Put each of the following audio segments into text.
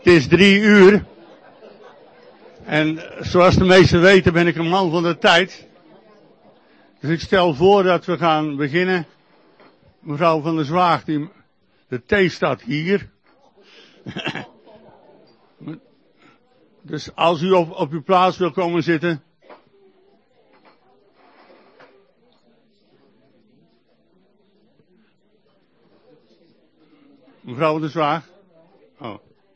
is 3:00. En zoals de meesten weten ben ik een man van de tijd. Dus ik stel voor dat we gaan beginnen. Mevrouw van der Zwaag, de thee staat hier. Dus als u op uw plaats wil komen zitten. Mevrouw van der Zwaag. Oh.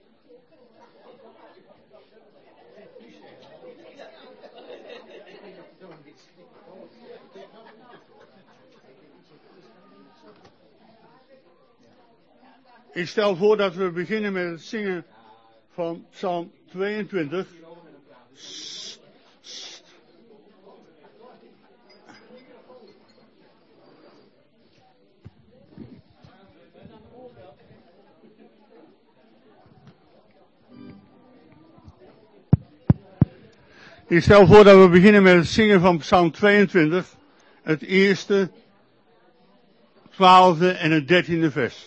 Ik stel voor dat we beginnen met het zingen van Psalm 22. Ik stel voor dat we beginnen met het zingen van Psalm 22, het eerste, 12e en het 13e vers.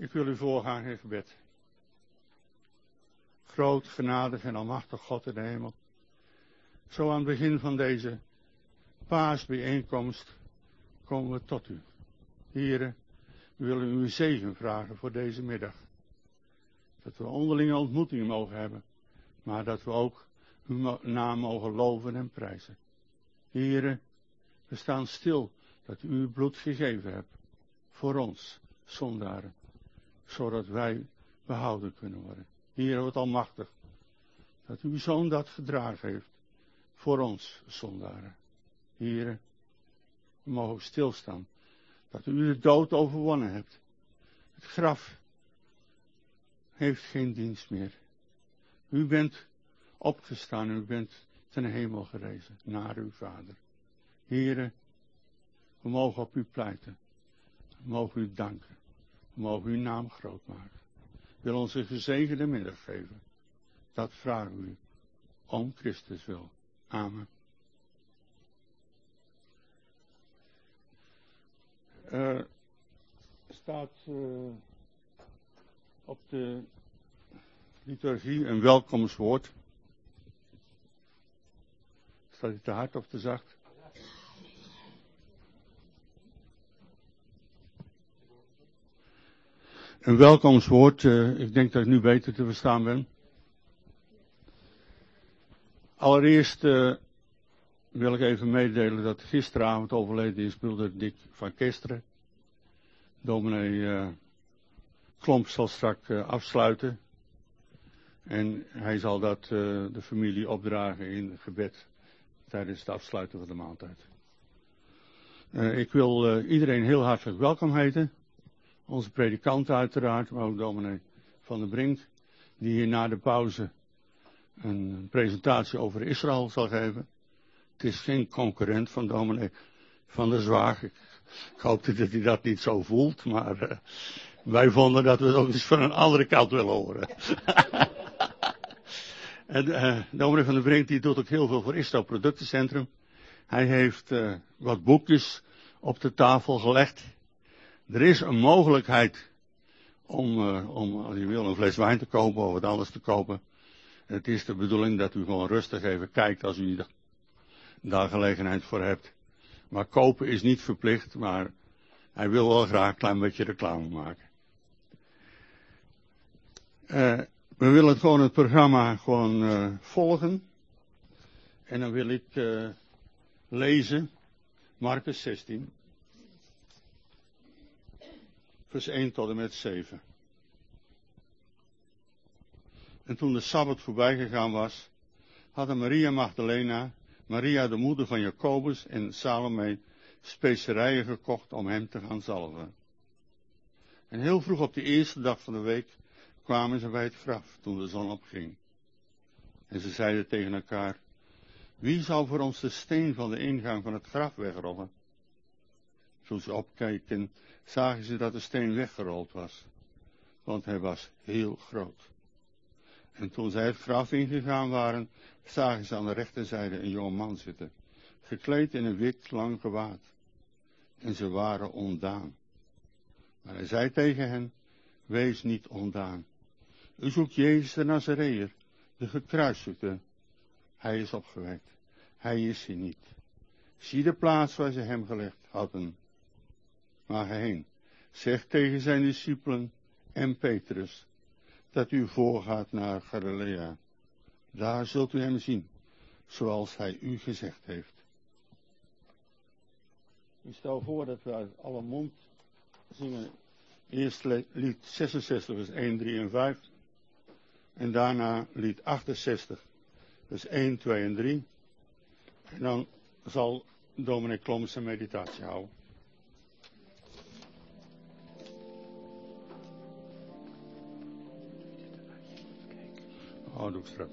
Ik wil u voorgaan in gebed. Groot, genadig en almachtig God in de hemel. Zo aan het begin van deze paasbijeenkomst komen we tot u. Heren, we willen u uw zegen vragen voor deze middag. Dat we onderlinge ontmoetingen mogen hebben, maar dat we ook uw naam mogen loven en prijzen. Heren, we staan stil dat u uw bloed gegeven hebt voor ons, zondaren, zodat wij behouden kunnen worden. Heer, wat almachtig, dat uw zoon dat gedragen heeft voor ons, zondaren. Heer, we mogen ook stilstaan, dat u de dood overwonnen hebt. Het graf heeft geen dienst meer. U bent opgestaan, u bent ten hemel gerezen, naar uw Vader. Heere, we mogen op u pleiten. We mogen u danken. We mogen uw naam groot maken. Wil ons een gezegende middag geven. Dat vragen we u. Om Christus wil. Amen. Staat op de liturgie een welkomstwoord. Staat hij te hard of te zacht? Een welkomstwoord, ik denk dat ik nu beter te verstaan ben. Allereerst wil ik even meedelen dat gisteravond overleden is broeder Dick van Kesteren. Dominee Klomp zal straks afsluiten. En hij zal dat de familie opdragen in gebed tijdens het afsluiten van de maaltijd. Ik wil iedereen heel hartelijk welkom heten. Onze predikant uiteraard, maar ook dominee Van der Brink, die hier na de pauze een presentatie over Israël zal geven. Het is geen concurrent van dominee Van der Zwaag. Ik hoop dat hij dat niet zo voelt, maar wij vonden dat we het ook eens van een andere kant willen horen. En dominee Van der Brink die doet ook heel veel voor Israël Productencentrum. Hij heeft wat boekjes op de tafel gelegd. Er is een mogelijkheid om als je wil een fles wijn te kopen of wat anders te kopen. Het is de bedoeling dat u gewoon rustig even kijkt als u daar gelegenheid voor hebt. Maar kopen is niet verplicht, maar hij wil wel graag een klein beetje reclame maken. We willen gewoon het programma volgen. En dan wil ik lezen Marcus 16. Vers 1 tot en met 7. En toen de Sabbat voorbij gegaan was, hadden Maria Magdalena, Maria de moeder van Jacobus en Salome specerijen gekocht om hem te gaan zalven. En heel vroeg op de eerste dag van de week kwamen ze bij het graf toen de zon opging. En ze zeiden tegen elkaar, wie zal voor ons de steen van de ingang van het graf wegrollen? Toen ze opkeken, zagen ze dat de steen weggerold was, want hij was heel groot. En toen zij het graf ingegaan waren, zagen ze aan de rechterzijde een jonge man zitten, gekleed in een wit lang gewaad. En ze waren ontdaan. Maar hij zei tegen hen, wees niet ontdaan. U zoekt Jezus de Nazareër, de gekruisigde. Hij is opgewekt. Hij is hier niet. Zie de plaats waar ze hem gelegd hadden. Maar ga heen, zeg tegen zijn discipelen en Petrus, dat u voorgaat naar Galilea. Daar zult u hem zien, zoals hij u gezegd heeft. Ik stel voor dat we uit alle mond zingen. Eerst lied 66, vers 1, 3 en 5. En daarna lied 68, vers 1, 2 en 3. En dan zal dominee Klomp zijn meditatie houden. Oh, doe ik straks.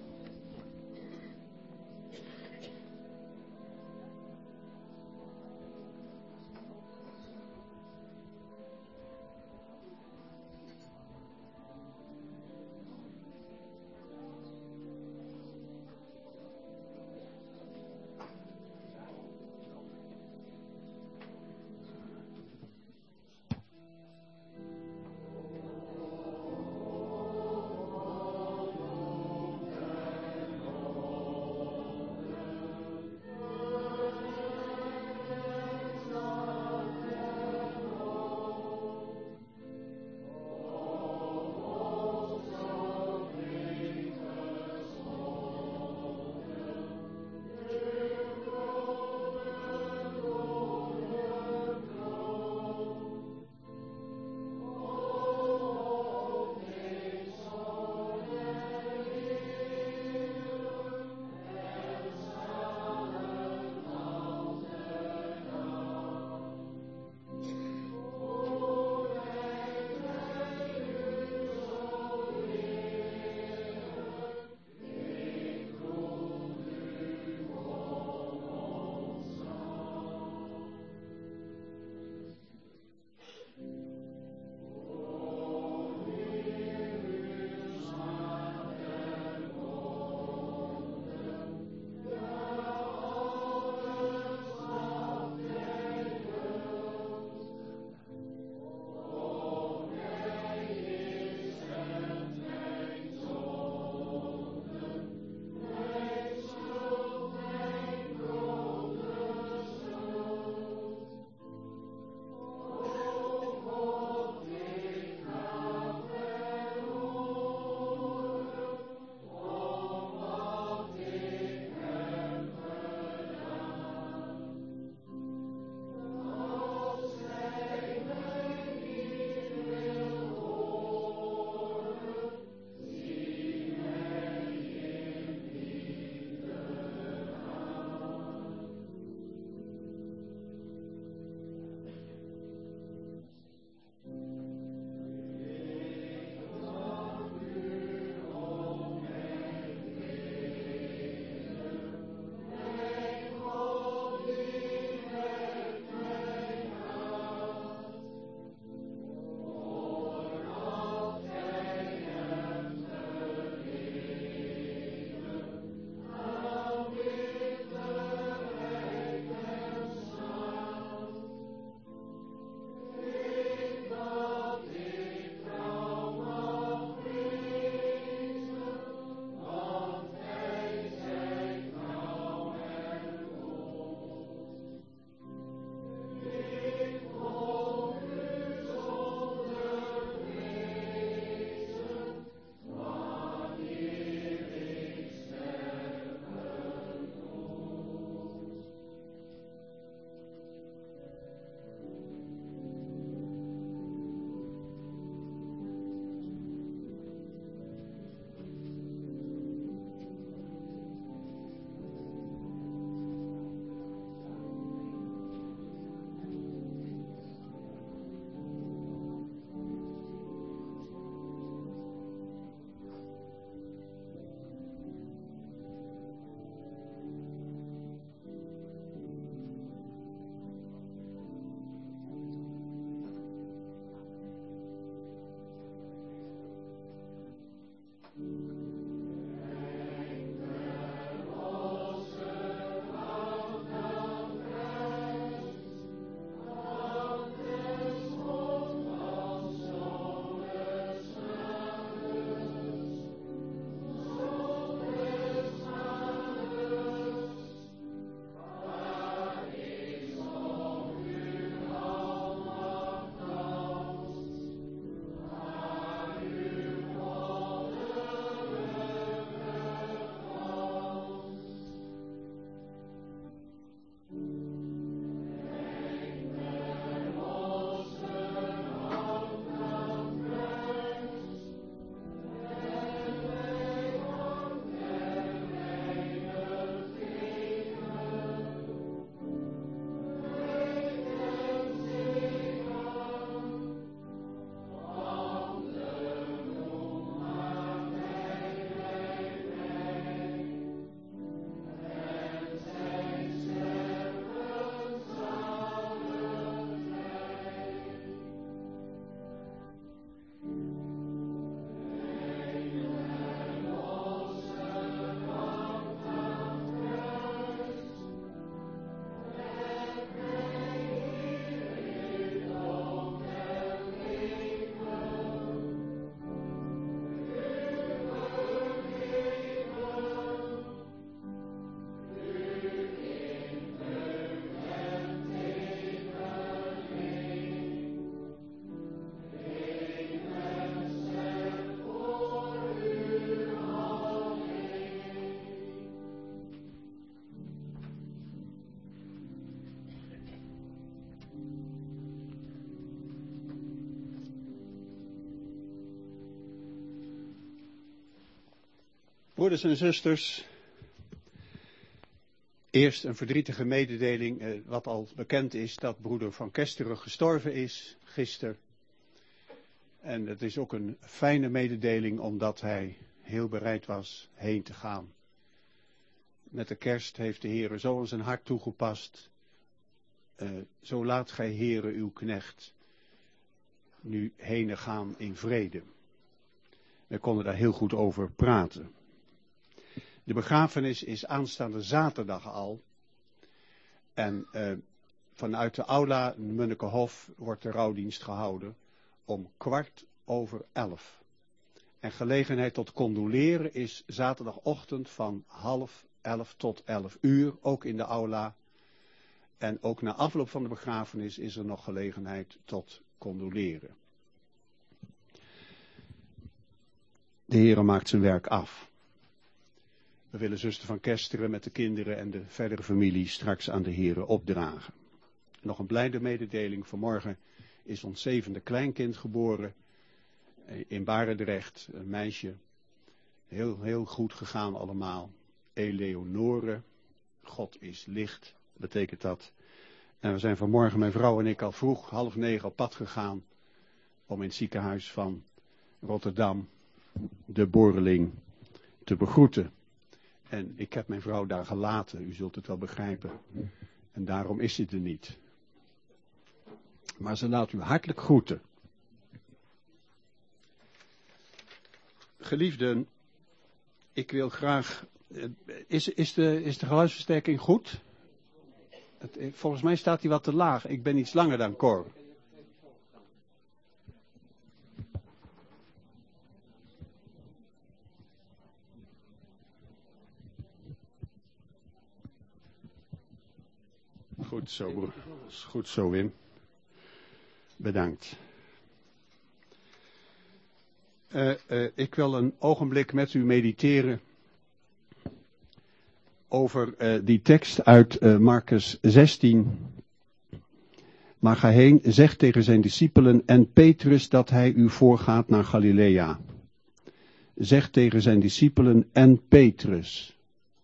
Broeders en zusters, eerst een verdrietige mededeling, wat al bekend is, dat broeder Van Kesteren gestorven is gisteren. En het is ook een fijne mededeling, omdat hij heel bereid was heen te gaan. Met de kerst heeft de Heere zo aan zijn hart toegepast. Zo laat gij, Heere, uw knecht nu heen gaan in vrede. We konden daar heel goed over praten. De begrafenis is aanstaande zaterdag al. En vanuit de aula Munnekehof wordt de rouwdienst gehouden om 11:15. En gelegenheid tot condoleren is zaterdagochtend van 10:30 tot 11:00, ook in de aula. En ook na afloop van de begrafenis is er nog gelegenheid tot condoleren. De Heere maakt zijn werk af. We willen zuster Van Kesteren met de kinderen en de verdere familie straks aan de Heere opdragen. Nog een blijde mededeling. Vanmorgen is ons 7e kleinkind geboren. In Barendrecht, een meisje. Heel goed gegaan allemaal. Eleonore. God is licht, betekent dat. En we zijn vanmorgen, mijn vrouw en ik, al vroeg 8:30 op pad gegaan. Om in het ziekenhuis van Rotterdam de boreling te begroeten. En ik heb mijn vrouw daar gelaten, u zult het wel begrijpen. En daarom is ze er niet. Maar ze laat u hartelijk groeten. Geliefden, ik wil graag... Is de geluidsversterking goed? Volgens mij staat die wat te laag. Ik ben iets langer dan Cor. Goed zo, broer. Goed zo, Wim. Bedankt. Ik wil een ogenblik met u mediteren over die tekst uit Marcus 16. Maar ga heen, zeg tegen zijn discipelen en Petrus dat hij u voorgaat naar Galilea. Zeg tegen zijn discipelen en Petrus.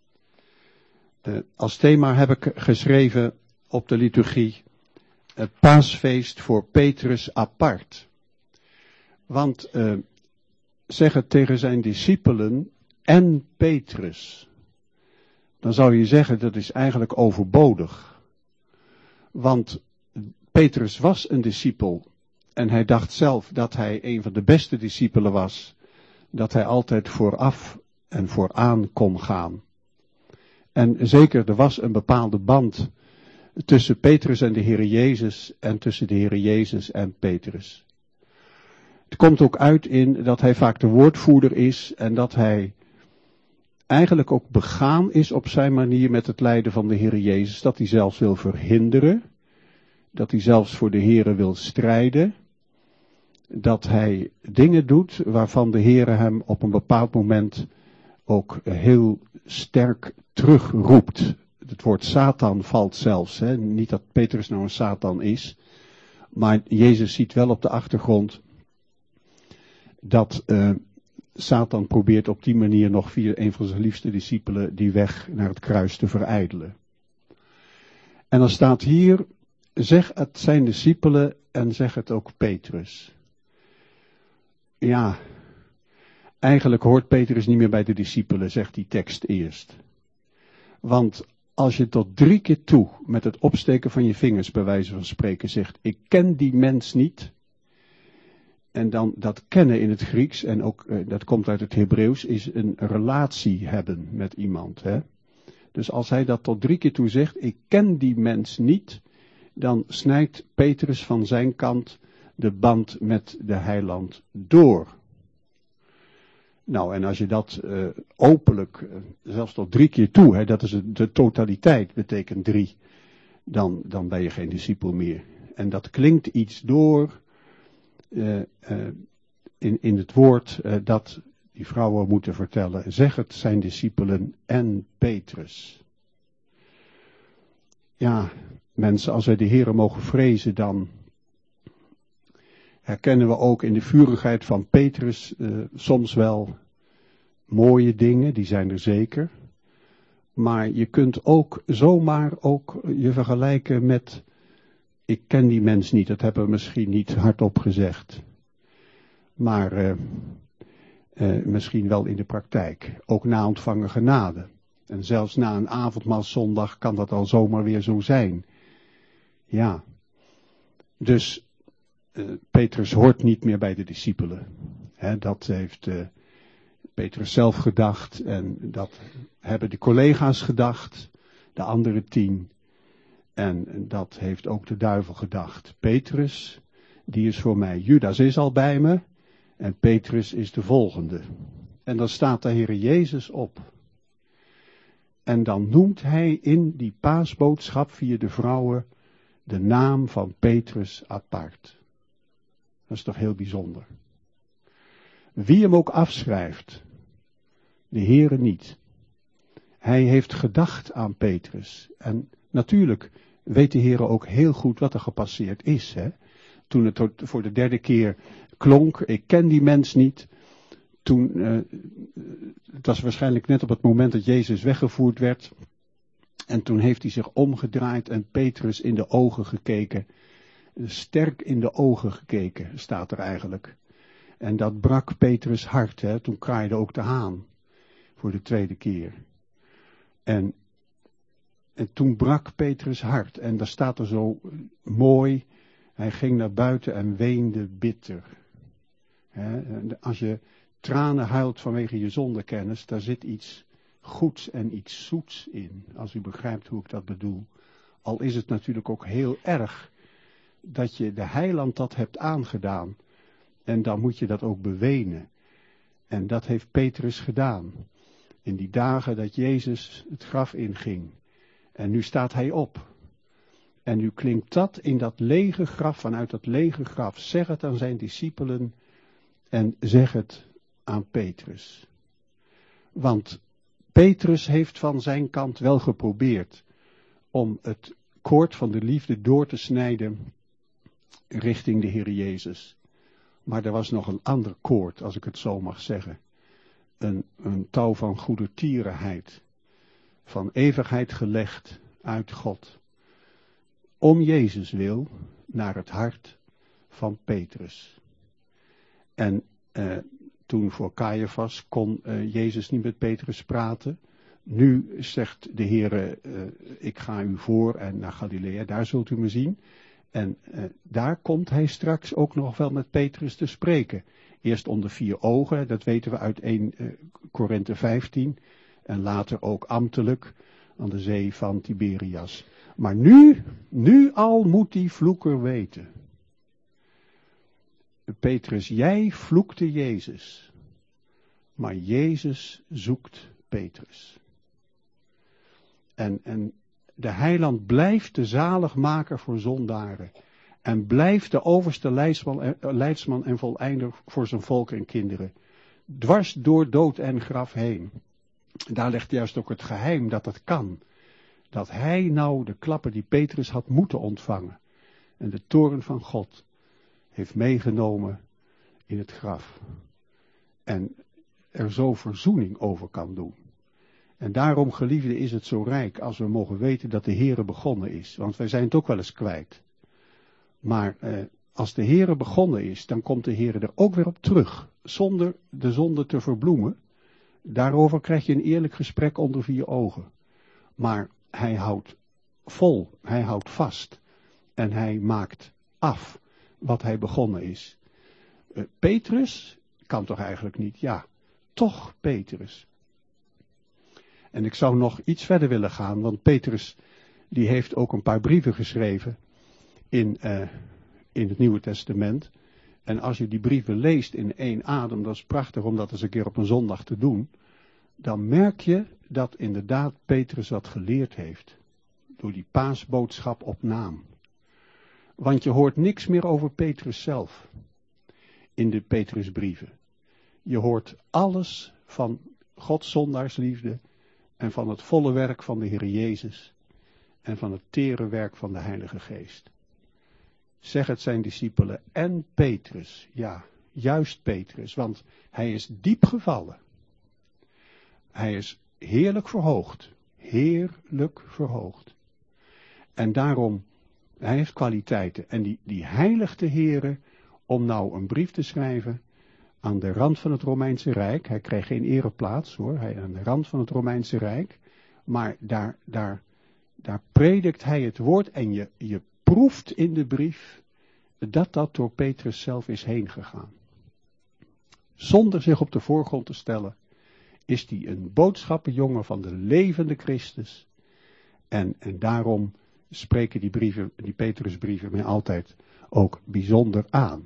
Als thema heb ik geschreven op de liturgie, het paasfeest voor Petrus apart. Want zeg het tegen zijn discipelen en Petrus. Dan zou je zeggen, dat is eigenlijk overbodig. Want Petrus was een discipel. En hij dacht zelf dat hij een van de beste discipelen was. Dat hij altijd vooraf en vooraan kon gaan. En zeker, er was een bepaalde band tussen Petrus en de Heere Jezus en tussen de Heere Jezus en Petrus. Het komt ook uit in dat hij vaak de woordvoerder is en dat hij eigenlijk ook begaan is op zijn manier met het lijden van de Heere Jezus. Dat hij zelfs wil verhinderen, dat hij zelfs voor de Heere wil strijden, dat hij dingen doet waarvan de Heere hem op een bepaald moment ook heel sterk terugroept. Het woord Satan valt zelfs. Hè? Niet dat Petrus nou een Satan is. Maar Jezus ziet wel op de achtergrond dat Satan probeert op die manier nog via een van zijn liefste discipelen die weg naar het kruis te verijdelen. En dan staat hier, zeg het zijn discipelen en zeg het ook Petrus. Ja, eigenlijk hoort Petrus niet meer bij de discipelen, zegt die tekst eerst. Want als je tot 3 keer toe met het opsteken van je vingers bij wijze van spreken zegt, ik ken die mens niet. En dan dat kennen in het Grieks, en ook dat komt uit het Hebreeuws, is een relatie hebben met iemand. Hè? Dus als hij dat tot 3 keer toe zegt, ik ken die mens niet, dan snijdt Petrus van zijn kant de band met de heiland door. Nou, en als je dat openlijk, zelfs tot 3 keer toe, hè, dat is de totaliteit, betekent 3, dan ben je geen discipel meer. En dat klinkt iets door in het woord dat die vrouwen moeten vertellen. Zeg het zijn discipelen en Petrus. Ja, mensen, als wij de Heere mogen vrezen, dan herkennen we ook in de vurigheid van Petrus soms wel mooie dingen, die zijn er zeker. Maar je kunt ook zomaar je vergelijken met, ik ken die mens niet, dat hebben we misschien niet hardop gezegd. Maar misschien wel in de praktijk, ook na ontvangen genade. En zelfs na een avondmaalszondag kan dat al zomaar weer zo zijn. Ja, dus Petrus hoort niet meer bij de discipelen. Dat heeft Petrus zelf gedacht en dat hebben de collega's gedacht, de andere 10. En dat heeft ook de duivel gedacht. Petrus, die is voor mij, Judas is al bij me en Petrus is de volgende. En dan staat de Heer Jezus op. En dan noemt hij in die paasboodschap via de vrouwen de naam van Petrus apart. Dat is toch heel bijzonder. Wie hem ook afschrijft, de Heere niet. Hij heeft gedacht aan Petrus. En natuurlijk weet de Heere ook heel goed wat er gepasseerd is. Toen het voor de 3e keer klonk, ik ken die mens niet. Toen, het was waarschijnlijk net op het moment dat Jezus weggevoerd werd. En toen heeft hij zich omgedraaid en Petrus in de ogen gekeken. Sterk in de ogen gekeken, staat er eigenlijk. En dat brak Petrus hart. Toen kraaide ook de haan. Voor de 2e keer. En toen brak Petrus hart. En daar staat er zo mooi. Hij ging naar buiten en weende bitter. Als je tranen huilt vanwege je zondekennis, daar zit iets goeds en iets zoets in. Als u begrijpt hoe ik dat bedoel. Al is het natuurlijk ook heel erg dat je de heiland dat hebt aangedaan. En dan moet je dat ook bewenen. En dat heeft Petrus gedaan. In die dagen dat Jezus het graf inging. En nu staat hij op. En nu klinkt dat in dat lege graf, vanuit dat lege graf. Zeg het aan zijn discipelen en zeg het aan Petrus. Want Petrus heeft van zijn kant wel geprobeerd om het koord van de liefde door te snijden richting de Heer Jezus. Maar er was nog een ander koord, als ik het zo mag zeggen. Een touw van goedertierenheid, van eeuwigheid gelegd uit God. Om Jezus wil, naar het hart van Petrus. En toen voor Caiaphas kon Jezus niet met Petrus praten. Nu zegt de Heere, ik ga u voor en naar Galilea, daar zult u me zien. En daar komt hij straks ook nog wel met Petrus te spreken. Eerst onder 4 ogen, dat weten we uit 1 Korinthe 15. En later ook ambtelijk aan de zee van Tiberias. Maar nu al moet die vloeker weten. Petrus, jij vloekte Jezus. Maar Jezus zoekt Petrus. En de heiland blijft de zaligmaker voor zondaren. En blijft de overste leidsman en voleinder voor zijn volk en kinderen. Dwars door dood en graf heen. Daar ligt juist ook het geheim dat het kan. Dat hij nou de klappen die Petrus had moeten ontvangen. En de toorn van God heeft meegenomen in het graf. En er zo verzoening over kan doen. En daarom, geliefde, is het zo rijk als we mogen weten dat de Heere begonnen is. Want wij zijn het ook wel eens kwijt. Maar als de Heere begonnen is, dan komt de Heere er ook weer op terug. Zonder de zonde te verbloemen. Daarover krijg je een eerlijk gesprek onder 4 ogen. Maar hij houdt vol, hij houdt vast. En hij maakt af wat hij begonnen is. Petrus kan toch eigenlijk niet? Ja, toch Petrus. En ik zou nog iets verder willen gaan, want Petrus die heeft ook een paar brieven geschreven in het Nieuwe Testament. En als je die brieven leest in 1 adem, dat is prachtig om dat eens een keer op een zondag te doen. Dan merk je dat inderdaad Petrus wat geleerd heeft. Door die paasboodschap op naam. Want je hoort niks meer over Petrus zelf. In de Petrusbrieven. Je hoort alles van Gods zondaarsliefde. En van het volle werk van de Heer Jezus. En van het tere werk van de Heilige Geest. Zeg het zijn discipelen en Petrus. Ja, juist Petrus. Want hij is diep gevallen. Hij is heerlijk verhoogd. Heerlijk verhoogd. En daarom, hij heeft kwaliteiten. En die heiligt de Heere om nou een brief te schrijven aan de rand van het Romeinse Rijk. Hij kreeg geen ereplaats hoor, hij aan de rand van het Romeinse Rijk. Maar daar predikt hij het woord en je proeft in de brief dat door Petrus zelf is heen gegaan. Zonder zich op de voorgrond te stellen, is hij een boodschappenjongen van de levende Christus. En daarom spreken die Petrusbrieven mij altijd ook bijzonder aan.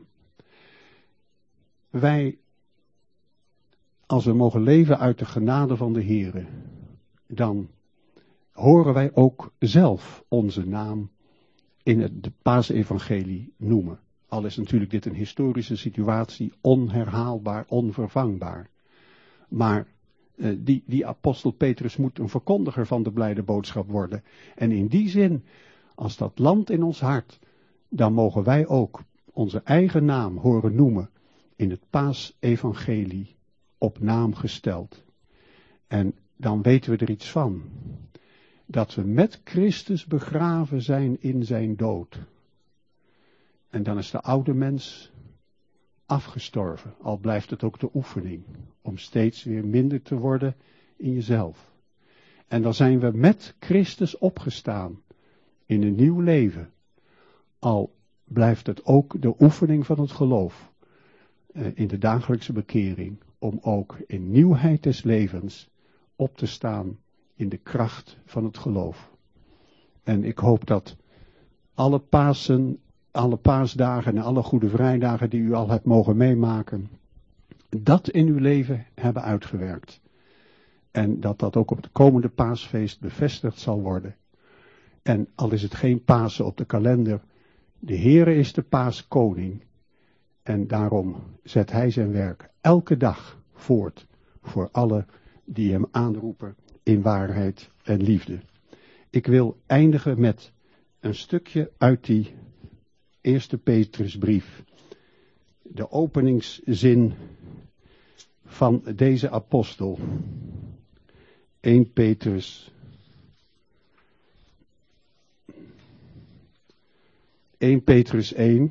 Wij, als we mogen leven uit de genade van de Heere, dan horen wij ook zelf onze naam in het Paasevangelie noemen. Al is natuurlijk dit een historische situatie, onherhaalbaar, onvervangbaar. Maar die apostel Petrus moet een verkondiger van de blijde boodschap worden. En in die zin, als dat landt in ons hart, dan mogen wij ook onze eigen naam horen noemen in het Paasevangelie op naam gesteld. En dan weten we er iets van. Dat we met Christus begraven zijn in zijn dood. En dan is de oude mens afgestorven, al blijft het ook de oefening, om steeds weer minder te worden in jezelf. En dan zijn we met Christus opgestaan in een nieuw leven, al blijft het ook de oefening van het geloof, in de dagelijkse bekering, om ook in nieuwheid des levens op te staan in de kracht van het geloof. En ik hoop dat alle Pasen, alle paasdagen en alle goede vrijdagen die u al hebt mogen meemaken, dat in uw leven hebben uitgewerkt. En dat dat ook op het komende paasfeest bevestigd zal worden. En al is het geen Pasen op de kalender, de Heere is de paaskoning. En daarom zet hij zijn werk elke dag voort voor alle die hem aanroepen in waarheid en liefde. Ik wil eindigen met een stukje uit die eerste Petrusbrief. De openingszin van deze apostel. 1 Petrus 1.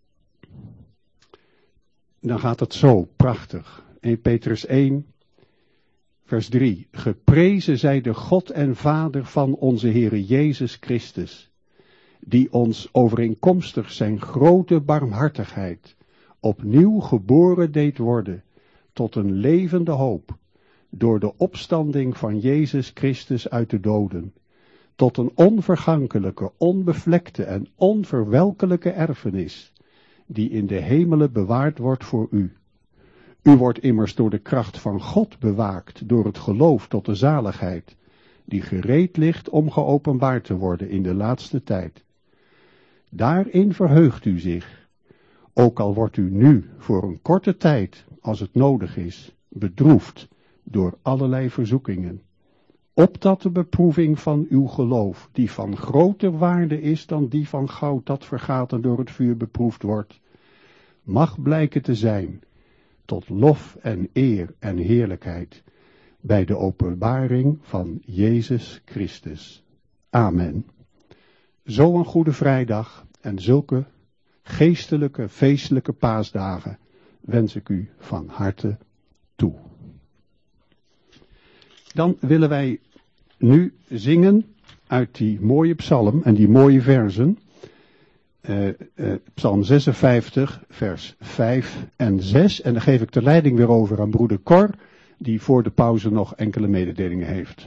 Dan gaat het zo, prachtig. 1 Petrus 1, vers 3. Geprezen zij de God en Vader van onze Heere Jezus Christus, die ons overeenkomstig zijn grote barmhartigheid opnieuw geboren deed worden tot een levende hoop, door de opstanding van Jezus Christus uit de doden, tot een onvergankelijke, onbevlekte en onverwelkelijke erfenis, die in de hemelen bewaard wordt voor u. U wordt immers door de kracht van God bewaakt, door het geloof tot de zaligheid, die gereed ligt om geopenbaard te worden in de laatste tijd. Daarin verheugt u zich, ook al wordt u nu voor een korte tijd, als het nodig is, bedroefd door allerlei verzoekingen, opdat de beproeving van uw geloof, die van groter waarde is dan die van goud dat vergaat en door het vuur beproefd wordt, mag blijken te zijn tot lof en eer en heerlijkheid bij de openbaring van Jezus Christus. Amen. Zo'n goede vrijdag en zulke geestelijke, feestelijke paasdagen wens ik u van harte toe. Dan willen wij nu zingen uit die mooie psalm en die mooie versen. Psalm 56, vers 5 en 6. En dan geef ik de leiding weer over aan broeder Cor, die voor de pauze nog enkele mededelingen heeft.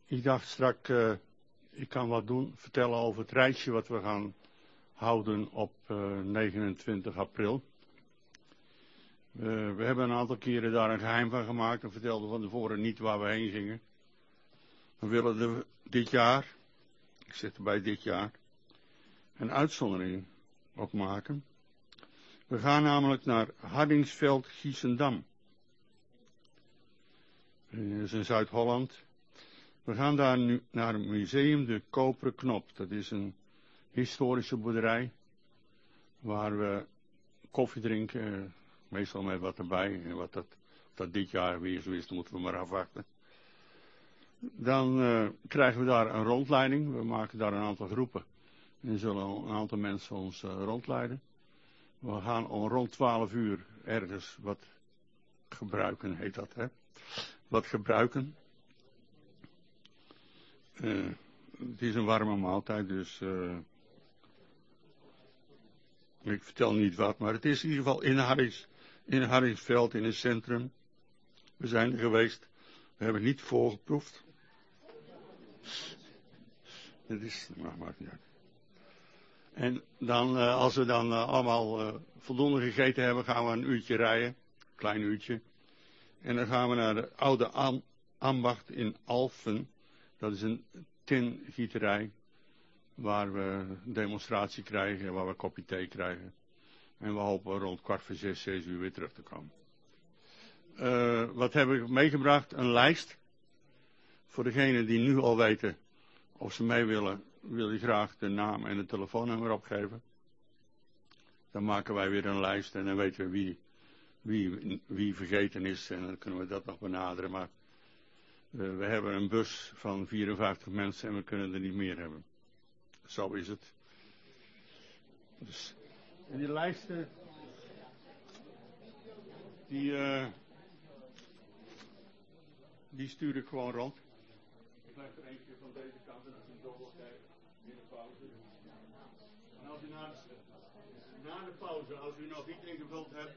Ik dacht straks, ik kan wat doen, vertellen over het reisje wat we gaan houden op 29 april. We hebben een aantal keren daar een geheim van gemaakt en vertelden van tevoren niet waar we heen gingen. We willen dit jaar, ik zit erbij dit jaar, een uitzondering op maken. We gaan namelijk naar Hardingsveld-Giessendam. Dat is in Zuid-Holland. We gaan daar nu naar het museum De Koperen Knop. Dat is een historische boerderij waar we koffie drinken, meestal met wat erbij. En wat dat dit jaar weer zo is, moeten we maar afwachten. Dan krijgen we daar een rondleiding. We maken daar een aantal groepen. En zullen een aantal mensen ons rondleiden. We gaan om rond 12 uur ergens wat gebruiken, heet dat, hè? Wat gebruiken. Het is een warme maaltijd, dus ik vertel niet wat, maar het is in ieder geval in Hardingsveld, in het centrum. We zijn er geweest, we hebben niet voorgeproefd. Het is, maakt niet uit. En dan, als we dan allemaal voldoende gegeten hebben, gaan we een uurtje rijden, een klein uurtje. En dan gaan we naar de oude ambacht in Alphen. Dat is een tingieterij waar we een demonstratie krijgen, waar we een kopje thee krijgen. En we hopen rond 5:45, 6 uur weer terug te komen. Wat heb ik meegebracht? Een lijst. Voor degenen die nu al weten of ze mee willen, wil je graag de naam en het telefoonnummer opgeven. Dan maken wij weer een lijst en dan weten we wie vergeten is en dan kunnen we dat nog benaderen. Maar we hebben een bus van 54 mensen en we kunnen er niet meer hebben. Zo is het. Dus, en die lijsten, die stuur ik gewoon rond. Ik leg er eentje van deze kant en als u door wil kijken, in de pauze. En als u na de pauze, als u nog iets ingevuld hebt,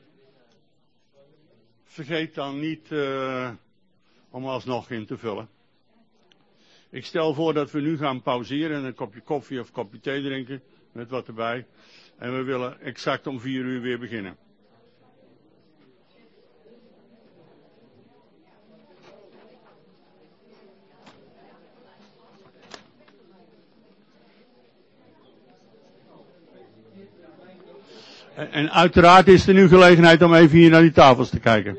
vergeet dan niet om alsnog in te vullen. Ik stel voor dat we nu gaan pauzeren en een kopje koffie of een kopje thee drinken, met wat erbij. En we willen exact om 4 uur weer beginnen. En uiteraard is er nu gelegenheid om even hier naar die tafels te kijken.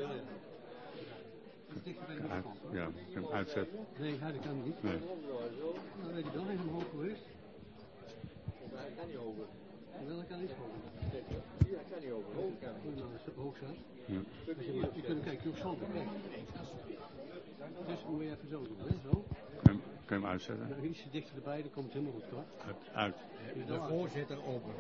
Ja, ik kan hem uitzetten. Nee, dat kan niet. Nee. Dan weet ik wel even omhoog geweest. Dat kan niet over. Wel, dat kan niet hoog. Hier kan niet over. Hoog kan niet. Nou, als het hoog staat. Ja. Je kunt kijken, op zand. Dus moet je even zo doen, hè? Zo. Kun je hem uitzetten? Nou, ietsje dichter erbij, dan komt het helemaal goed, toch? Uit. De voorzitter open.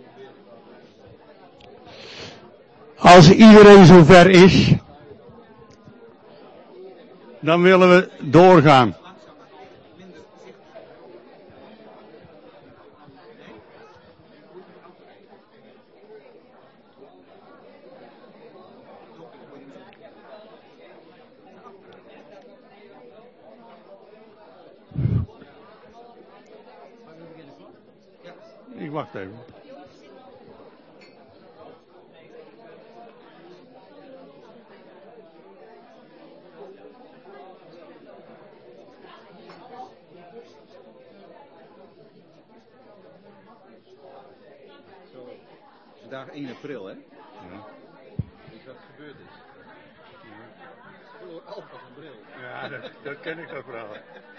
Als iedereen zover is, dan willen we doorgaan. Ik wacht even. Vandaag 1 april, hè? Ja. Weet je wat er gebeurd is? Verloor Alfa een bril. Ja, dat ken ik dat wel.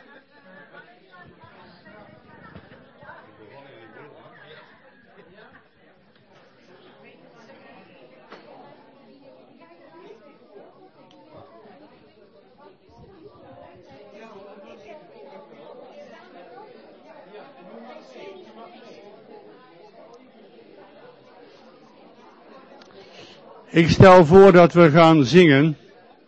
Ik stel voor dat we gaan zingen.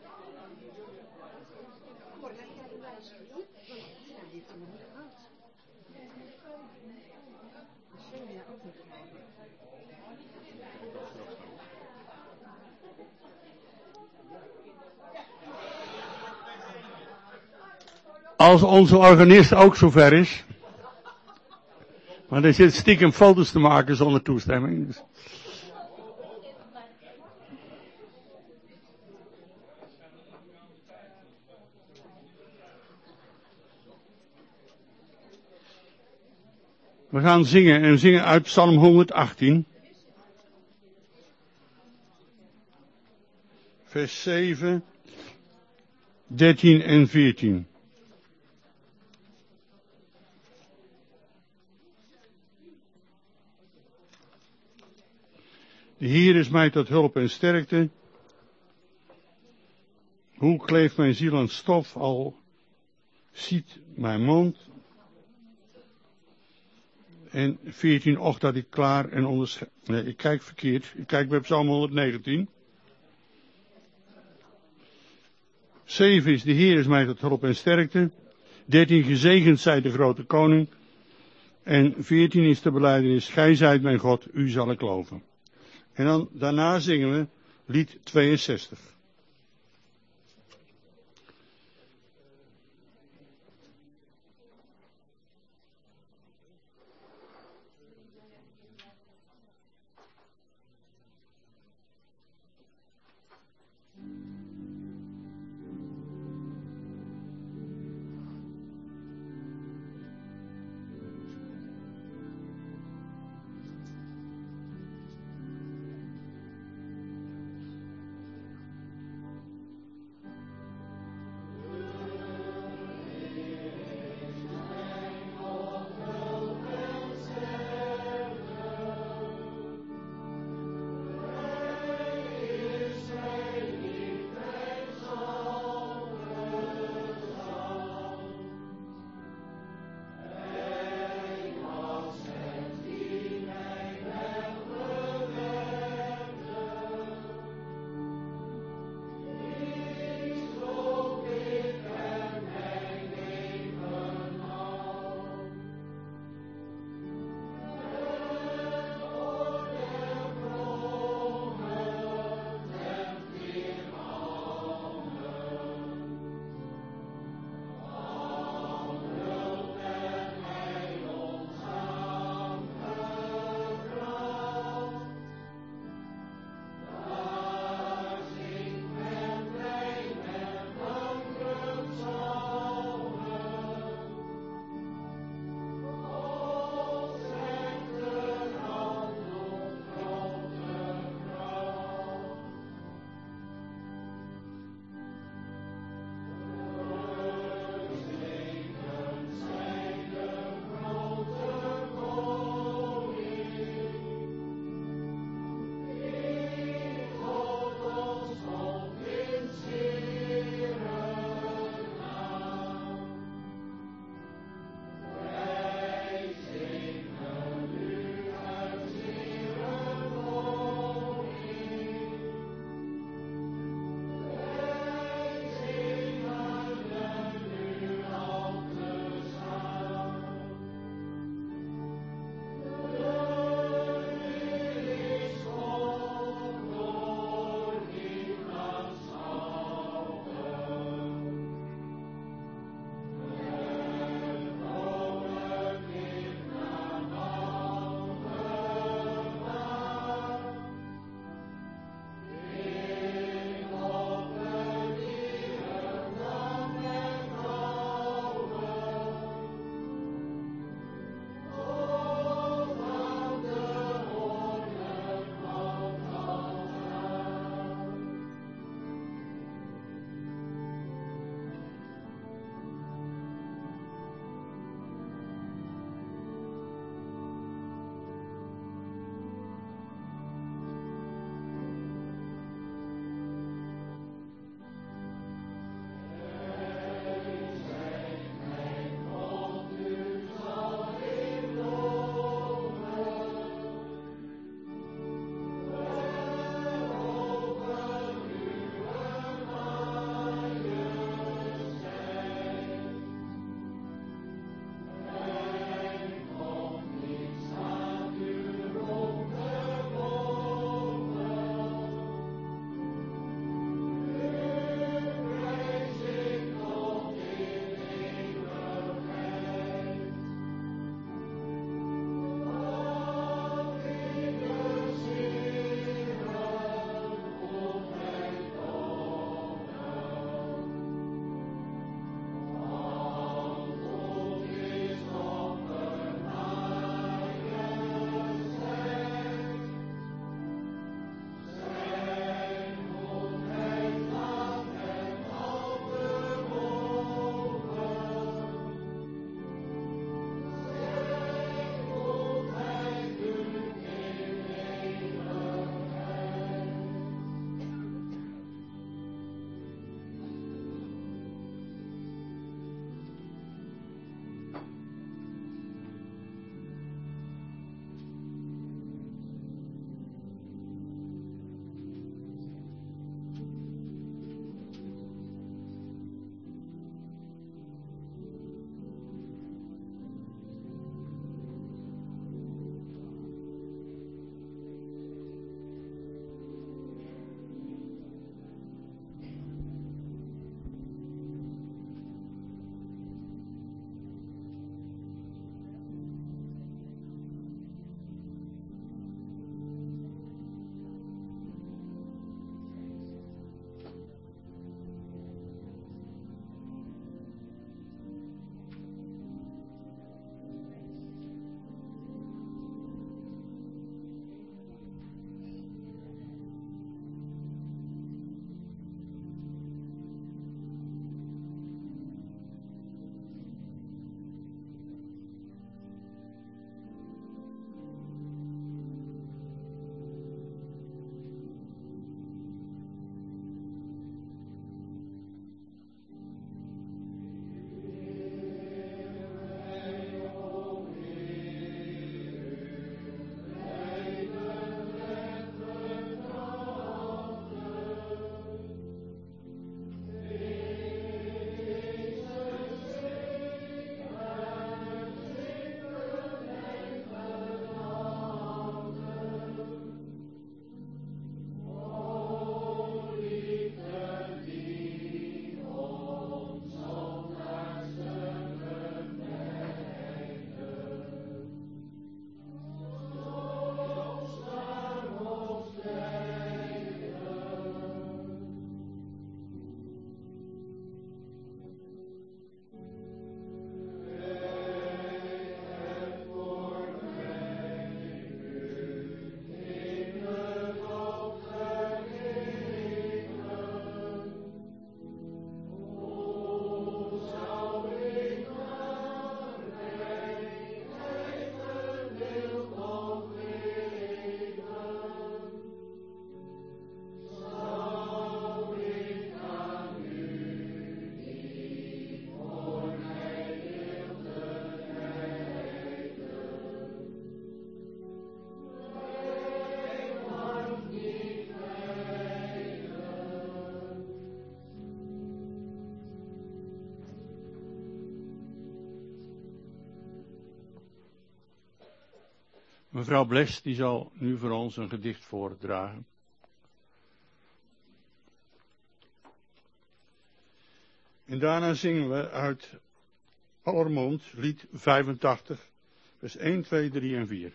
Als onze organist ook zover is. Maar er zit stiekem foto's te maken zonder toestemming. Dus. We gaan zingen en we zingen uit Psalm 118. Vers 7, 13 en 14. De Heer is mij tot hulp en sterkte. Hoe kleeft mijn ziel aan stof, al ziet mijn mond. En 14, och dat ik klaar en onderscheid. Nee, ik kijk verkeerd. Ik kijk bij Psalm 119. 7 is, de Heer is mij tot hulp en sterkte. 13, gezegend zij de grote koning. En 14 is de belijdenis, gij zijt mijn God, u zal ik loven. En dan, daarna zingen we lied 62. Mevrouw Bles die zal nu voor ons een gedicht voordragen. En daarna zingen we uit allermond lied 85, vers 1, 2, 3 en 4.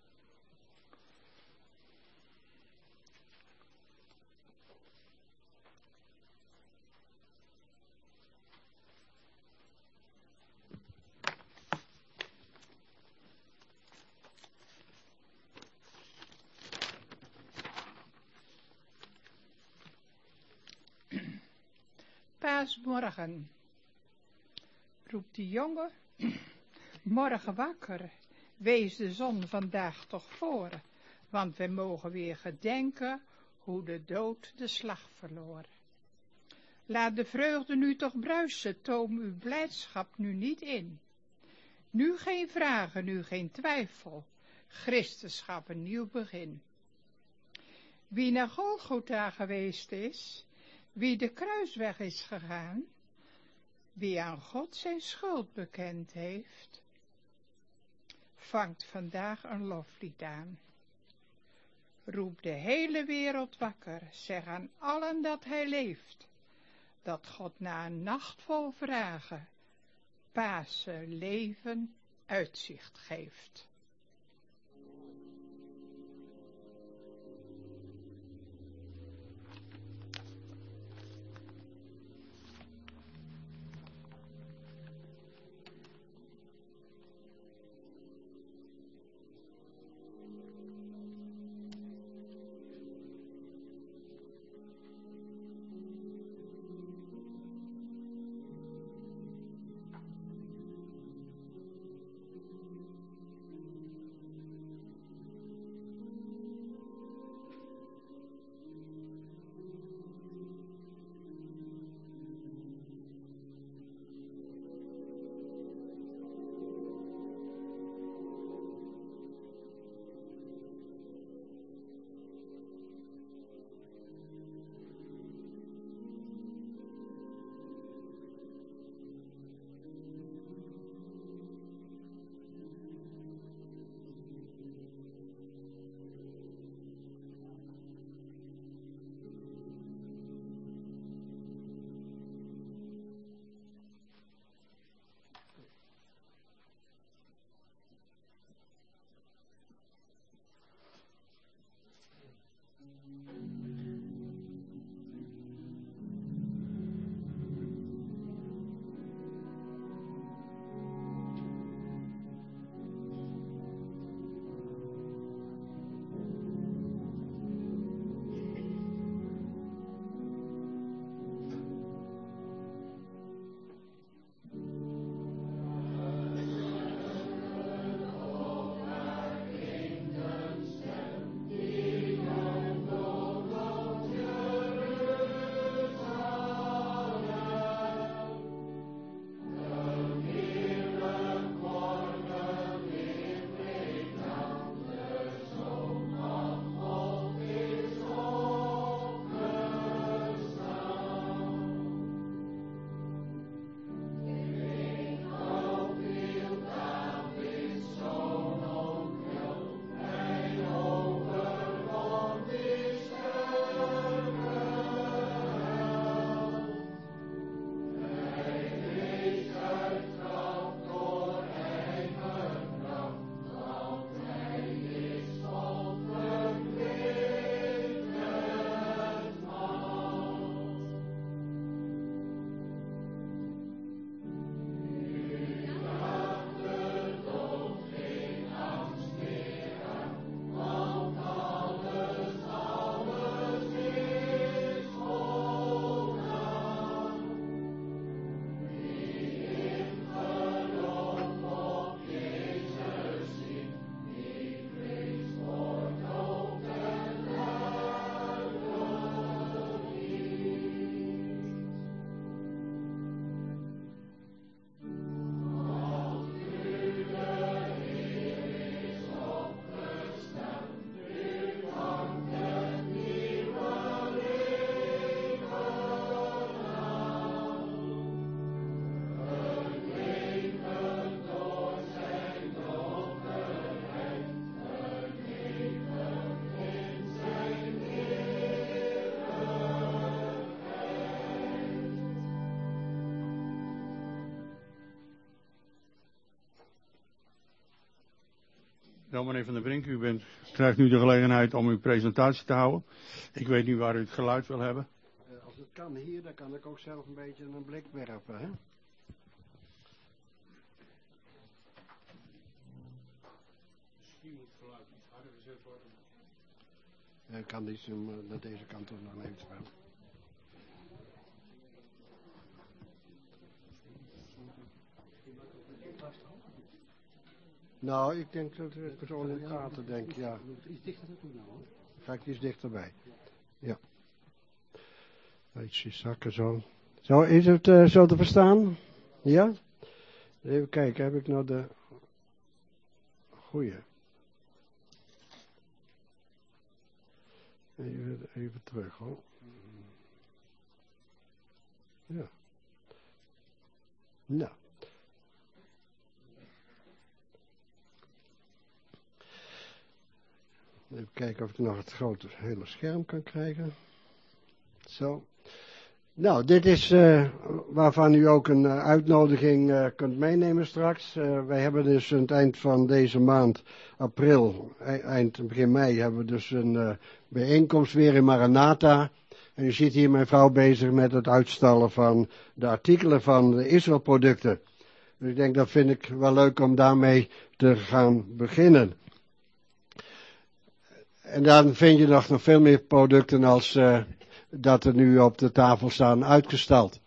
Paasmorgen, roept de jongen, morgen wakker, wees de zon vandaag toch voor, want wij mogen weer gedenken hoe de dood de slag verloor. Laat de vreugde nu toch bruisen, toom uw blijdschap nu niet in. Nu geen vragen, nu geen twijfel, Christenschap een nieuw begin. Wie naar Golgotha geweest is, wie de kruisweg is gegaan, wie aan God zijn schuld bekend heeft, vangt vandaag een loflied aan. Roep de hele wereld wakker, zeg aan allen dat hij leeft, dat God na een nacht vol vragen, Pasen leven uitzicht geeft. Ja, meneer Van der Brink, krijgt nu de gelegenheid om uw presentatie te houden. Ik weet niet waar u het geluid wil hebben. Als het kan hier, dan kan ik ook zelf een beetje een blik werpen, hè? Misschien moet het geluid iets harder gezet worden. Ik kan iets naar deze kant op nog even spelen. Nou, ik denk dat het persoonlijk praten, denk ik, ja. Iets dichter naartoe nou, hoor. Ga ik iets dichterbij. Ja. Ietsje zakken zo. Zo, is het zo te verstaan? Ja? Even kijken, heb ik nou de goeie? Even terug, hoor. Ja. Nou. Even kijken of ik nog het grote hele scherm kan krijgen. Zo. Nou, dit is waarvan u ook een uitnodiging kunt meenemen straks. Wij hebben dus aan het eind van deze maand, april, begin mei, hebben we dus een bijeenkomst weer in Maranatha. En u ziet hier mijn vrouw bezig met het uitstallen van de artikelen van de Israël-producten. Dus ik denk dat vind ik wel leuk om daarmee te gaan beginnen. En dan vind je nog veel meer producten als dat er nu op de tafel staan uitgestald.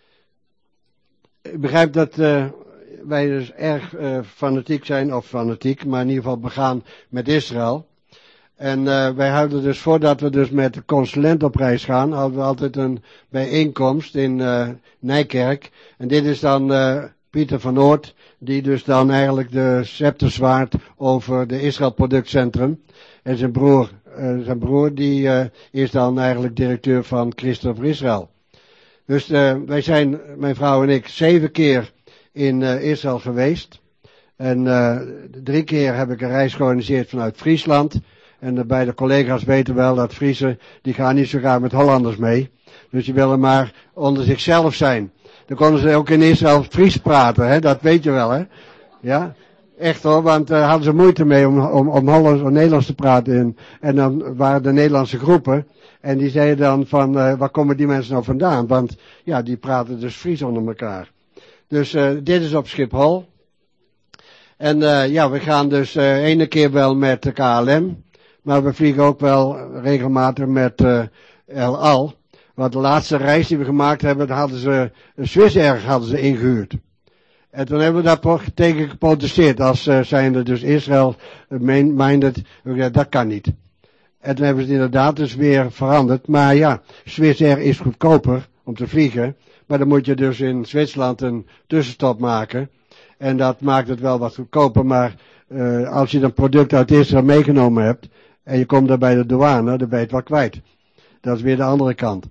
Ik begrijp dat wij dus erg fanatiek zijn, of fanatiek, maar in ieder geval begaan met Israël. En wij houden dus, voordat we dus met de consulent op reis gaan, houden we altijd een bijeenkomst in Nijkerk. En dit is dan Pieter van Oort, die dus dan eigenlijk de scepter zwaart over de Israël Productcentrum. En zijn broer die is dan eigenlijk directeur van Christen voor Israël. Dus wij zijn, mijn vrouw en ik, 7 keer in Israël geweest. En 3 keer heb ik een reis georganiseerd vanuit Friesland. En de beide collega's weten wel dat Friesen, die gaan niet zo graag met Hollanders mee. Dus die willen maar onder zichzelf zijn. Dan konden ze ook in Israël Fries praten, hè? Dat weet je wel, hè? Ja? Echt hoor, want daar hadden ze moeite mee om Hollands of Nederlands te praten. En dan waren de Nederlandse groepen. En die zeiden dan van, waar komen die mensen nou vandaan? Want ja, die praten dus Fries onder elkaar. Dus dit is op Schiphol. En ja, we gaan dus ene keer wel met de KLM. Maar we vliegen ook wel regelmatig met El Al. Want de laatste reis die we gemaakt hebben, hadden ze een Swissair ingehuurd. En toen hebben we daar tegen geprotesteerd. Als zijnde dus Israël minded, dat kan niet. En toen hebben ze het inderdaad dus weer veranderd. Maar ja, Swissair is goedkoper om te vliegen. Maar dan moet je dus in Zwitserland een tussenstop maken. En dat maakt het wel wat goedkoper. Maar als je een product uit Israël meegenomen hebt en je komt daar bij de douane, dan ben je het wel kwijt. Dat is weer de andere kant.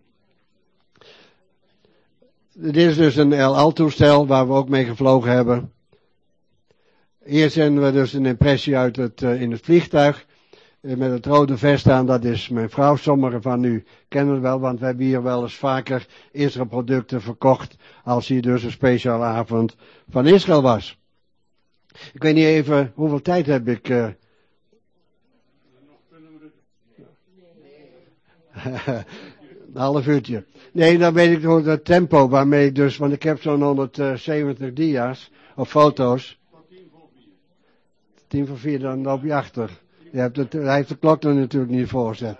Dit is dus een El Al toestel waar we ook mee gevlogen hebben. Hier zien we dus een impressie uit in het vliegtuig. Met het rode vest aan, dat is mijn vrouw. Sommigen van u kennen het wel, want we hebben hier wel eens vaker Israël producten verkocht. Als hier dus een speciale avond van Israël was. Ik weet niet even, hoeveel tijd heb ik? Een half uurtje. Nee, dan weet ik nog het tempo waarmee ik dus, want ik heb zo'n 170 dia's, of foto's. 3:50, dan loop je achter. Hij heeft de klok er natuurlijk niet voorgezet.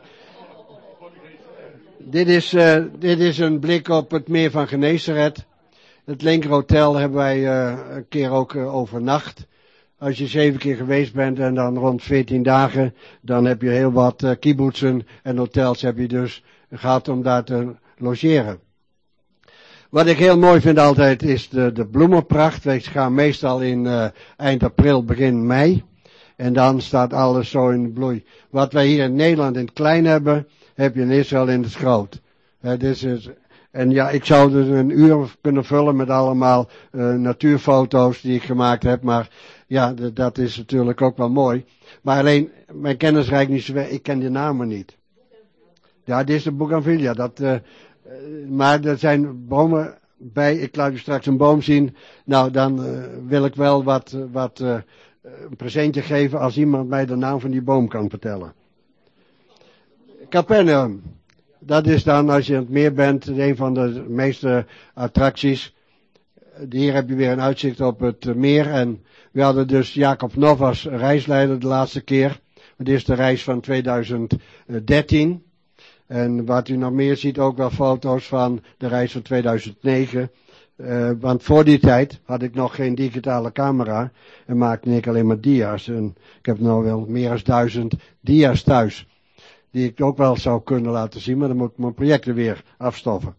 Dit is een blik op het meer van Genesaret. Het Linker Hotel hebben wij een keer ook overnacht. Als je 7 keer geweest bent en dan rond 14 dagen, dan heb je heel wat kibbutzen en hotels heb je dus gehad om daar te logeren. Wat ik heel mooi vind altijd is de bloemenpracht. Wij gaan meestal in eind april, begin mei. En dan staat alles zo in bloei. Wat wij hier in Nederland in het klein hebben, heb je in Israël in het groot. En ja, ik zou dus een uur kunnen vullen met allemaal natuurfoto's die ik gemaakt heb. Maar ja, dat is natuurlijk ook wel mooi. Maar alleen, mijn kennis reikt niet zo ver. Ik ken de namen niet. Ja, dit is de Bougainvillea. Maar er zijn bomen bij. Ik laat u straks een boom zien. Nou, dan wil ik wel wat een presentje geven als iemand mij de naam van die boom kan vertellen. Capernaum. Dat is dan, als je aan het meer bent, een van de meeste attracties. Hier heb je weer een uitzicht op het meer. En we hadden dus Jacob Nov als reisleider de laatste keer. Dit is de reis van 2013. En wat u nog meer ziet, ook wel foto's van de reis van 2009. Want voor die tijd had ik nog geen digitale camera. En maakte ik alleen maar dia's. En ik heb nu wel meer dan 1000 dia's thuis. Die ik ook wel zou kunnen laten zien, maar dan moet ik mijn projecten weer afstoffen.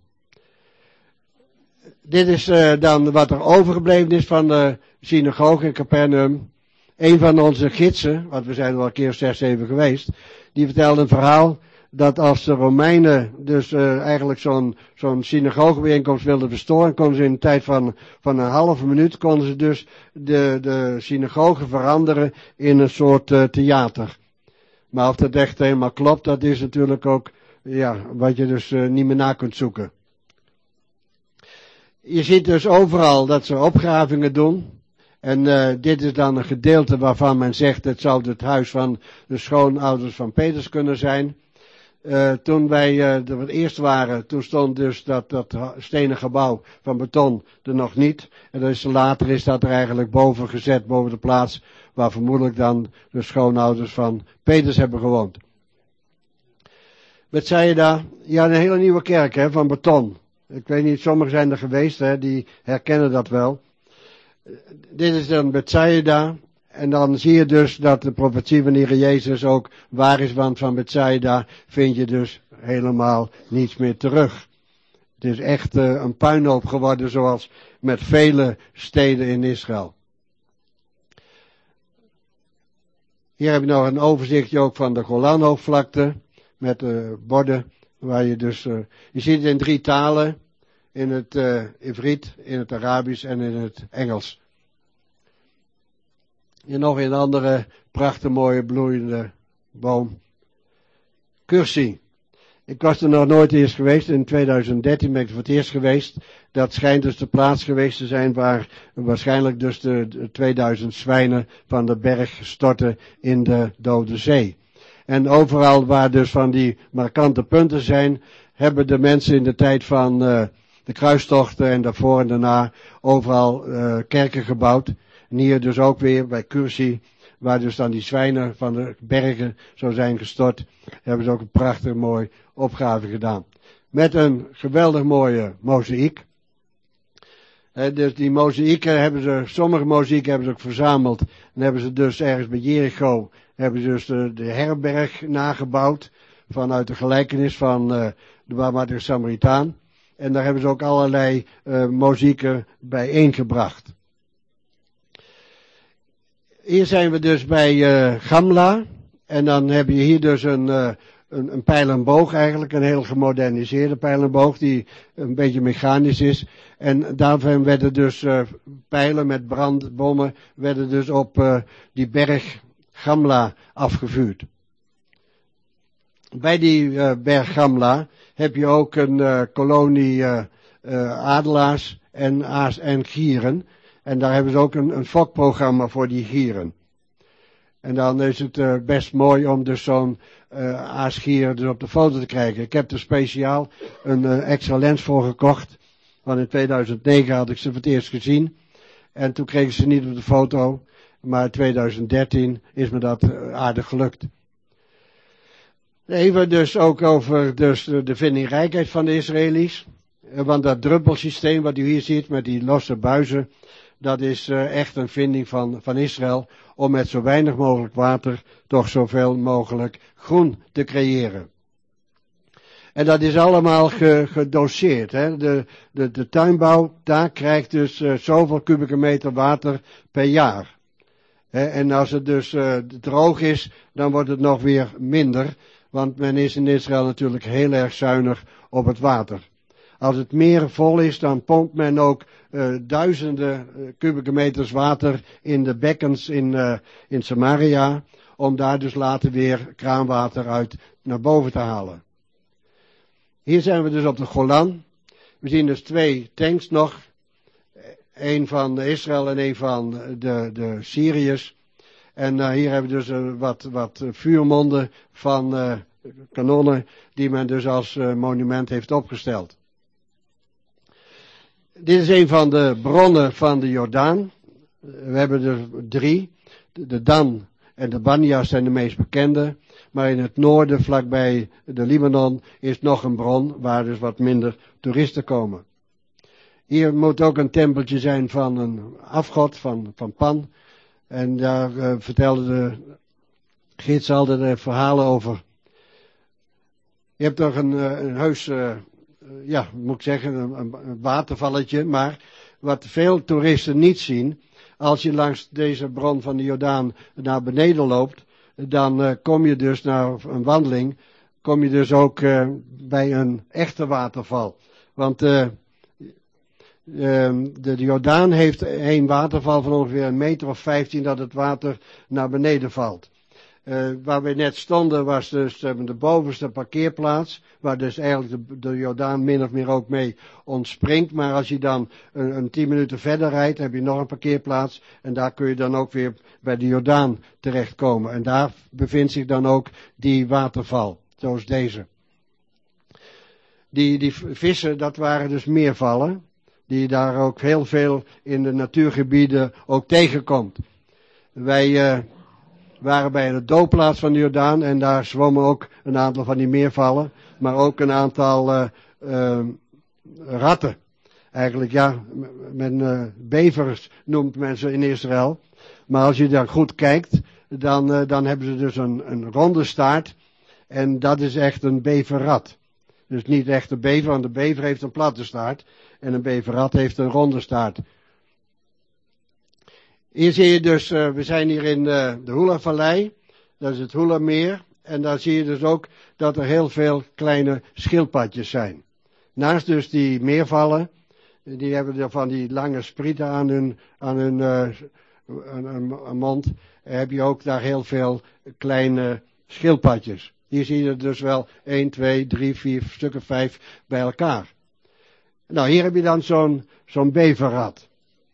Dit is dan wat er overgebleven is van de synagoge in Capernaum. Een van onze gidsen, want we zijn er al een keer 6, 7 geweest, die vertelde een verhaal dat als de Romeinen dus eigenlijk zo'n synagogebijeenkomst wilden verstoren, konden ze in een tijd van een halve minuut, konden ze dus de synagoge veranderen in een soort theater. Maar of dat echt helemaal klopt, dat is natuurlijk ook, ja, wat je dus niet meer na kunt zoeken. Je ziet dus overal dat ze opgravingen doen. En dit is dan een gedeelte waarvan men zegt, het zou het huis van de schoonouders van Petrus kunnen zijn. Toen wij er het eerst waren, toen stond dus dat stenen gebouw van beton er nog niet. En dus later is dat er eigenlijk boven gezet, boven de plaats waar vermoedelijk dan de schoonouders van Petrus hebben gewoond. Bethsaida, ja, een hele nieuwe kerk hè, van beton. Ik weet niet, sommigen zijn er geweest, hè, die herkennen dat wel. Dit is dan Bethsaida. En dan zie je dus dat de profetie van de Heer Jezus ook waar is, want van Bethsaida vind je dus helemaal niets meer terug. Het is echt een puinhoop geworden, zoals met vele steden in Israël. Hier heb je nog een overzichtje ook van de Golanhoogvlakte, met borden, waar je dus, je ziet het in 3 talen, in het Ivriet, in het Arabisch en in het Engels. Hier nog een andere prachtig mooie bloeiende boom. Cursie. Ik was er nog nooit eerst geweest. In 2013 ben ik er voor het eerst geweest. Dat schijnt dus de plaats geweest te zijn waar waarschijnlijk dus de 2000 zwijnen van de berg stortten in de Dode Zee. En overal waar dus van die markante punten zijn, hebben de mensen in de tijd van de kruistochten en daarvoor en daarna overal kerken gebouwd. En hier dus ook weer bij Cursie, waar dus dan die zwijnen van de bergen zo zijn gestort, hebben ze ook een prachtig mooi opgave gedaan. Met een geweldig mooie mozaïek. Dus die mozaïeken hebben ze, sommige mozaïeken hebben ze ook verzameld. En hebben ze dus ergens bij Jericho, hebben ze dus de herberg nagebouwd. Vanuit de gelijkenis van de barmhartige Samaritaan. En daar hebben ze ook allerlei mozaïeken bijeengebracht. Hier zijn we dus bij Gamla. En dan heb je hier dus een pijl en boog eigenlijk. Een heel gemoderniseerde pijl en boog die een beetje mechanisch is. En daarvan werden dus pijlen met brandbommen werden dus op die berg Gamla afgevuurd. Bij die berg Gamla heb je ook een kolonie adelaars en gieren. En daar hebben ze ook een fokprogramma voor die gieren. En dan is het best mooi om dus zo'n aasgier dus op de foto te krijgen. Ik heb er speciaal een extra lens voor gekocht. Want in 2009 had ik ze voor het eerst gezien. En toen kregen ze niet op de foto. Maar in 2013 is me dat aardig gelukt. Even dus ook over dus de vindingrijkheid van de Israëli's. Want dat druppelsysteem wat u hier ziet met die losse buizen, dat is echt een vinding van Israël om met zo weinig mogelijk water toch zoveel mogelijk groen te creëren. En dat is allemaal gedoseerd. Hè? De tuinbouw, daar krijgt dus zoveel kubieke meter water per jaar. En als het dus droog is, dan wordt het nog weer minder. Want men is in Israël natuurlijk heel erg zuinig op het water. Als het meer vol is, dan pompt men ook duizenden kubieke meters water in de bekkens in Samaria. Om daar dus later weer kraanwater uit naar boven te halen. Hier zijn we dus op de Golan. We zien dus 2 tanks nog. Eén van Israël en één van de Syriërs. En hier hebben we dus wat vuurmonden van kanonnen die men dus als monument heeft opgesteld. Dit is een van de bronnen van de Jordaan. We hebben er 3. De Dan en de Banja zijn de meest bekende. Maar in het noorden, vlakbij de Libanon, is nog een bron waar dus wat minder toeristen komen. Hier moet ook een tempeltje zijn van een afgod, van Pan. En daar vertelde de gids altijd verhalen over. Je hebt toch een heus, moet ik zeggen, een watervalletje. Maar wat veel toeristen niet zien, als je langs deze bron van de Jordaan naar beneden loopt, dan kom je dus na een wandeling, kom je dus ook bij een echte waterval. Want de Jordaan heeft een waterval van ongeveer 1,15 meter dat het water naar beneden valt. Waar we net stonden was dus de bovenste parkeerplaats, waar dus eigenlijk de Jordaan min of meer ook mee ontspringt. Maar als je dan een 10 minuten verder rijdt, heb je nog een parkeerplaats en daar kun je dan ook weer bij de Jordaan terechtkomen. En daar bevindt zich dan ook die waterval, zoals deze. Die vissen, dat waren dus meervallen, die je daar ook heel veel in de natuurgebieden ook tegenkomt. Wij waren bij de doopplaats van de Jordaan en daar zwommen ook een aantal van die meervallen, maar ook een aantal ratten. Eigenlijk ja, bevers noemt men ze in Israël. Maar als je daar goed kijkt, dan hebben ze dus een ronde staart en dat is echt een beverrat. Dus niet echt een bever, want de bever heeft een platte staart en een beverrat heeft een ronde staart. Hier zie je dus, we zijn hier in de Hula-vallei, dat is het Hula-meer. En daar zie je dus ook dat er heel veel kleine schildpadjes zijn. Naast dus die meervallen, die hebben er van die lange sprieten aan hun mond, heb je ook daar heel veel kleine schildpadjes. Hier zie je dus wel 1, 2, 3, 4, stukken 5 bij elkaar. Nou, hier heb je dan zo'n beverrat.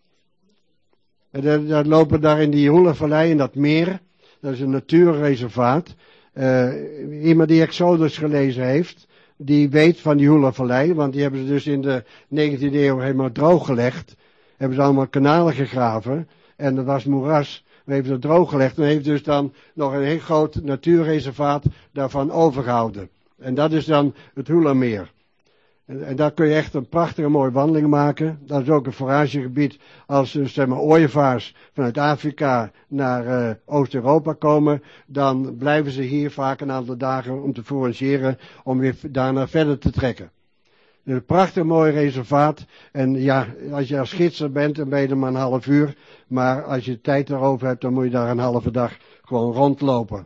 En daar lopen daar in die Hula-vallei, in dat meer, dat is een natuurreservaat. Iemand die Exodus gelezen heeft, die weet van die Hula-vallei, want die hebben ze dus in de 19e eeuw helemaal drooggelegd. Hebben ze allemaal kanalen gegraven en dat was moeras. We hebben het drooggelegd en heeft dus dan nog een heel groot natuurreservaat daarvan overgehouden. En dat is dan het Hula-meer. En daar kun je echt een prachtige mooie wandeling maken. Dat is ook een foragegebied als zeg maar ooievaars vanuit Afrika naar Oost-Europa komen. Dan blijven ze hier vaak een aantal dagen om te forageren om weer daarna verder te trekken. Een prachtig mooi reservaat. En ja, als je als gidser bent, dan ben je er maar een half uur. Maar als je tijd erover hebt, dan moet je daar een halve dag gewoon rondlopen.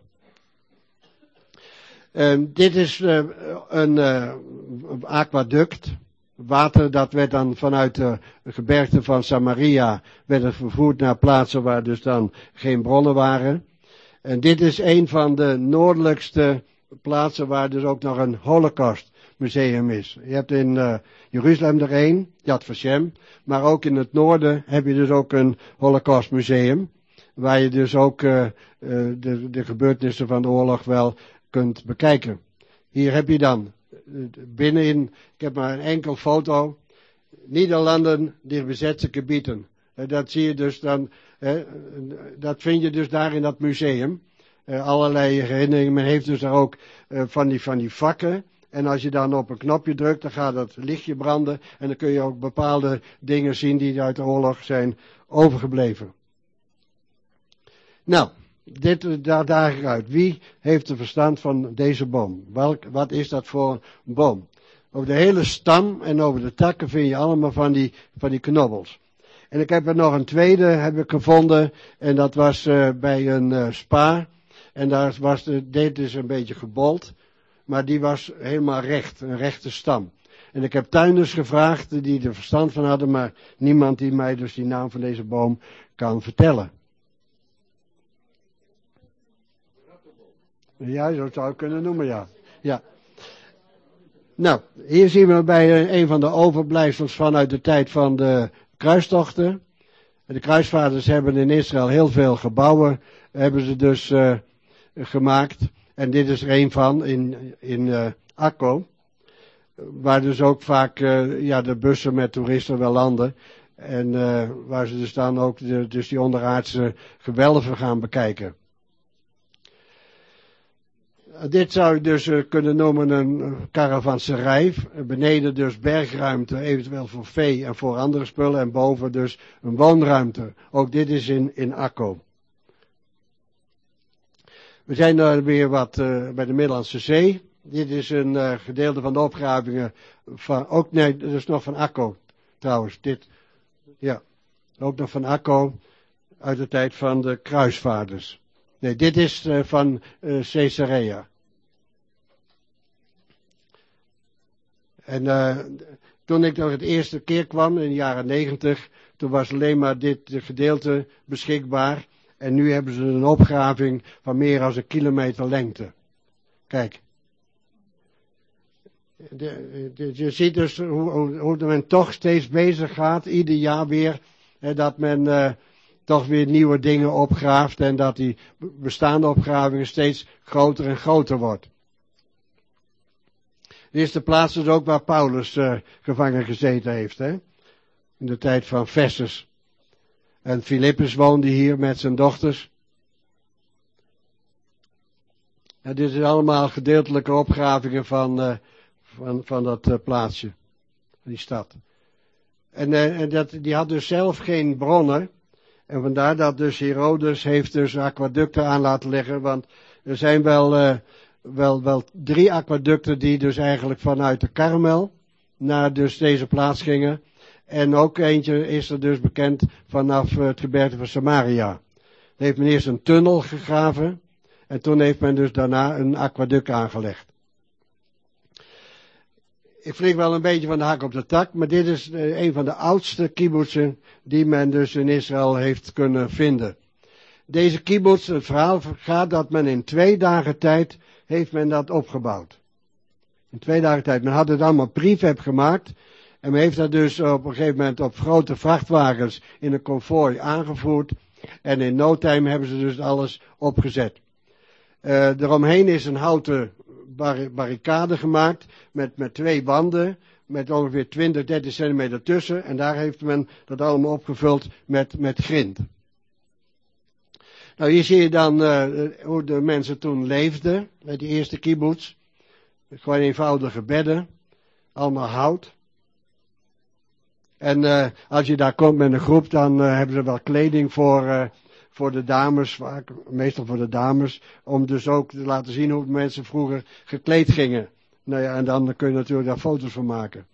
Dit is een aquaduct. Water dat werd dan vanuit de gebergte van Samaria werd het vervoerd naar plaatsen waar dus dan geen bronnen waren. En dit is een van de noordelijkste plaatsen waar dus ook nog een Holocaustmuseum is. Je hebt in Jeruzalem er een, Yad Vashem, maar ook in het noorden heb je dus ook een Holocaustmuseum. Waar je dus ook de gebeurtenissen van de oorlog wel kunt bekijken. Hier heb je dan binnenin, ik heb maar een enkel foto, Nederlanden, die bezette gebieden. Dat zie je dus dan, dat vind je dus daar in dat museum. Allerlei herinneringen, men heeft dus daar ook van die vakken. En als je dan op een knopje drukt, dan gaat dat lichtje branden. En dan kun je ook bepaalde dingen zien die uit de oorlog zijn overgebleven. Nou, dit daar uit. Wie heeft de verstand van deze boom? Wat is dat voor een boom? Over de hele stam en over de takken vind je allemaal van die knobbels. En ik heb er nog een tweede heb ik gevonden. En dat was bij een spa. En daar was dit is een beetje gebold. Maar die was helemaal recht. Een rechte stam. En ik heb tuinders gevraagd die er verstand van hadden. Maar niemand die mij dus die naam van deze boom kan vertellen. Ja, zo zou ik kunnen noemen, ja. Ja. Nou, hier zien we bij een van de overblijfsels vanuit de tijd van de kruistochten. De kruisvaarders hebben in Israël heel veel gebouwen, hebben ze dus gemaakt. En dit is er een van in Akko. Waar dus ook vaak de bussen met toeristen wel landen. En waar ze dus dan ook dus die onderaardse gewelven gaan bekijken. Dit zou je dus kunnen noemen een caravanserij. Beneden dus bergruimte, eventueel voor vee en voor andere spullen. En boven dus een woonruimte. Ook dit is in Akko. We zijn daar weer wat bij de Middellandse Zee. Dit is een gedeelte van de opgravingen van, dat is nog van Akko trouwens. Dit, ja, ook nog van Akko uit de tijd van de kruisvaarders. Nee, dit is van Caesarea. En toen ik nog het eerste keer kwam in de jaren 90, toen was alleen maar dit gedeelte beschikbaar. En nu hebben ze een opgraving van meer dan 1 kilometer lengte. Kijk. Je ziet dus hoe men toch steeds bezig gaat, ieder jaar weer, dat men toch weer nieuwe dingen opgraaft en dat die bestaande opgravingen steeds groter en groter wordt. Dit is de plaats dus ook waar Paulus gevangen gezeten heeft, hè? In de tijd van Festus. En Filippus woonde hier met zijn dochters. En dit is allemaal gedeeltelijke opgravingen van dat plaatsje, die stad. En die had dus zelf geen bronnen. En vandaar dat dus Herodes heeft dus aquaducten aan laten leggen. Want er zijn wel 3 aquaducten die dus eigenlijk vanuit de Karmel naar dus deze plaats gingen. En ook eentje is er dus bekend vanaf het gebergte van Samaria. Dan heeft men eerst een tunnel gegraven. En toen heeft men dus daarna een aquaduct aangelegd. Ik vlieg wel een beetje van de hak op de tak, maar dit is een van de oudste kibbutzen die men dus in Israël heeft kunnen vinden. Deze kibbutz, het verhaal gaat dat men in 2 dagen tijd heeft men dat opgebouwd. In 2 dagen tijd. Men had het allemaal prefab gemaakt. En men heeft dat dus op een gegeven moment op grote vrachtwagens in een konvooi aangevoerd. En in no time hebben ze dus alles opgezet. Eromheen is een houten barricade gemaakt met 2 wanden. Met ongeveer 20, 30 centimeter tussen. En daar heeft men dat allemaal opgevuld met grind. Nou, hier zie je dan hoe de mensen toen leefden. Met die eerste kibbutz. Gewoon eenvoudige bedden. Allemaal hout. En als je daar komt met een groep, dan hebben ze wel kleding voor de dames, vaak, meestal voor de dames, om dus ook te laten zien hoe mensen vroeger gekleed gingen. Nou ja, en dan kun je natuurlijk daar foto's van maken.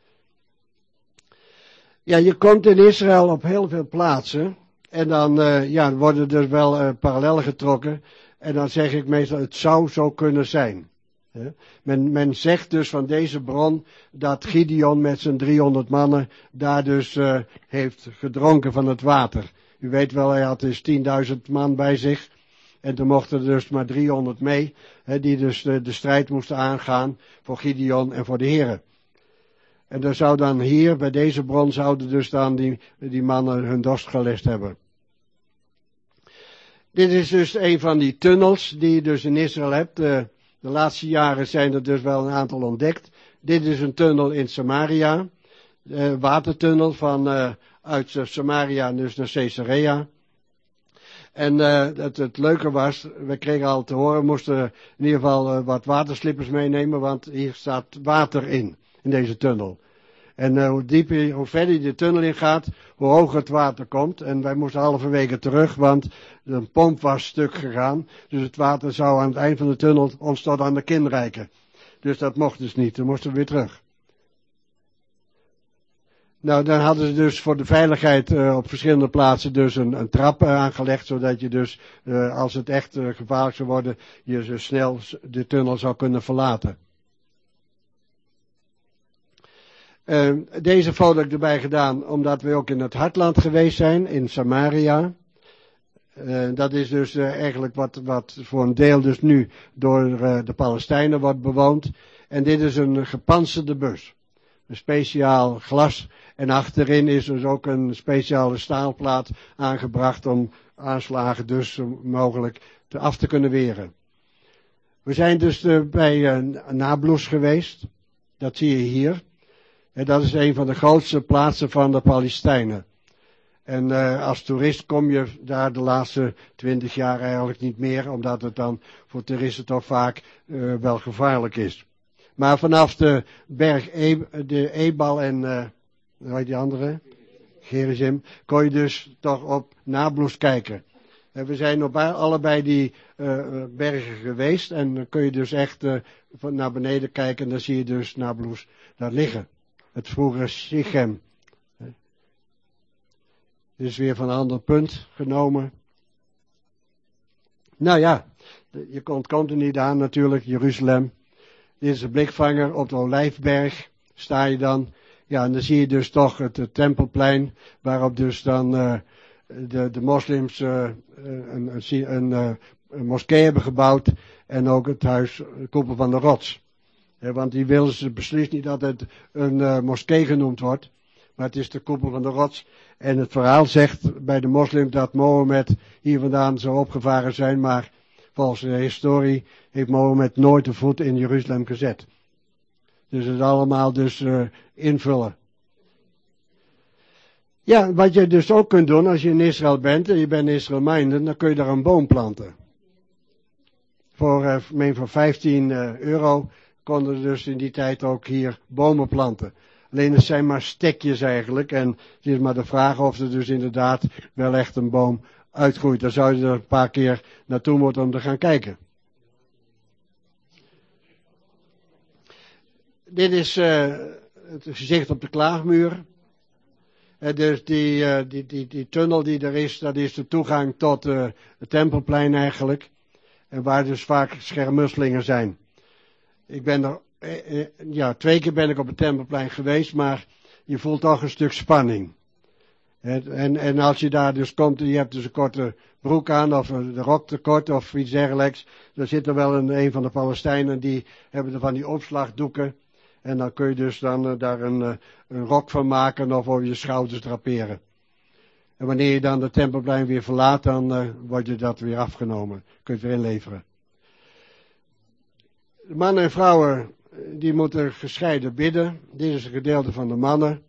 Ja, je komt in Israël op heel veel plaatsen, en dan worden er wel parallellen getrokken, en dan zeg ik meestal, het zou zo kunnen zijn. Men zegt dus van deze bron dat Gideon met zijn 300 mannen daar dus heeft gedronken van het water. U weet wel, hij had dus 10.000 man bij zich. En toen mochten er dus maar 300 mee, die dus de strijd moesten aangaan voor Gideon en voor de Here. En er zou dan hier, bij deze bron, zouden dus dan die mannen hun dorst gelest hebben. Dit is dus een van die tunnels die je dus in Israël hebt. De laatste jaren zijn er dus wel een aantal ontdekt. Dit is een tunnel in Samaria. Watertunnel uit Samaria dus naar Caesarea. En het leuke was, we kregen al te horen, we moesten in ieder geval wat waterslippers meenemen, want hier staat water in deze tunnel. En hoe verder je de tunnel in gaat, hoe hoger het water komt. En wij moesten halverwege terug, want de pomp was stuk gegaan. Dus het water zou aan het eind van de tunnel ons tot aan de kin reiken. Dus dat mocht dus niet, dan moesten we weer terug. Nou, dan hadden ze dus voor de veiligheid op verschillende plaatsen dus een trap aangelegd, zodat je dus, als het echt gevaarlijk zou worden, je zo snel de tunnel zou kunnen verlaten. Deze foto heb ik erbij gedaan, omdat we ook in het hartland geweest zijn, in Samaria. Dat is dus eigenlijk wat voor een deel dus nu door de Palestijnen wordt bewoond. En dit is een gepantserde bus. een speciaal glas. En achterin is dus ook een speciale staalplaat aangebracht om aanslagen dus mogelijk af te kunnen weren. We zijn dus bij Nablus geweest. Dat zie je hier. En dat is een van de grootste plaatsen van de Palestijnen. En als toerist kom je daar de laatste 20 jaar eigenlijk niet meer, omdat het dan voor toeristen toch vaak wel gevaarlijk is. Maar vanaf de berg de Ebal en, hoe heet die andere? Gerizim, kon je dus toch op Nablus kijken. En we zijn op allebei die bergen geweest en dan kun je dus echt naar beneden kijken en dan zie je dus Nablus daar liggen. Het vroegere Sichem. Dit is weer van een ander punt genomen. Nou ja, je komt er niet aan natuurlijk, Jeruzalem. Dit is de blikvanger op de Olijfberg, sta je dan. Ja, en dan zie je dus toch het tempelplein, waarop dus dan de moslims een moskee hebben gebouwd. En ook het huis, de koepel van de rots. Want die willen ze beslist niet dat het een moskee genoemd wordt. Maar het is de koepel van de rots. En het verhaal zegt bij de moslims dat Mohammed hier vandaan zou opgevaren zijn. Maar volgens de historie heeft Mohammed nooit de voet in Jeruzalem gezet. Dus het is allemaal dus invullen. Ja, wat je dus ook kunt doen als je in Israël bent en je bent Israël-minded, dan kun je daar een boom planten. Voor 15 euro konden ze dus in die tijd ook hier bomen planten. Alleen het zijn maar stekjes eigenlijk. En het is maar de vraag of er dus inderdaad wel echt een boom uitgroeit. Dan zou je er een paar keer naartoe moeten om te gaan kijken. Dit is het gezicht op de Klaagmuur. Dus die tunnel die er is, dat is de toegang tot het Tempelplein eigenlijk. En waar dus vaak schermutselingen zijn. Ik ben er, 2 keer ben ik op het Tempelplein geweest, maar je voelt toch een stuk spanning. En als je daar dus komt en je hebt dus een korte broek aan, of de rok te kort, of iets dergelijks, dan zit er wel een van de Palestijnen, die hebben er van die opslagdoeken. En dan kun je dus dan daar een rok van maken of over je schouders draperen. En wanneer je dan de Tempelplein weer verlaat, dan wordt je dat weer afgenomen. Kun je het weer inleveren. De mannen en vrouwen, die moeten gescheiden bidden. Dit is een gedeelte van de mannen.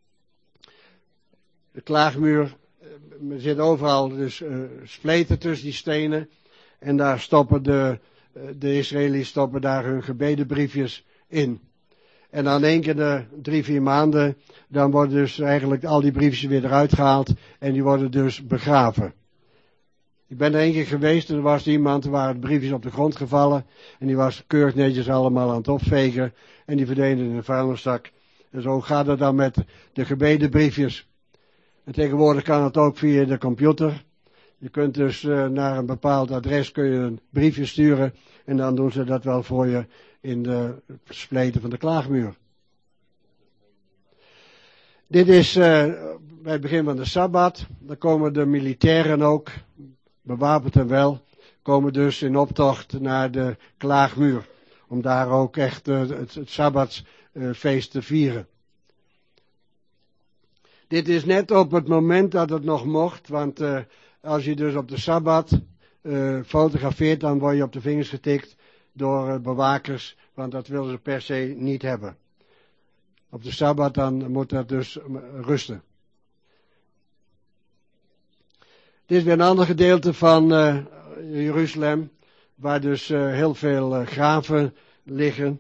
De klaagmuur, er zit overal dus spleten tussen die stenen. En daar stoppen de Israëli's stoppen daar hun gebedenbriefjes in. En dan 1 keer de 3-4 maanden, dan worden dus eigenlijk al die briefjes weer eruit gehaald. En die worden dus begraven. Ik ben er 1 keer geweest en er was iemand, er waren briefjes op de grond gevallen. En die was keurig netjes allemaal aan het opvegen. En die verdwenen in een vuilniszak. En zo gaat het dan met de gebedenbriefjes. En tegenwoordig kan het ook via de computer. Je kunt dus naar een bepaald adres kun je een briefje sturen. En dan doen ze dat wel voor je in de spleten van de klaagmuur. Dit is bij het begin van de Sabbat. Dan komen de militairen ook, bewapend en wel, komen dus in optocht naar de klaagmuur. Om daar ook echt het Sabbatsfeest te vieren. Dit is net op het moment dat het nog mocht, want als je dus op de Sabbat fotografeert, dan word je op de vingers getikt door bewakers, want dat willen ze per se niet hebben. Op de Sabbat dan moet dat dus rusten. Dit is weer een ander gedeelte van Jeruzalem, waar dus heel veel graven liggen.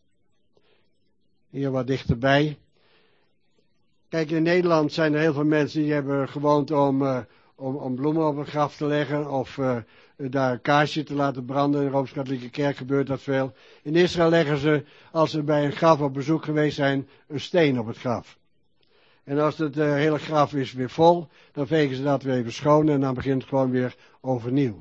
Hier wat dichterbij. Kijk, in Nederland zijn er heel veel mensen die hebben gewoonte om bloemen op een graf te leggen of daar een kaarsje te laten branden. In de Rooms-Katholieke Kerk gebeurt dat veel. In Israël leggen ze, als ze bij een graf op bezoek geweest zijn, een steen op het graf. En als het hele graf is weer vol, dan vegen ze dat weer even schoon en dan begint het gewoon weer overnieuw.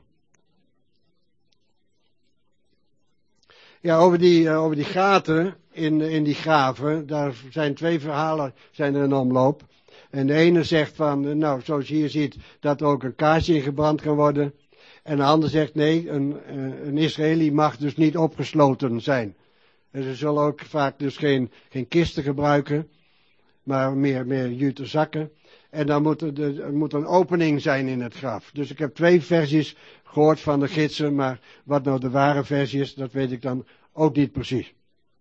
Ja, over die gaten in die graven, daar zijn 2 verhalen zijn er in omloop. En de ene zegt van, nou, zoals je hier ziet, dat er ook een kaarsje in gebrand kan worden. En de ander zegt, nee, een Israëli mag dus niet opgesloten zijn. En ze zullen ook vaak dus geen kisten gebruiken, maar meer jute zakken. En dan moet een opening zijn in het graf. Dus ik heb 2 versies gehoord van de gidsen, maar wat nou de ware versie is, dat weet ik dan ook niet precies.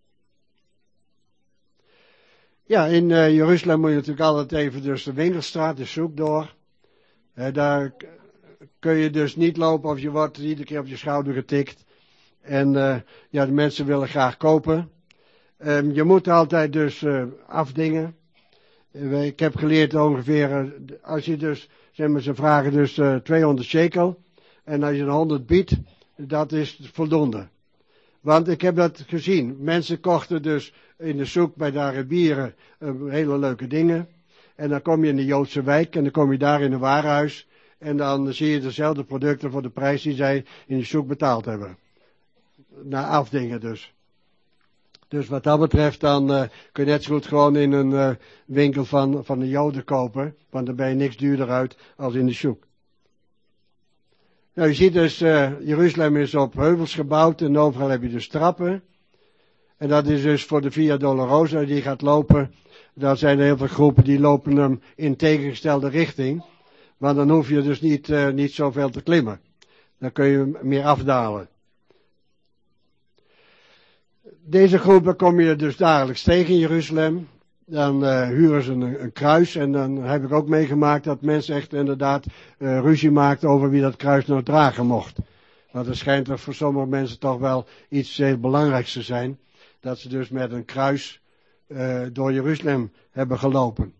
Ja, in Jeruzalem moet je natuurlijk altijd even dus de winkelstraat, de zoek door. Daar kun je dus niet lopen of je wordt iedere keer op je schouder getikt. En ja, de mensen willen graag kopen. Je moet altijd dus afdingen. Ik heb geleerd ongeveer, als je dus, zeg maar, ze vragen dus 200 shekel. En als je een 100 biedt, dat is voldoende. Want ik heb dat gezien. Mensen kochten dus in de zoek bij de Arabieren hele leuke dingen. En dan kom je in de Joodse wijk en dan kom je daar in een warenhuis. En dan zie je dezelfde producten voor de prijs die zij in de zoek betaald hebben. Na afdingen dus. Dus wat dat betreft dan kun je net zo goed gewoon in een winkel van de Joden kopen. Want dan ben je niks duurder uit als in de zoek. Nou, je ziet dus, Jeruzalem is op heuvels gebouwd en overal heb je dus trappen. En dat is dus voor de Via Dolorosa die gaat lopen. Daar zijn er heel veel groepen die lopen hem in tegengestelde richting. Want dan hoef je dus niet zoveel te klimmen. Dan kun je meer afdalen. Deze groepen kom je dus dagelijks tegen in Jeruzalem. Dan huren ze een kruis en dan heb ik ook meegemaakt dat mensen echt inderdaad ruzie maakten over wie dat kruis nou dragen mocht. Want het schijnt er voor sommige mensen toch wel iets heel belangrijks te zijn. Dat ze dus met een kruis door Jeruzalem hebben gelopen.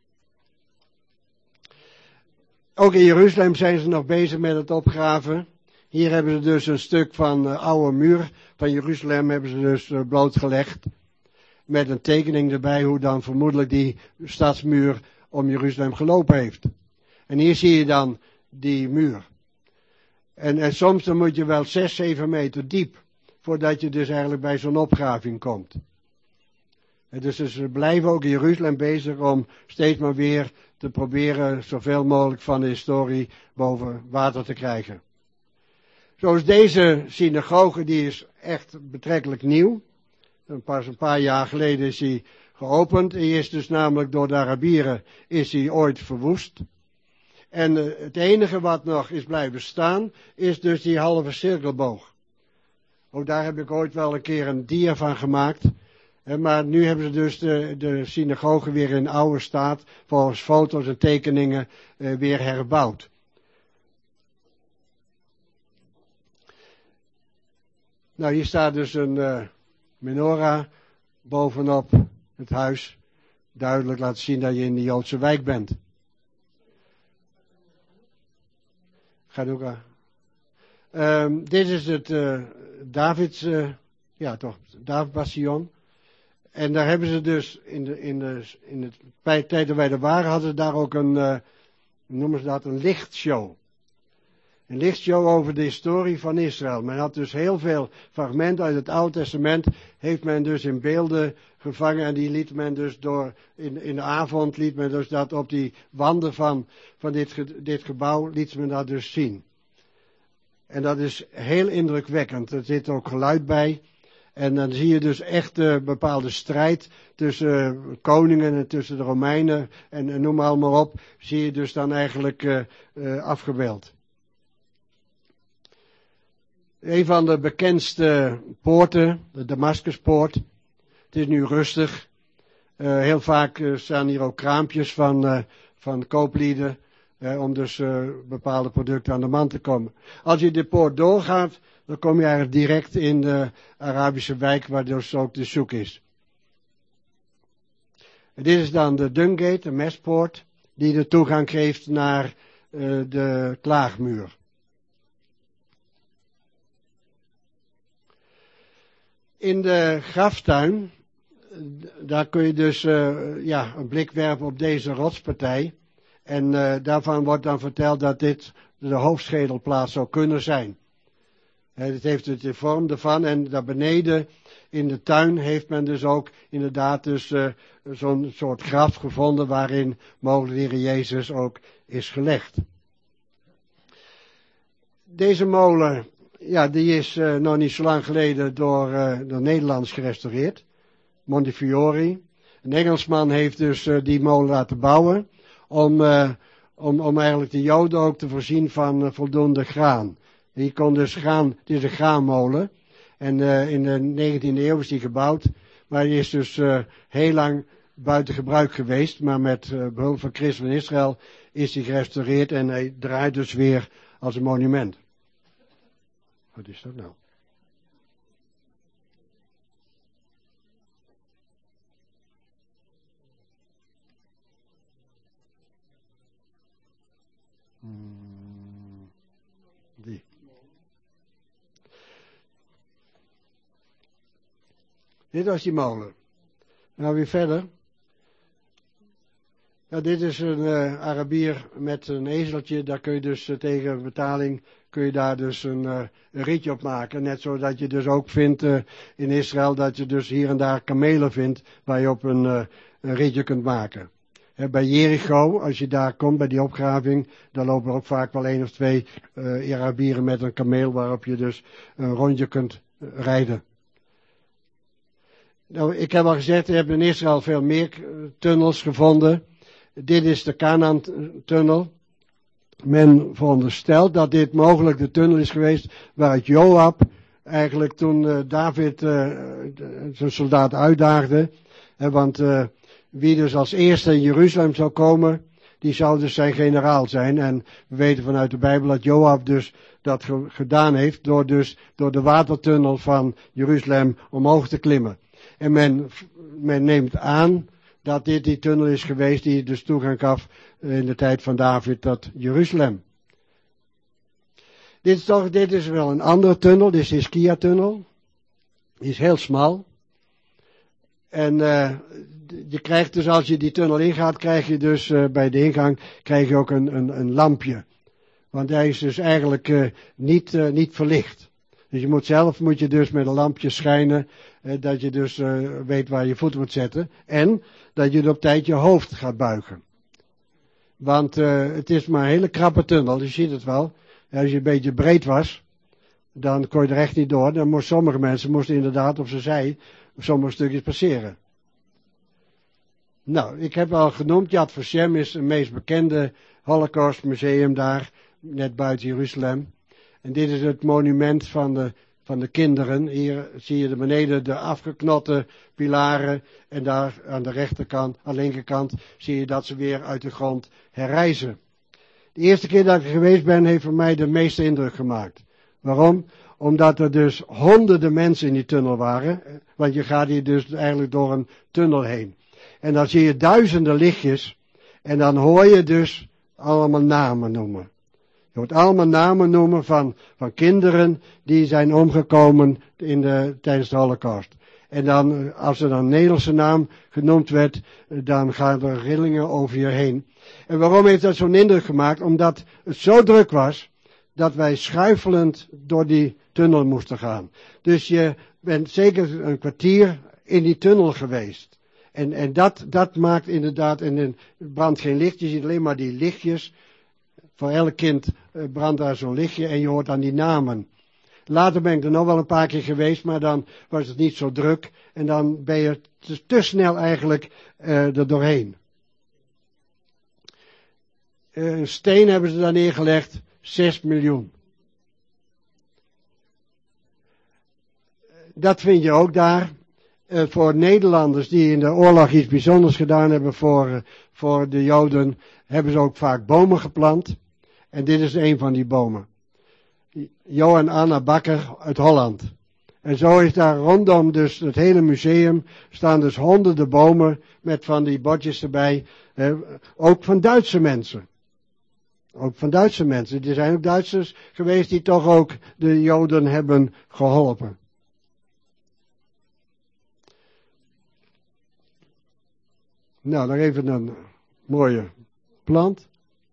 Ook in Jeruzalem zijn ze nog bezig met het opgraven. Hier hebben ze dus een stuk van oude muur van Jeruzalem hebben ze dus blootgelegd. Met een tekening erbij hoe dan vermoedelijk die stadsmuur om Jeruzalem gelopen heeft. En hier zie je dan die muur. En soms dan moet je wel 6, 7 meter diep. Voordat je dus eigenlijk bij zo'n opgraving komt. En dus ze blijven ook in Jeruzalem bezig om steeds maar weer te proberen zoveel mogelijk van de historie boven water te krijgen. Zoals deze synagoge, die is echt betrekkelijk nieuw. Pas een paar jaar geleden is hij geopend. Hij is dus namelijk door de Arabieren is hij ooit verwoest. En het enige wat nog is blijven staan, is dus die halve cirkelboog. Ook daar heb ik ooit wel een keer een dia van gemaakt. Maar nu hebben ze dus de synagoge weer in oude staat, volgens foto's en tekeningen, weer herbouwd. Nou, hier staat dus een menorah bovenop het huis. Duidelijk laten zien dat je in de Joodse wijk bent. Gaat ook aan. Dit is het Davids, David Bastion. En daar hebben ze dus in de tijd dat wij er waren, hadden ze daar ook een lichtshow. Een lichtshow over de historie van Israël. Men had dus heel veel fragmenten uit het Oude Testament, heeft men dus in beelden gevangen en die liet men dus in de avond liet men dus dat op die wanden van dit gebouw liet men dat dus zien. En dat is heel indrukwekkend. Er zit ook geluid bij. En dan zie je dus echt bepaalde strijd tussen koningen en tussen de Romeinen en noem maar allemaal op, zie je dus dan eigenlijk afgebeeld. Een van de bekendste poorten, de Damascuspoort. Het is nu rustig. Heel vaak staan hier ook kraampjes van kooplieden. Om dus bepaalde producten aan de man te komen. Als je de poort doorgaat, dan kom je eigenlijk direct in de Arabische wijk waar dus ook de zoek is. En dit is dan de Dungate, de mespoort, die de toegang geeft naar de klaagmuur. In de graftuin, daar kun je dus een blik werpen op deze rotspartij. En daarvan wordt dan verteld dat dit de hoofdschedelplaats zou kunnen zijn. Het heeft de vorm ervan en daar beneden in de tuin heeft men dus ook inderdaad dus zo'n soort graf gevonden waarin mogelijk de Heer Jezus ook is gelegd. Deze molen Ja, die is nog niet zo lang geleden door Nederlanders gerestaureerd. Montefiore. Een Engelsman heeft dus die molen laten bouwen om eigenlijk de Joden ook te voorzien van voldoende graan. Die kon dus graan, het is een graanmolen. En in de 19e eeuw is die gebouwd. Maar die is dus heel lang buiten gebruik geweest. Maar met behulp van Christus van Israël is die gerestaureerd en hij draait dus weer als een monument. Wat is dat nou? Die. Dit was die molen. Nou weer verder. Nou, dit is een Arabier met een ezeltje. Daar kun je dus tegen betaling kun je daar dus een ritje op maken. Net zodat je dus ook vindt in Israël dat je dus hier en daar kamelen vindt waar je op een ritje kunt maken. Bij Jericho, als je daar komt bij die opgraving, dan lopen er ook vaak wel 1 of 2 Arabieren met een kameel waarop je dus een rondje kunt rijden. Nou, ik heb al gezegd, we hebben in Israël veel meer tunnels gevonden. Dit is de Canaan-tunnel. Men veronderstelt dat dit mogelijk de tunnel is geweest waaruit Joab eigenlijk toen David zijn soldaat uitdaagde. Want wie dus als eerste in Jeruzalem zou komen, die zou dus zijn generaal zijn. En we weten vanuit de Bijbel dat Joab dus dat gedaan heeft door de watertunnel van Jeruzalem omhoog te klimmen. En men neemt aan dat dit die tunnel is geweest die dus toegang gaf in de tijd van David tot Jeruzalem. Dit is wel een andere tunnel, dit is de Ischia-tunnel. Die is heel smal. En je krijgt dus als je die tunnel ingaat, krijg je dus bij de ingang krijg je ook een lampje. Want hij is dus eigenlijk niet verlicht. Dus moet je dus met een lampje schijnen, dat je dus weet waar je voet moet zetten. En dat je op tijd je hoofd gaat buigen. Want het is maar een hele krappe tunnel, je ziet het wel. Als je een beetje breed was, dan kon je er echt niet door. Dan sommige mensen moesten inderdaad op zijn zij sommige stukjes passeren. Nou, ik heb al genoemd, Yad Vashem is het meest bekende Holocaust museum daar, net buiten Jeruzalem. En dit is het monument van de kinderen. Hier zie je beneden de afgeknotte pilaren. En daar aan de rechterkant, aan de linkerkant, zie je dat ze weer uit de grond herrijzen. De eerste keer dat ik er geweest ben, heeft voor mij de meeste indruk gemaakt. Waarom? Omdat er dus honderden mensen in die tunnel waren. Want je gaat hier dus eigenlijk door een tunnel heen. En dan zie je duizenden lichtjes. En dan hoor je dus allemaal namen noemen. Je hoort allemaal namen noemen van kinderen die zijn omgekomen tijdens de Holocaust. En dan, als er dan een Nederlandse naam genoemd werd, dan gaan er rillingen over je heen. En waarom heeft dat zo'n indruk gemaakt? Omdat het zo druk was, dat wij schuifelend door die tunnel moesten gaan. Dus je bent zeker een kwartier in die tunnel geweest. En dat maakt inderdaad, en er brandt geen licht, je ziet alleen maar die lichtjes. Voor elk kind brandt daar zo'n lichtje en je hoort dan die namen. Later ben ik er nog wel een paar keer geweest, maar dan was het niet zo druk. En dan ben je te snel eigenlijk er doorheen. Een steen hebben ze daar neergelegd, 6 miljoen. Dat vind je ook daar. Voor Nederlanders die in de oorlog iets bijzonders gedaan hebben voor de Joden, hebben ze ook vaak bomen geplant. En dit is een van die bomen. Jo en Anna Bakker uit Holland. En zo is daar rondom dus het hele museum staan dus honderden bomen met van die bordjes erbij. Ook van Duitse mensen. Ook van Duitse mensen. Er zijn ook Duitsers geweest die toch ook de Joden hebben geholpen. Nou, dan even een mooie plant.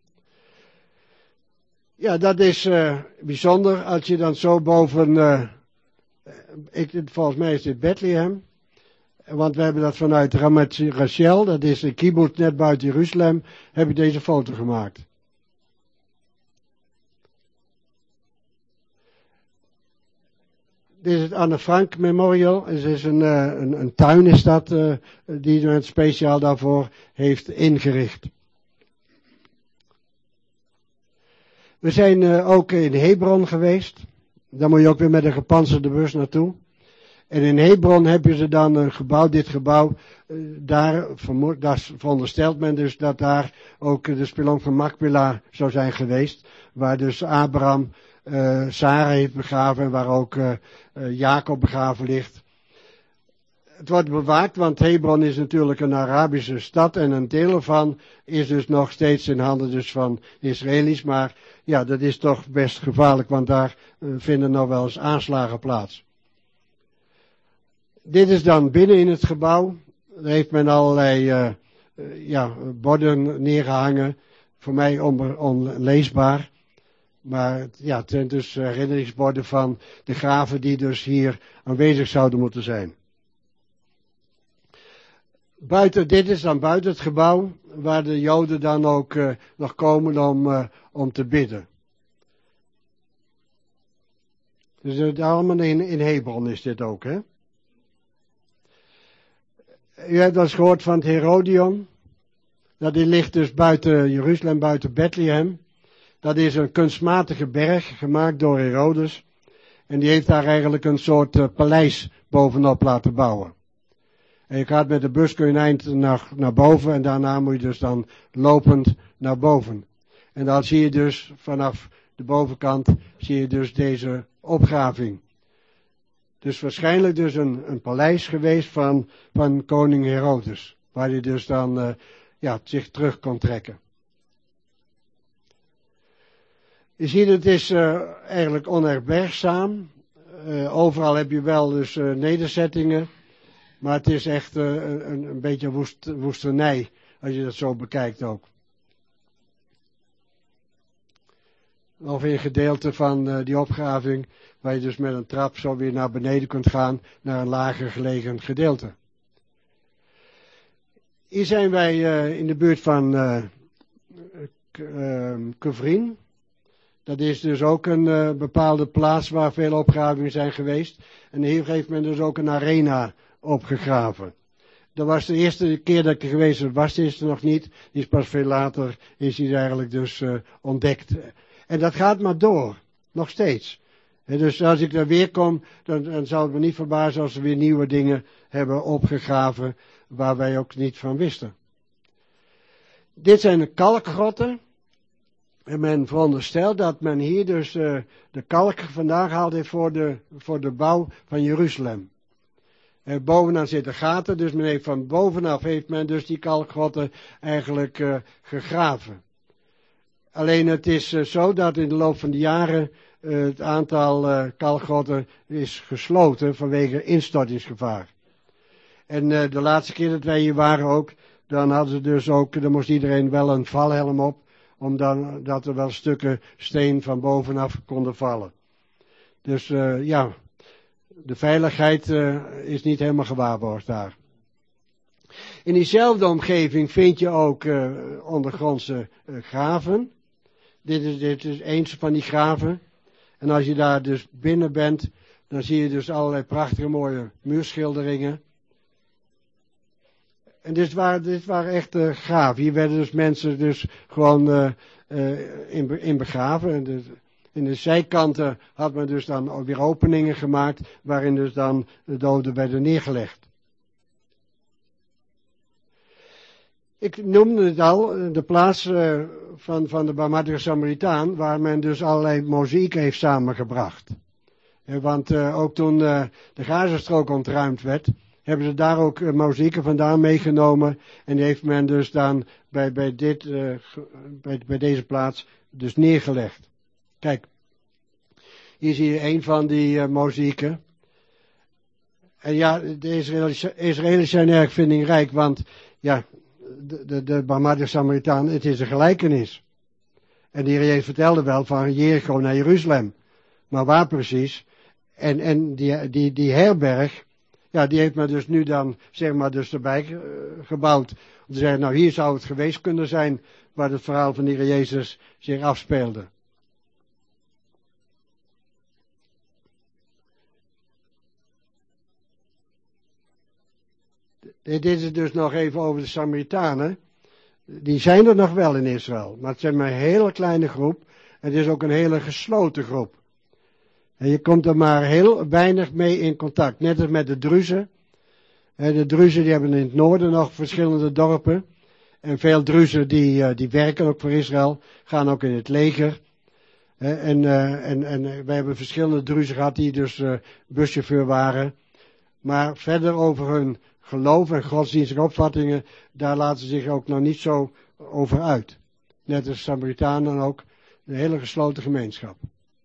Ja, dat is bijzonder als je dan zo boven, volgens mij is dit Bethlehem. Want we hebben dat vanuit Ramat Rachel, dat is een kibbutz net buiten Jeruzalem, heb ik deze foto gemaakt. Dit is het Anne Frank Memorial. Het is een tuin is dat, die men speciaal daarvoor heeft ingericht. We zijn ook in Hebron geweest. Daar moet je ook weer met een gepantserde bus naartoe. En in Hebron hebben ze dan een gebouw, dit gebouw, daar veronderstelt men dus dat daar ook de spelonk van Makpela zou zijn geweest. Waar dus Abraham Sarah heeft begraven en waar ook Jacob begraven ligt. Het wordt bewaakt, want Hebron is natuurlijk een Arabische stad en een deel ervan is dus nog steeds in handen dus van Israëli's. Maar ja, dat is toch best gevaarlijk, want daar vinden nog wel eens aanslagen plaats. Dit is dan binnen in het gebouw. Daar heeft men allerlei borden neergehangen. Voor mij onleesbaar. Maar ja, het zijn dus herinneringsborden van de graven die dus hier aanwezig zouden moeten zijn. Dit is dan buiten het gebouw, waar de Joden dan ook nog komen om te bidden. Dus het allemaal in Hebron is dit ook, hè? U hebt wel eens gehoord van het Herodion. Dat die ligt dus buiten Jeruzalem, buiten Bethlehem. Dat is een kunstmatige berg, gemaakt door Herodes. En die heeft daar eigenlijk een soort paleis bovenop laten bouwen. En je gaat met de bus kun je een eind naar boven en daarna moet je dus dan lopend naar boven. En dan zie je dus vanaf de bovenkant, zie je dus deze opgraving. Dus waarschijnlijk dus een paleis geweest van koning Herodes. Waar hij dus dan zich terug kon trekken. Je ziet het is eigenlijk onherbergzaam. Overal heb je wel dus nederzettingen. Maar het is echt een beetje woestenij. Als je dat zo bekijkt ook. Of in een gedeelte van die opgraving. Waar je dus met een trap zo weer naar beneden kunt gaan. Naar een lager gelegen gedeelte. Hier zijn wij in de buurt van Kuvrin. Dat is dus ook een bepaalde plaats waar veel opgravingen zijn geweest. En hier heeft men dus ook een arena opgegraven. Dat was de eerste keer dat ik er geweest was, is er nog niet. Die is pas veel later, is die eigenlijk dus ontdekt. En dat gaat maar door, nog steeds. En dus als ik daar weer kom, dan zal het me niet verbazen als we weer nieuwe dingen hebben opgegraven, waar wij ook niet van wisten. Dit zijn de kalkgrotten. En men veronderstelt dat men hier dus de kalk vandaan gehaald heeft voor de bouw van Jeruzalem. Bovenaan zitten gaten, dus men heeft van bovenaf heeft men dus die kalkgrotten eigenlijk gegraven. Alleen het is zo dat in de loop van de jaren het aantal kalkgrotten is gesloten vanwege instortingsgevaar. En de laatste keer dat wij hier waren ook, dan hadden ze dus ook, dan moest iedereen wel een valhelm op. Omdat er wel stukken steen van bovenaf konden vallen. Dus de veiligheid is niet helemaal gewaarborgd daar. In diezelfde omgeving vind je ook ondergrondse graven. Dit is eens van die graven. En als je daar dus binnen bent, dan zie je dus allerlei prachtige mooie muurschilderingen. En dit waren echt graven. Hier werden dus mensen dus gewoon in begraven. En in de zijkanten had men dus dan weer openingen gemaakt, waarin dus dan de doden werden neergelegd. Ik noemde het al, de plaats van de barmhartige Samaritaan, waar men dus allerlei mozaïeken heeft samengebracht. Want ook toen de Gazastrook ontruimd werd, hebben ze daar ook mozaïeken vandaan meegenomen. En die heeft men dus dan bij deze plaats dus neergelegd. Kijk, hier zie je een van die mozaïeken. En ja, de Israëli's zijn erg vindingrijk, want ja, de barmhartige Samaritaan, het is een gelijkenis. En de Heer Jezus vertelde wel van Jericho naar Jeruzalem. Maar waar precies? En die herberg, ja, die heeft men dus nu dan, zeg maar, dus erbij gebouwd. Om te zeggen, nou, hier zou het geweest kunnen zijn waar het verhaal van de Heer Jezus zich afspeelde. Dit is dus nog even over de Samaritanen. Die zijn er nog wel in Israël, maar het zijn maar een hele kleine groep. Het is ook een hele gesloten groep. En je komt er maar heel weinig mee in contact. Net als met de Druzen. De Druzen die hebben in het noorden nog verschillende dorpen. En veel Druzen die werken ook voor Israël, gaan ook in het leger. En wij hebben verschillende Druzen gehad die dus buschauffeur waren. Maar verder over hun geloof en godsdienstige opvattingen, daar laten ze zich ook nog niet zo over uit. Net als Samaritanen ook, een hele gesloten gemeenschap.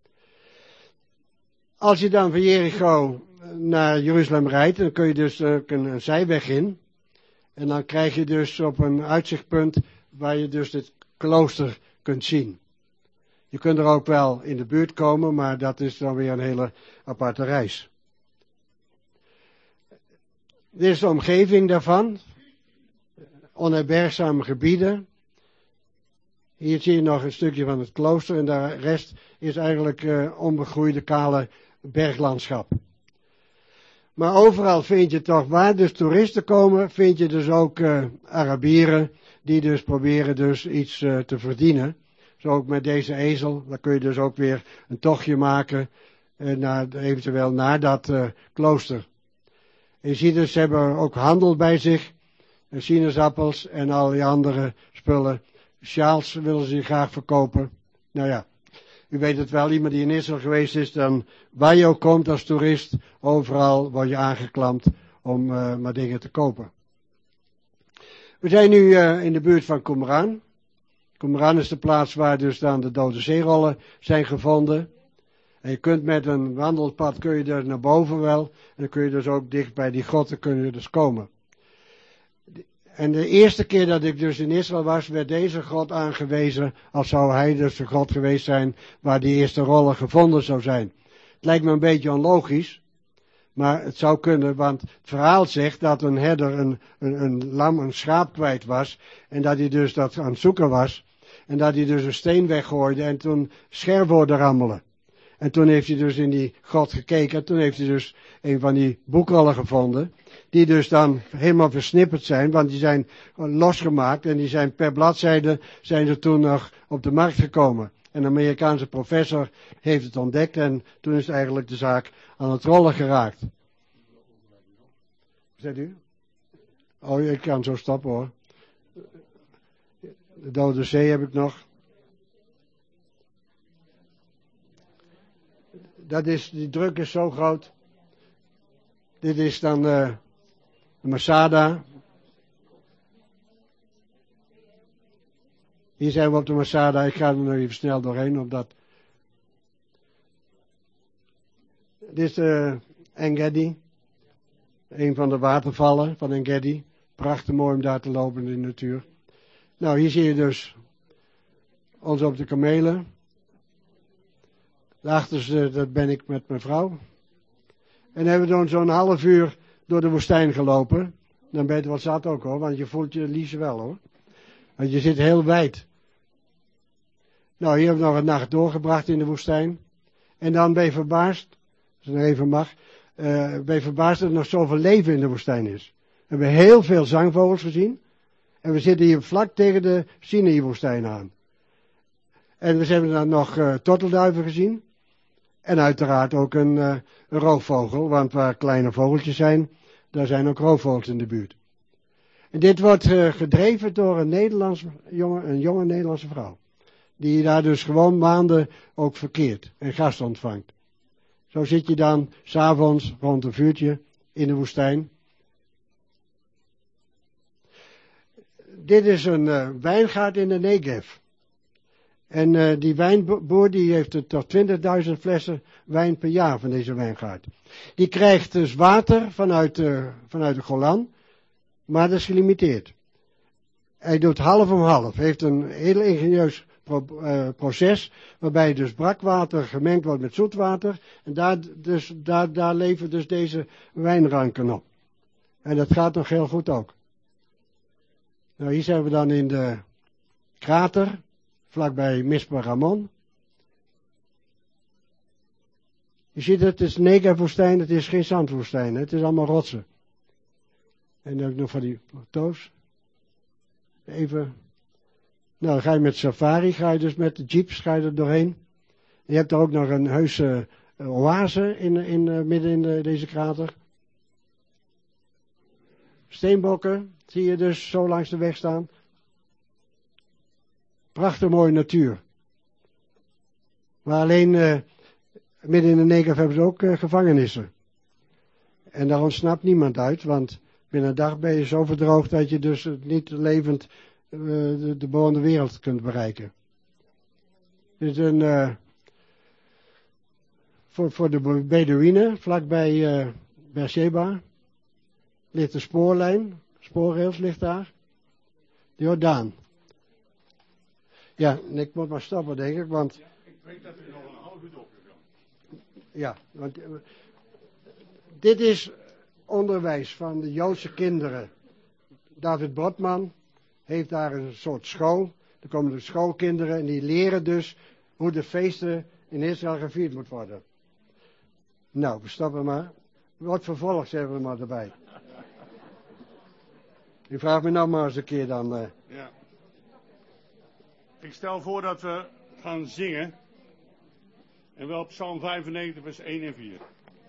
Als je dan van Jericho naar Jeruzalem rijdt, dan kun je dus een zijweg in. En dan krijg je dus op een uitzichtpunt waar je dus het klooster kunt zien. Je kunt er ook wel in de buurt komen, maar dat is dan weer een hele aparte reis. Dit is de omgeving daarvan. Onherbergzame gebieden. Hier zie je nog een stukje van het klooster en de rest is eigenlijk onbegroeide kale berglandschap. Maar overal vind je toch, waar dus toeristen komen, vind je dus ook Arabieren die dus proberen dus iets te verdienen. Zo ook met deze ezel, dan kun je dus ook weer een tochtje maken, eventueel naar dat klooster. En je ziet dus, ze hebben ook handel bij zich, sinaasappels en al die andere spullen. Sjaals willen ze graag verkopen. Nou ja, u weet het wel, iemand die in Israël geweest is, dan waar je ook komt als toerist, overal word je aangeklampt om maar dingen te kopen. We zijn nu in de buurt van Qumran. Qumran is de plaats waar dus dan de Dode Zeerollen zijn gevonden. En je kunt met een wandelpad kun je er naar boven wel. En dan kun je dus ook dicht bij die grotten kun je dus komen. En de eerste keer dat ik dus in Israël was, werd deze grot aangewezen als zou hij dus de grot geweest zijn waar die eerste rollen gevonden zou zijn. Het lijkt me een beetje onlogisch, maar het zou kunnen, want het verhaal zegt dat een herder een lam, een schaap kwijt was en dat hij dus dat aan het zoeken was en dat hij dus een steen weggooide en toen scherf hoorde rammelen. En toen heeft hij dus in die grot gekeken en toen heeft hij dus een van die boekrollen gevonden. Die dus dan helemaal versnipperd zijn, want die zijn losgemaakt en die zijn per bladzijde zijn er toen nog op de markt gekomen. Een Amerikaanse professor heeft het ontdekt en toen is eigenlijk de zaak aan het rollen geraakt. Zegt u? Oh, ik kan zo stoppen hoor. De Dode Zee heb ik nog. Die druk is zo groot. Dit is dan de Masada. Hier zijn we op de Masada. Ik ga er nog even snel doorheen. Dit is En-Gedi. Een van de watervallen van En-Gedi. Prachtig mooi om daar te lopen in de natuur. Nou, hier zie je dus ons op de kamelen. Daarachter dat ben ik met mijn vrouw. En hebben we dan zo'n half uur door de woestijn gelopen. Dan ben je wat zat ook hoor, want je voelt je liefst wel hoor. Want je zit heel wijd. Nou, hier hebben we nog een nacht doorgebracht in de woestijn. En dan ben je verbaasd, als het nog even mag, ben je verbaasd dat er nog zoveel leven in de woestijn is. We hebben heel veel zangvogels gezien. En we zitten hier vlak tegen de Sinaï-woestijn aan. En we hebben dan nog tortelduiven gezien. En uiteraard ook een roofvogel, want waar kleine vogeltjes zijn, daar zijn ook roofvogels in de buurt. En dit wordt gedreven door een jonge Nederlandse vrouw. Die daar dus gewoon maanden ook verkeert en gast ontvangt. Zo zit je dan 's avonds rond een vuurtje in de woestijn. Dit is een wijngaard in de Negev. En die wijnboer die heeft tot 20.000 flessen wijn per jaar van deze wijngaard. Die krijgt dus water vanuit de Golan, maar dat is gelimiteerd. Hij doet half om half. Hij heeft een heel ingenieus proces waarbij dus brakwater gemengd wordt met zoetwater. En daar levert dus deze wijnranken op. En dat gaat nog heel goed ook. Nou, hier zijn we dan in de krater, vlakbij Mispa Ramon. Je ziet het is Negev-woestijn, het is geen zandwoestijn, het is allemaal rotsen. En dan heb ik nog van die foto's. Even. Nou, dan ga je met safari, ga je dus met de jeeps, ga je er doorheen. Je hebt er ook nog een heuse oase midden in deze krater. Steenbokken zie je dus zo langs de weg staan. Prachtig mooie natuur. Maar alleen midden in de Negev hebben ze ook gevangenissen. En daar ontsnapt niemand uit, want binnen een dag ben je zo verdroogd dat je dus niet levend de bewoonde wereld kunt bereiken. Het is voor de Bedouinen, vlakbij Beersheba, ligt de spoorlijn, spoorrails ligt daar. De Jordaan. Ja, ik moet maar stoppen, denk ik, want... Ik weet dat u nog een half uur doorgegaan. Ja, want dit is onderwijs van de Joodse kinderen. David Botman heeft daar een soort school. Er komen de schoolkinderen en die leren dus hoe de feesten in Israël gevierd moet worden. Nou, we stoppen maar. Wordt vervolgd, zeggen we maar erbij. U vraagt me nou maar eens een keer dan. Ja. Ik stel voor dat we gaan zingen. En wel op Psalm 95, vers 1 en 4.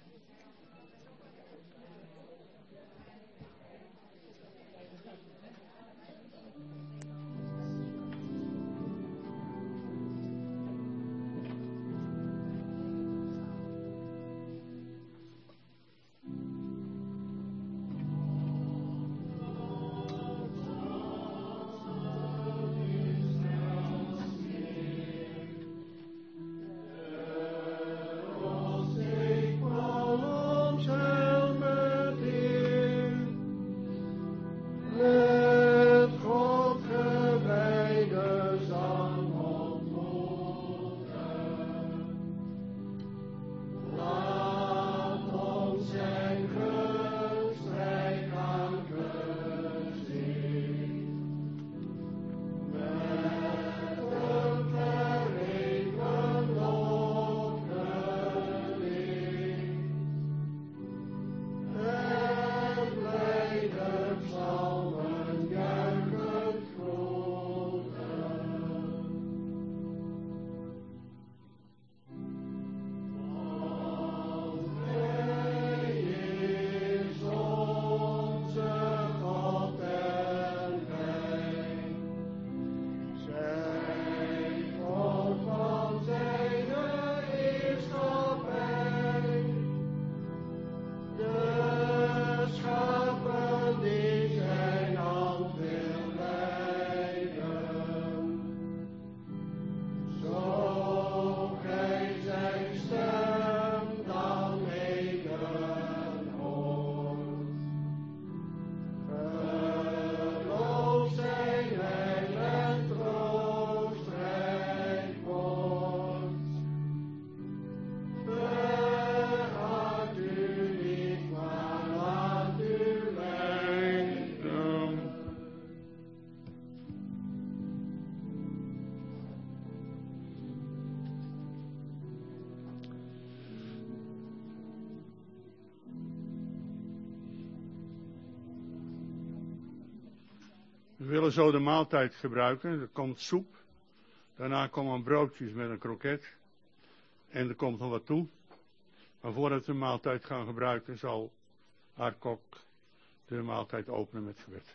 We willen zo de maaltijd gebruiken. Er komt soep. Daarna komen broodjes met een kroket. En er komt nog wat toe. Maar voordat we de maaltijd gaan gebruiken, zal haar kok de maaltijd openen met gebed.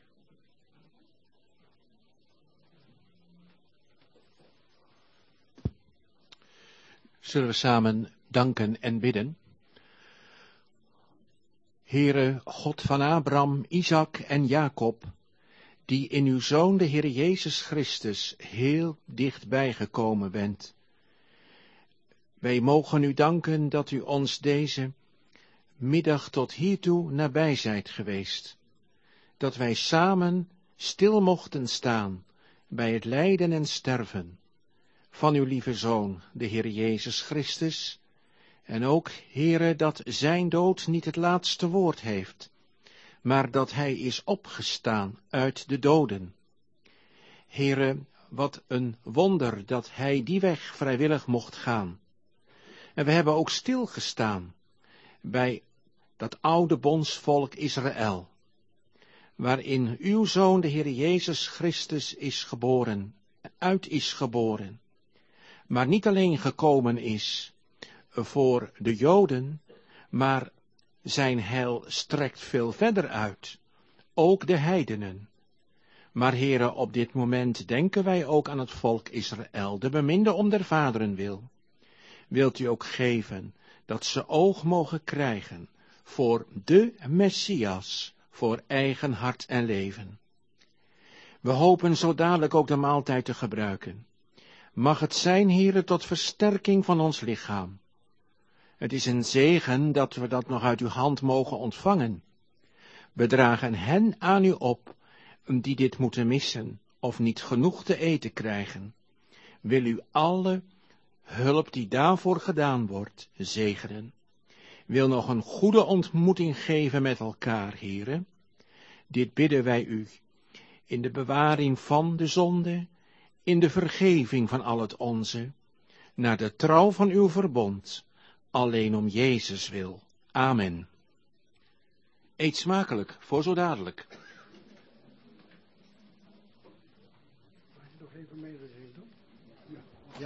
Zullen we samen danken en bidden? Heere God van Abraham, Isaac en Jacob, die in uw Zoon de Heer Jezus Christus heel dichtbij gekomen bent. Wij mogen u danken dat u ons deze middag tot hiertoe nabij zijt geweest. Dat wij samen stil mochten staan bij het lijden en sterven van uw lieve Zoon, de Heer Jezus Christus. En ook, Heere, dat zijn dood niet het laatste woord heeft, maar dat hij is opgestaan uit de doden. Heere, wat een wonder dat hij die weg vrijwillig mocht gaan. En we hebben ook stilgestaan bij dat oude bondsvolk Israël. waarin uw Zoon, de Heer Jezus Christus, is geboren, uit is geboren, maar niet alleen gekomen is voor de Joden, maar zijn heil strekt veel verder uit, ook de heidenen. Maar Heere, op dit moment denken wij ook aan het volk Israël, de beminde om der vaderen wil. Wilt u ook geven dat ze oog mogen krijgen voor de Messias, voor eigen hart en leven. We hopen zo dadelijk ook de maaltijd te gebruiken. Mag het zijn, Heere, tot versterking van ons lichaam. Het is een zegen dat we dat nog uit uw hand mogen ontvangen. We dragen hen aan u op die dit moeten missen of niet genoeg te eten krijgen. Wil u alle hulp die daarvoor gedaan wordt zegenen. Wil nog een goede ontmoeting geven met elkaar, Heere. Dit bidden wij u in de bewaring van de zonde, in de vergeving van al het onze, naar de trouw van uw verbond, alleen om Jezus wil. Amen. Eet smakelijk, voor zo dadelijk. Ja.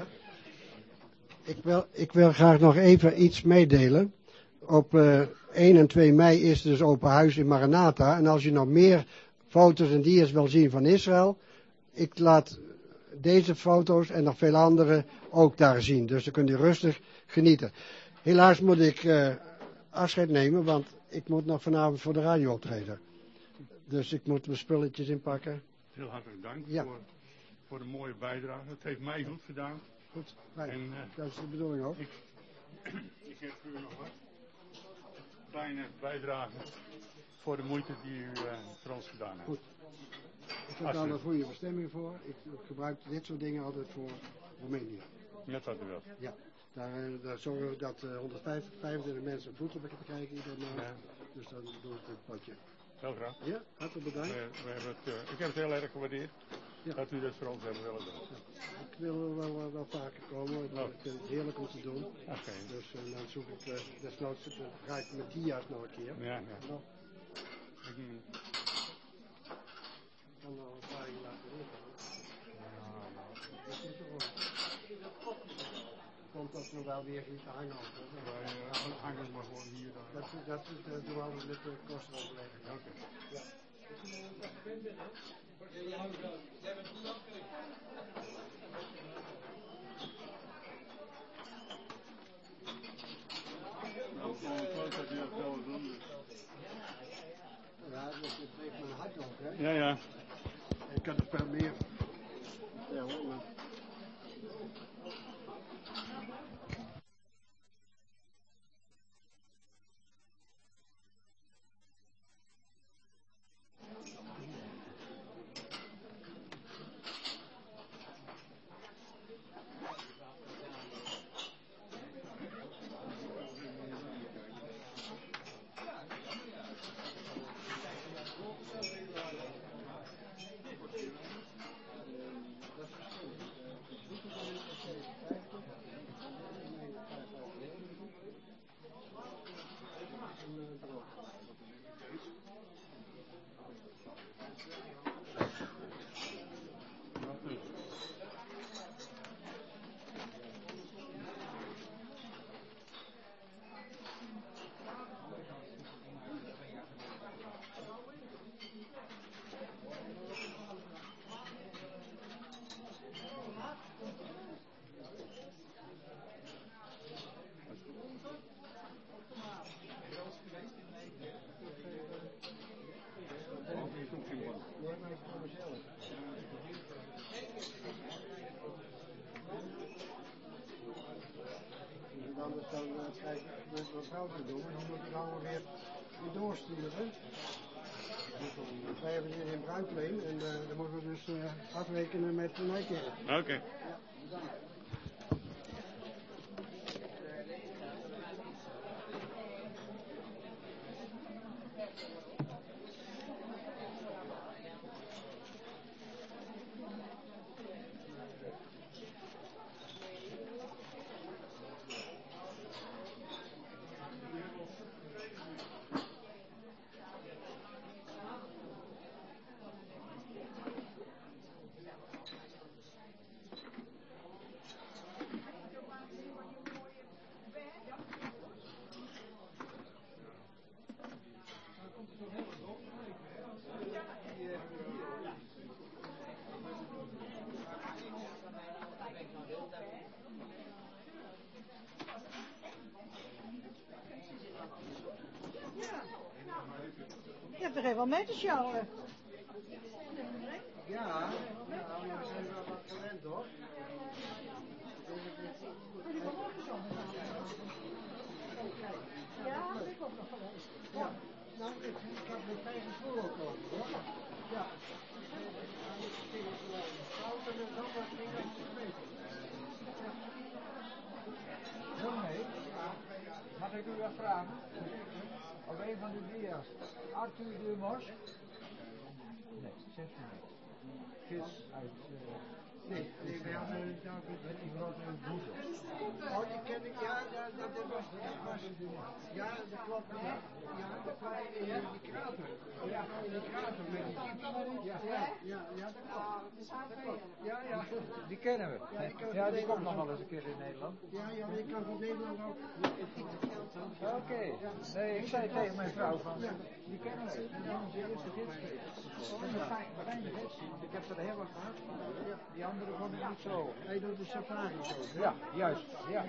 Ik wil graag nog even iets meedelen. Op 1 en 2 mei is dus open huis in Maranatha. En als je nog meer foto's en dia's wil zien van Israël, ik laat deze foto's en nog veel andere ook daar zien. Dus dan kunt u rustig genieten. Helaas moet ik afscheid nemen, want ik moet nog vanavond voor de radio optreden. Dus ik moet mijn spulletjes inpakken. Heel hartelijk dank Ja. voor de mooie bijdrage. Het heeft mij goed gedaan. Goed, fijn. En, Dat is de bedoeling ook. Ik geef u nog wat kleine bijdrage voor de moeite die u voor ons gedaan heeft. Goed. Ik heb daar een goede bestemming voor. Ik gebruik dit soort dingen altijd voor Roemenië. Net wat u wilt. Ja, daar zorgen we dat 125 mensen voedsel krijgen iedere maand. Ja. Dus dan doe ik het potje. Heel graag. Ja, hartelijk bedankt. We hebben ik heb het heel erg gewaardeerd dat u dat voor ons hebben willen doen. Ik wil wel vaker komen. Ik vind het heerlijk om te doen. Oké. Dus dan zoek ik desnoods ga ik met dia's nog een keer. Ja. Nog. Dan nog een paar jaar laten liggen. Komt dat nog wel weer iets hangen? Wij hangen maar gewoon hier. Dat doen we altijd met de kostenoverleging. Oké. Ja. Ja, dat heeft mijn hart ook, hè? Ja. Ik kan er veel meer vertellen, maar... Anders dan krijg ik met mijn vrouw te doen, en dan moet ik allemaal weer doorsturen. Wij hebben hier in Bruikleen en dan moeten we dus afrekenen met Nijkerk. Oké. Ja, bedankt. heeft wel mee te sjouwen. Ja, maar we zijn wel wat gewend hoor. Ja, dat ik ook nog geweest. Ja, nou, ik heb mijn fijn gevoel ook over hoor. Ja. Fouten en dan wat dingen verbeterd. Dominee, mag ik u wat vragen? Op een van de dia's. Arthur de Mos? Nee, zegt u niet. Vis uit... Nee, we hadden daar met die grote boezel. Oh, die ken ik, ja, dat was, ja, dat klopt, ja, dat was in die krater. Ja, in die krater met die kiep. Ja, dat klopt. Ja, Die kennen we. Ja, die komt nog wel eens een keer in Nederland. Ja, die kan van Nederland ook. Oké. Nee, ik zei tegen mijn vrouw van, die kennen we. Die is onze eerste gidsgever. Fijne gids. Ik heb er heel wat gehad. Die andere vond ik niet zo. Hij doet de safari zo. Ja, juist. Ja.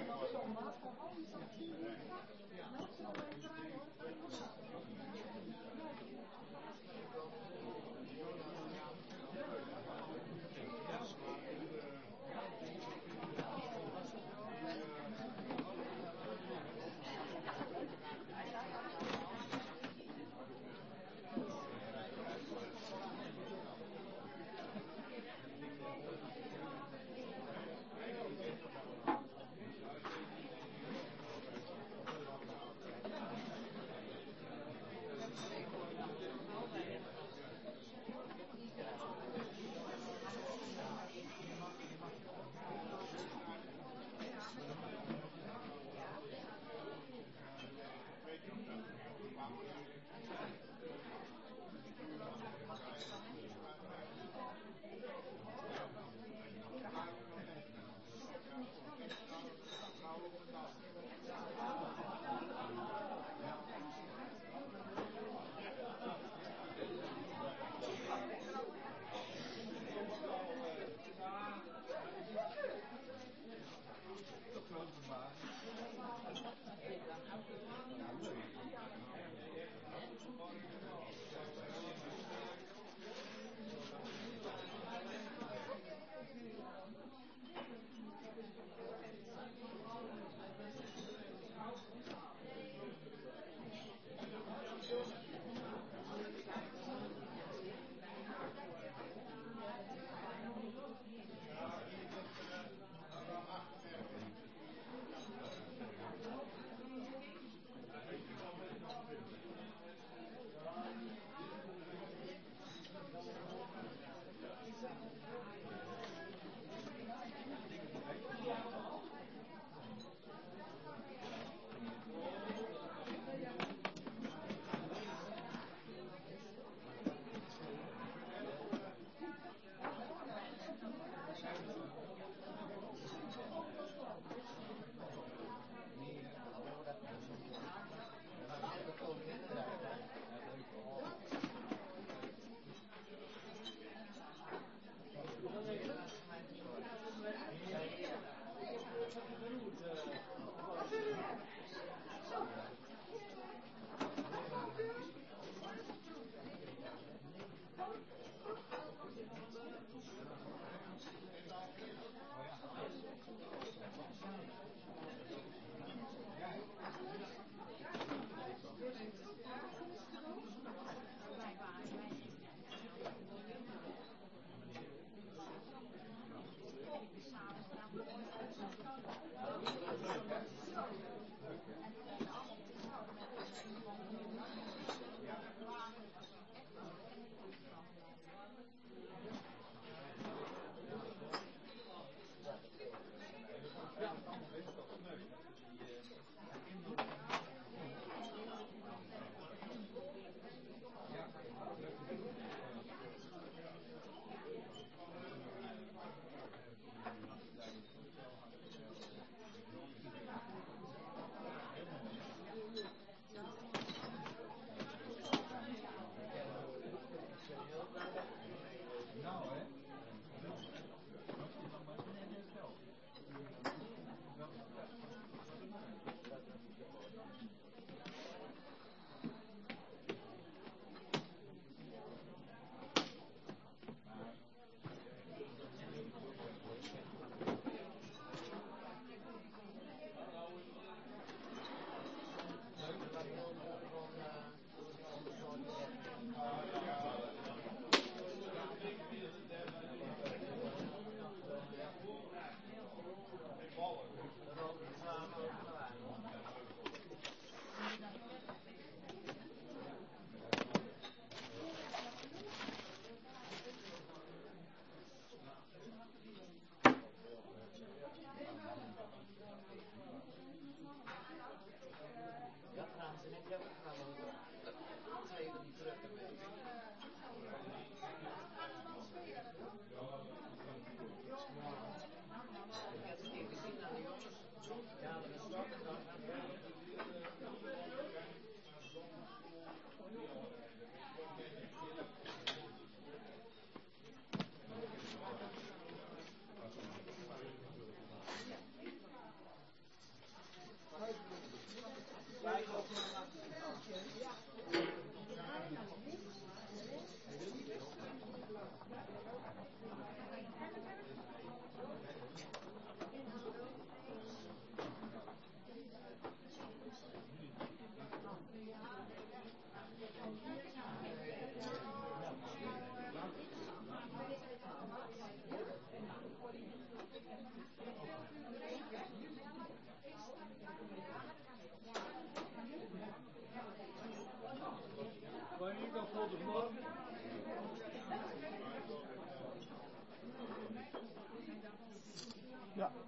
Ja.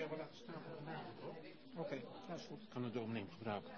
jou wel laten staan voor de naam, toch? Oké, dat is goed. Kan het dominee gebruiken.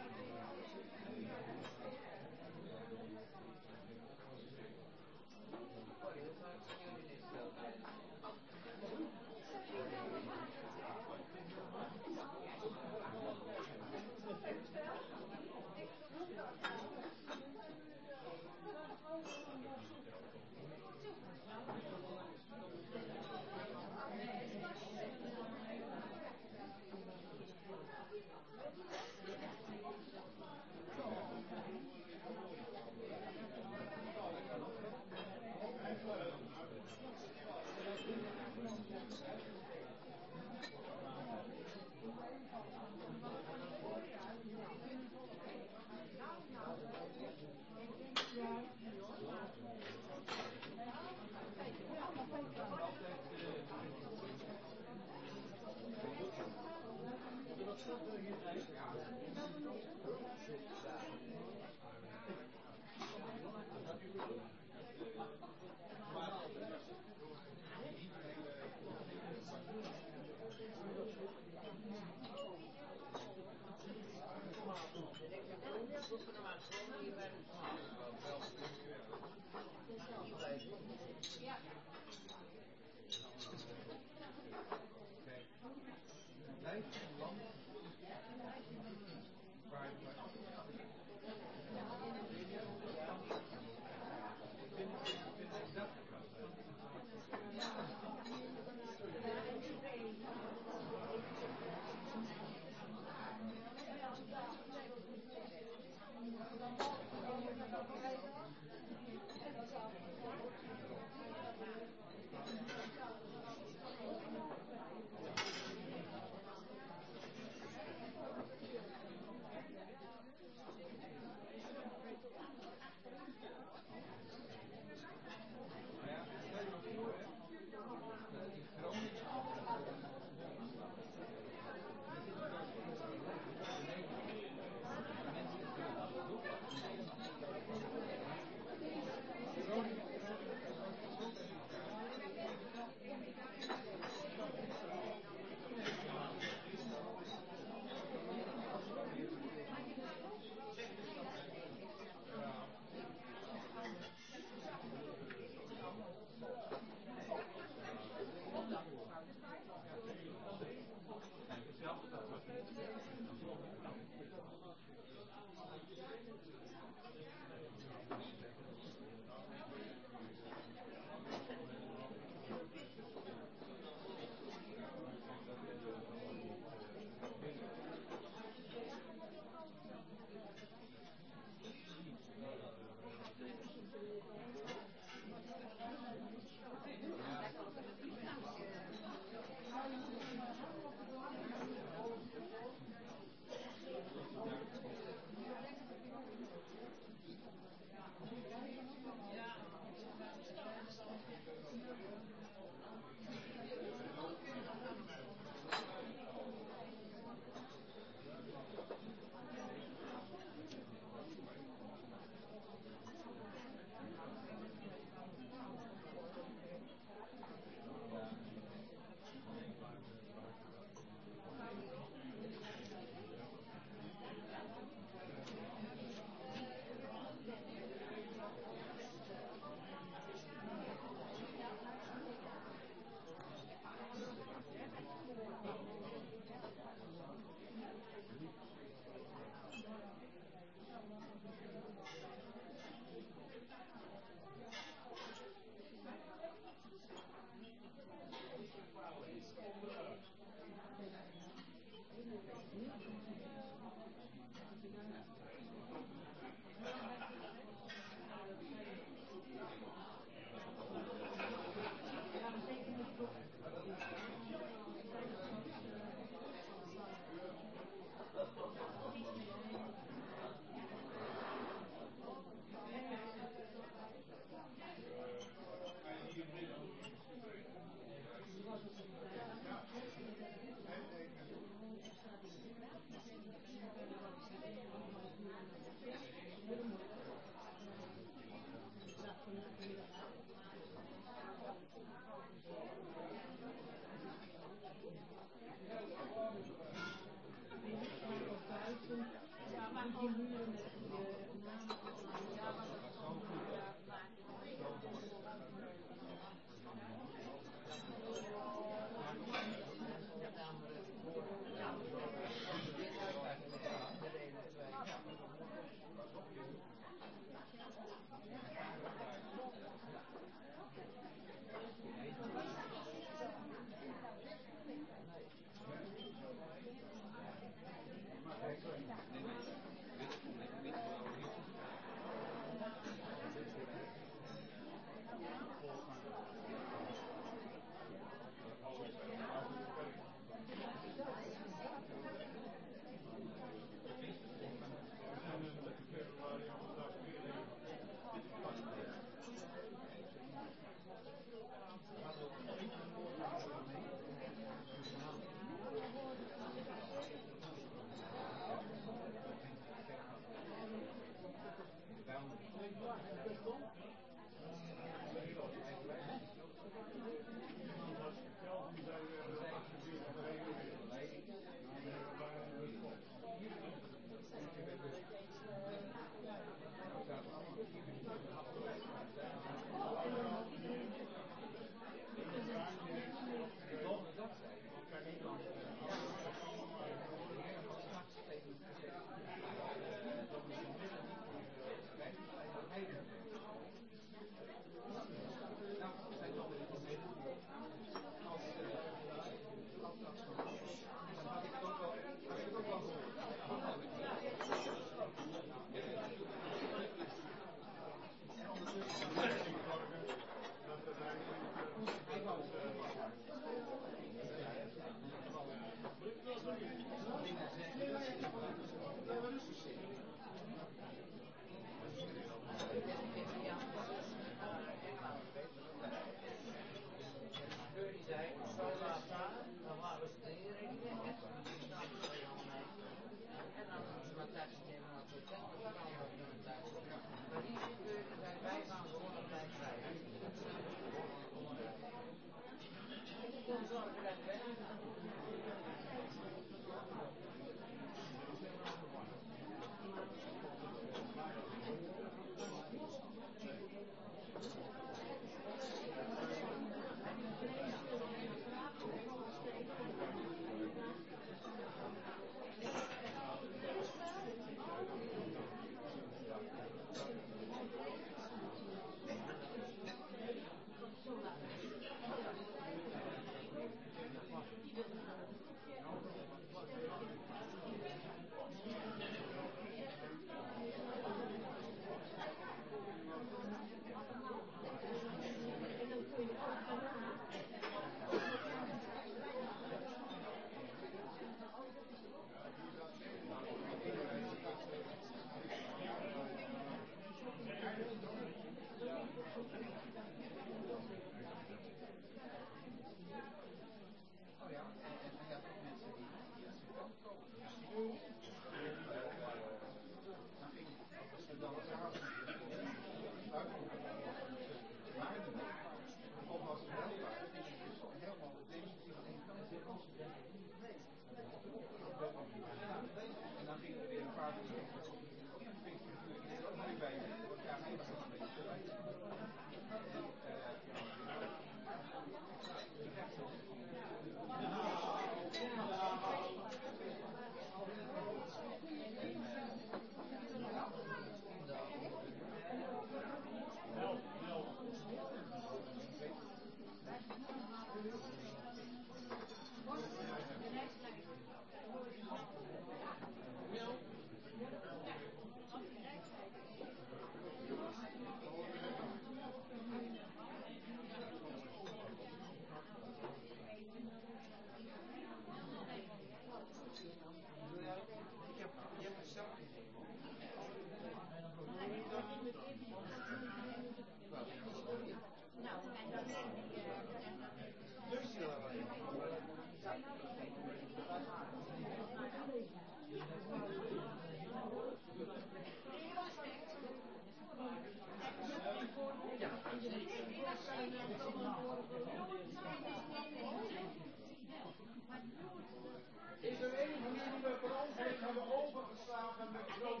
Is er een van jullie met brons heeft hebben overgeslagen met grote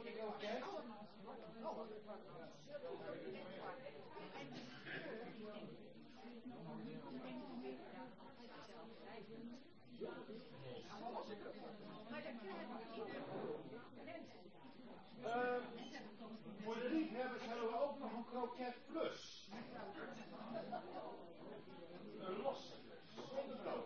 Voor de liefhebbers hebben we ook nog een kroket plus. Een losse dus, zonder brood.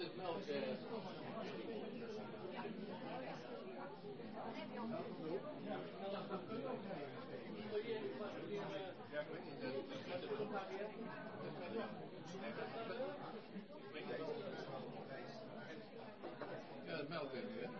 het melk. Ja, het melk heeft u, hè?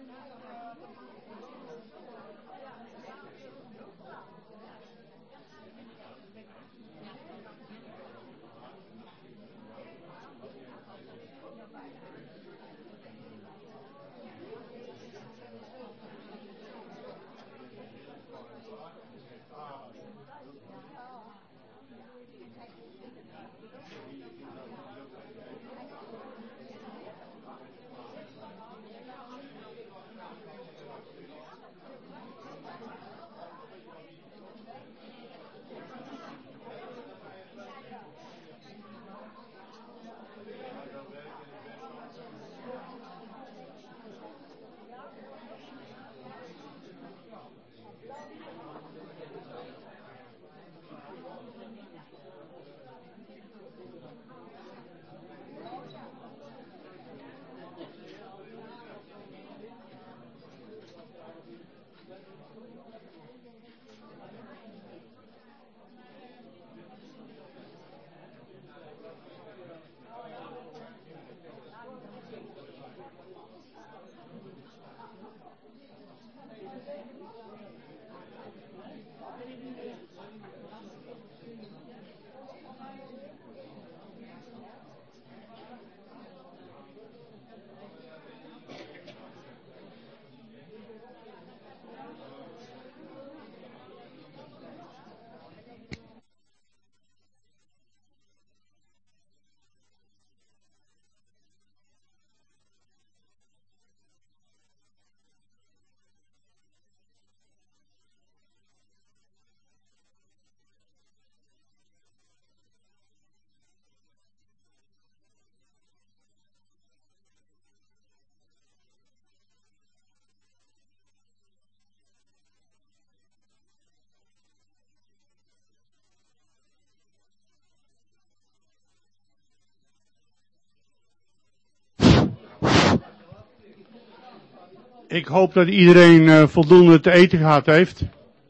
Ik hoop dat iedereen voldoende te eten gehad heeft.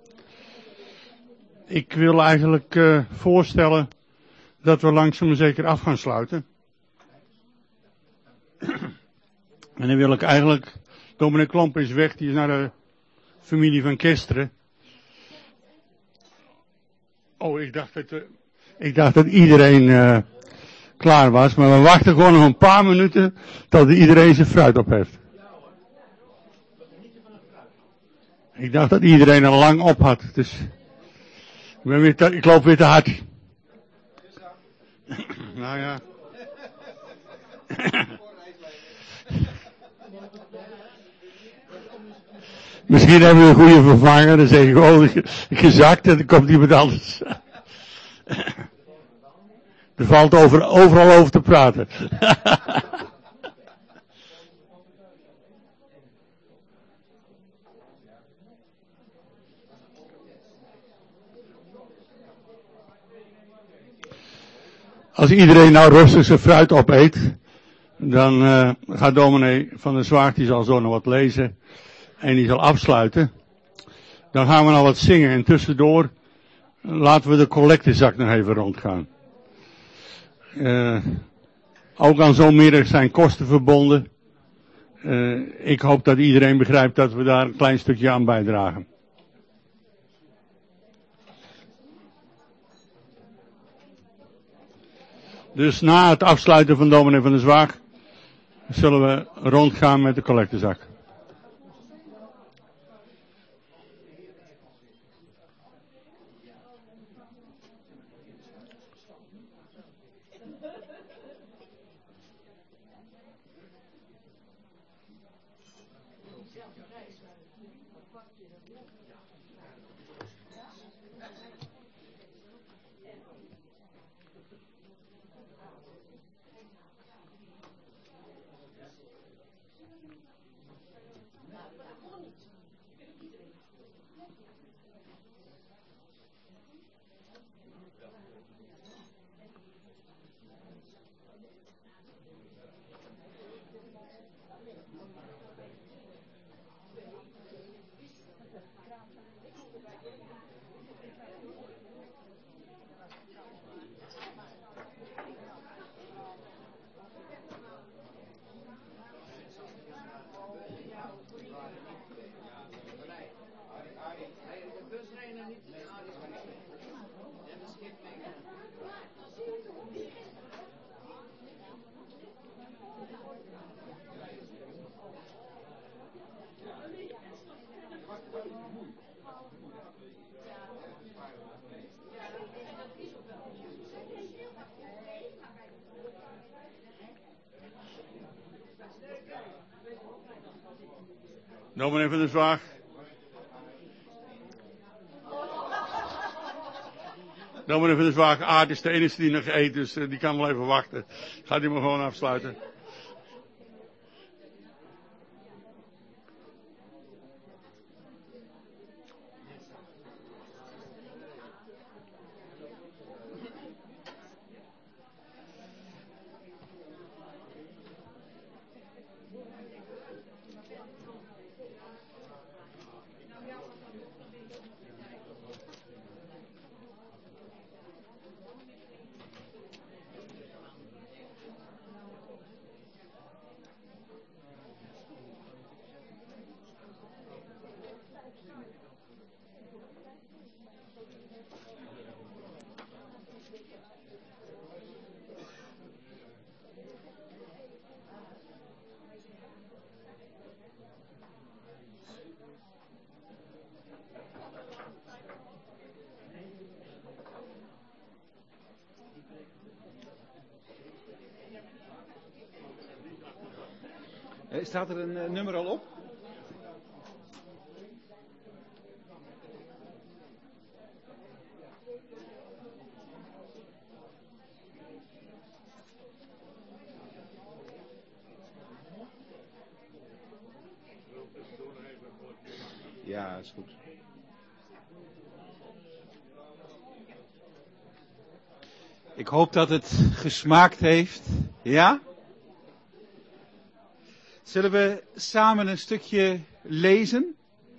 Ik wil eigenlijk voorstellen dat we langzaam maar zeker af gaan sluiten. En dan wil ik eigenlijk, dominee Klomp is weg, die is naar de familie van Kesteren. Oh, ik dacht dat iedereen klaar was, maar we wachten gewoon nog een paar minuten tot iedereen zijn fruit op heeft. Ik dacht dat iedereen al lang op had, dus ik loop weer te hard. Nou ja. Misschien hebben we een goede vervanger, dan zeg ik, oh, gezakt en dan komt iemand anders. Er valt overal over te praten. Als iedereen nou rustig zijn fruit opeet, dan gaat dominee van der Zwaag, die zal zo nog wat lezen en die zal afsluiten. Dan gaan we nou wat zingen en tussendoor laten we de collectezak nog even rondgaan. Ook aan zo'n middag zijn kosten verbonden. Ik hoop dat iedereen begrijpt dat we daar een klein stukje aan bijdragen. Dus na het afsluiten van dominee van der Zwaag zullen we rondgaan met de collectezak. Dominee van der Zwaag. Dominee van der Zwaag, Aard is de enige die nog eet, dus die kan wel even wachten. Gaat hij maar gewoon afsluiten. Staat er een nummer al op? Ja, is goed. Ik hoop dat het gesmaakt heeft. Ja? Zullen we samen een stukje lezen?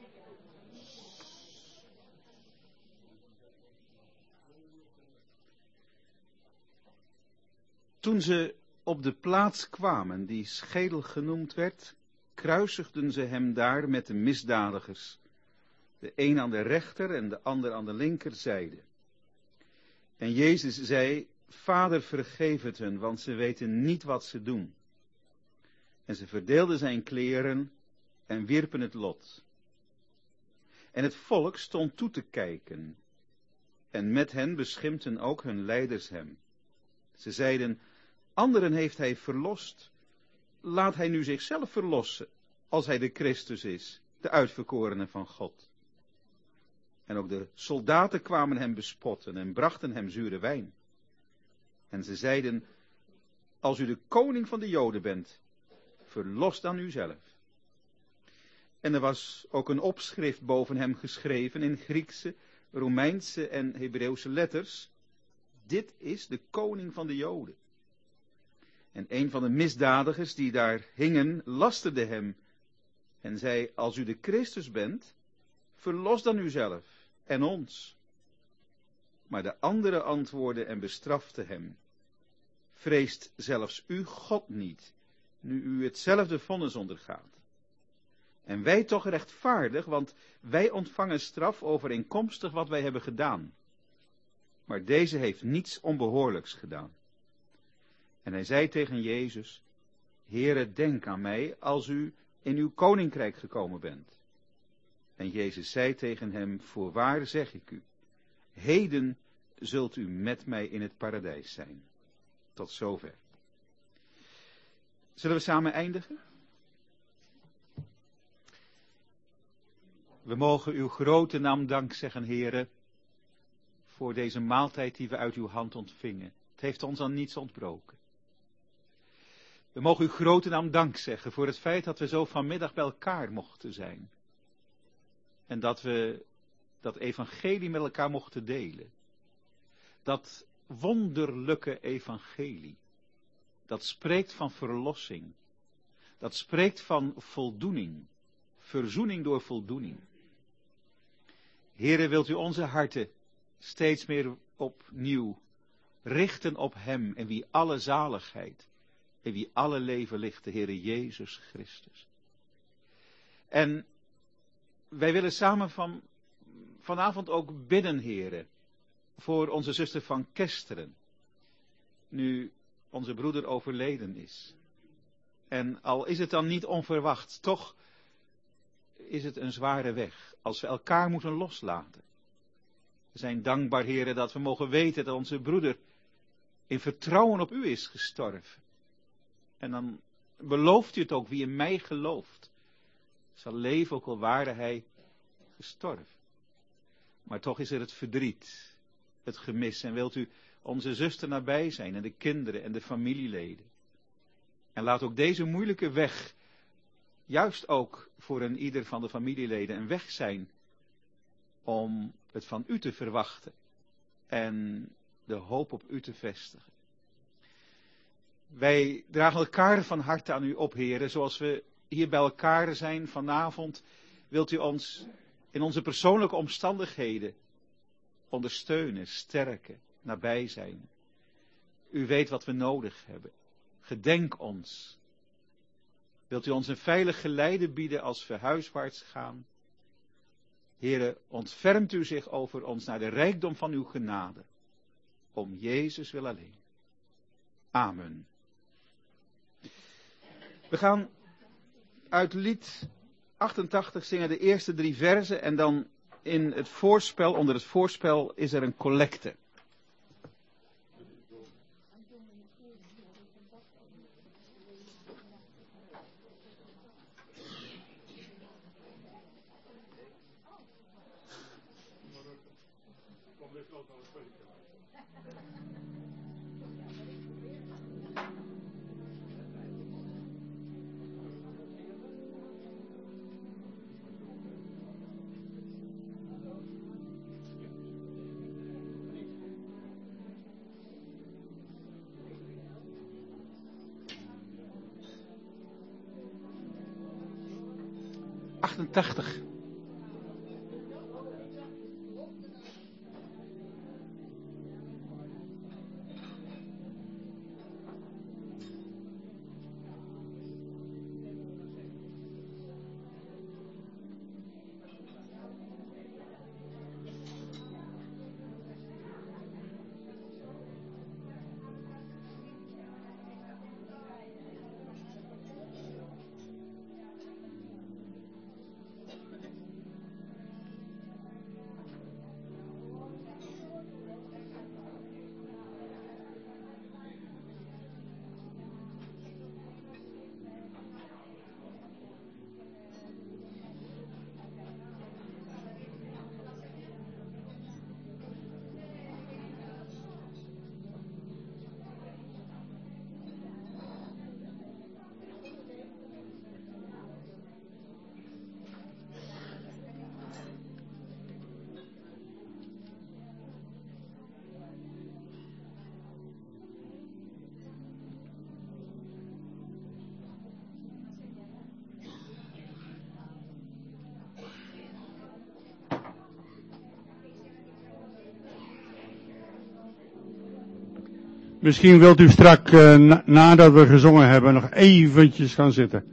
Toen ze op de plaats kwamen die Schedel genoemd werd, kruisigden ze hem daar met de misdadigers, de een aan de rechter en de ander aan de linkerzijde. En Jezus zei, Vader, vergeef het hun, want ze weten niet wat ze doen. En ze verdeelden zijn kleren en wierpen het lot. En het volk stond toe te kijken. En met hen beschimpten ook hun leiders hem. Ze zeiden, anderen heeft hij verlost. Laat hij nu zichzelf verlossen, als hij de Christus is, de uitverkorene van God. En ook de soldaten kwamen hem bespotten en brachten hem zure wijn. En ze zeiden, als u de koning van de Joden bent, verlos dan uzelf. En er was ook een opschrift boven hem geschreven in Griekse, Romeinse en Hebreeuwse letters. Dit is de koning van de Joden. En een van de misdadigers die daar hingen, lasterde hem en zei, als u de Christus bent, verlos dan uzelf en ons. Maar de andere antwoordde en bestrafte hem. Vreest zelfs u God niet, nu u hetzelfde vonnis ondergaat. En wij toch rechtvaardig, want wij ontvangen straf overeenkomstig wat wij hebben gedaan. Maar deze heeft niets onbehoorlijks gedaan. En hij zei tegen Jezus, Heere, denk aan mij als u in uw koninkrijk gekomen bent. En Jezus zei tegen hem, voorwaar zeg ik u, heden zult u met mij in het paradijs zijn. Tot zover. Zullen we samen eindigen? We mogen uw grote naam dank zeggen, Heere, voor deze maaltijd die we uit uw hand ontvingen. Het heeft ons aan niets ontbroken. We mogen uw grote naam dank zeggen voor het feit dat we zo vanmiddag bij elkaar mochten zijn. En dat we dat evangelie met elkaar mochten delen. Dat wonderlijke evangelie. Dat spreekt van verlossing. Dat spreekt van voldoening. Verzoening door voldoening. Heere, wilt u onze harten steeds meer opnieuw richten op hem en wie alle zaligheid en wie alle leven ligt, de Heere Jezus Christus. En wij willen samen vanavond ook bidden, Heere, voor onze zuster van Kesteren, nu onze broeder overleden is. En al is het dan niet onverwacht, toch is het een zware weg, als we elkaar moeten loslaten. We zijn dankbaar, Heere, dat we mogen weten dat onze broeder in vertrouwen op u is gestorven. En dan belooft u het ook, wie in mij gelooft, zal leven, ook al ware hij gestorven. Maar toch is er het verdriet, het gemis. En wilt u onze zuster nabij zijn en de kinderen en de familieleden. En laat ook deze moeilijke weg, juist ook voor een ieder van de familieleden, een weg zijn om het van u te verwachten en de hoop op u te vestigen. Wij dragen elkaar van harte aan u op, Heere, zoals we hier bij elkaar zijn vanavond. Wilt u ons in onze persoonlijke omstandigheden ondersteunen, sterken, nabij zijn. U weet wat we nodig hebben. Gedenk ons. Wilt u ons een veilig geleide bieden als we huiswaarts gaan? Heere, ontfermt u zich over ons naar de rijkdom van uw genade. Om Jezus wil alleen. Amen. We gaan uit lied 88 zingen de eerste 3 verzen en dan in het voorspel, onder het voorspel is er een collecte. Misschien wilt u straks, nadat we gezongen hebben, nog eventjes gaan zitten.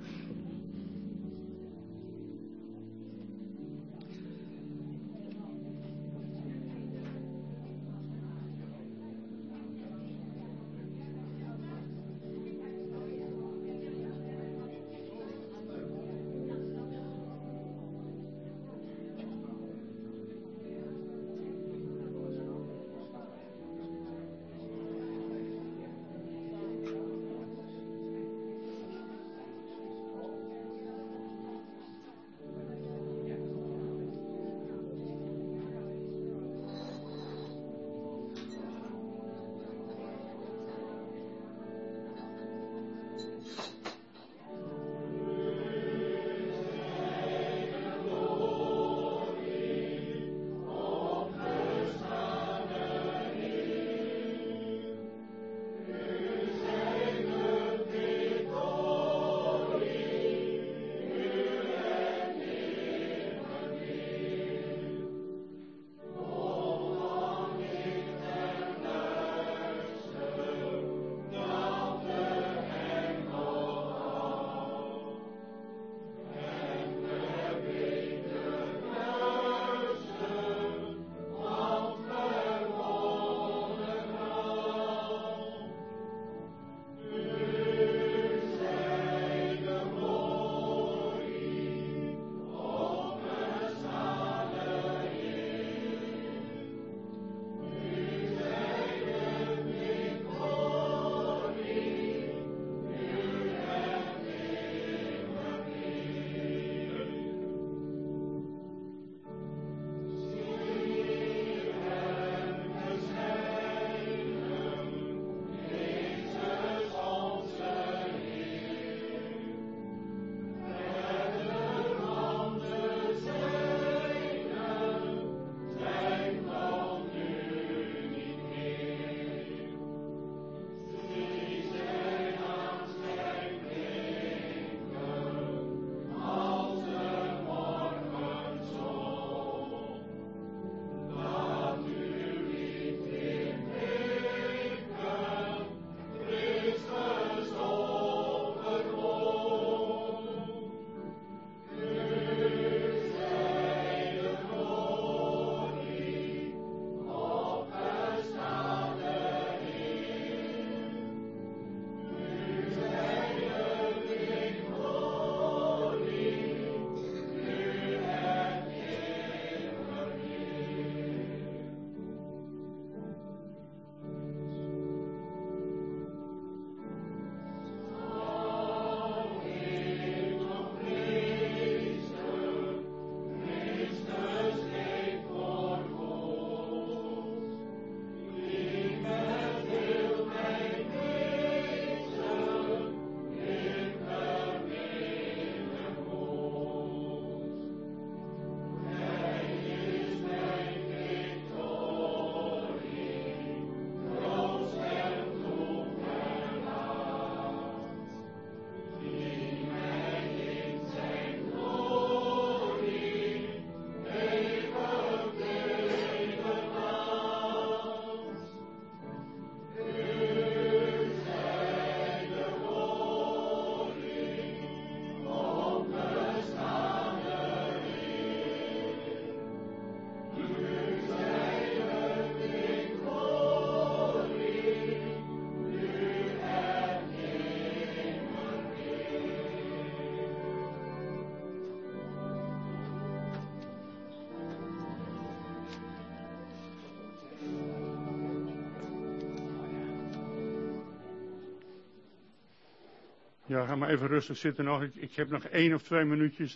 Ja, ga maar even rustig zitten nog. Ik heb nog 1 of 2 minuutjes.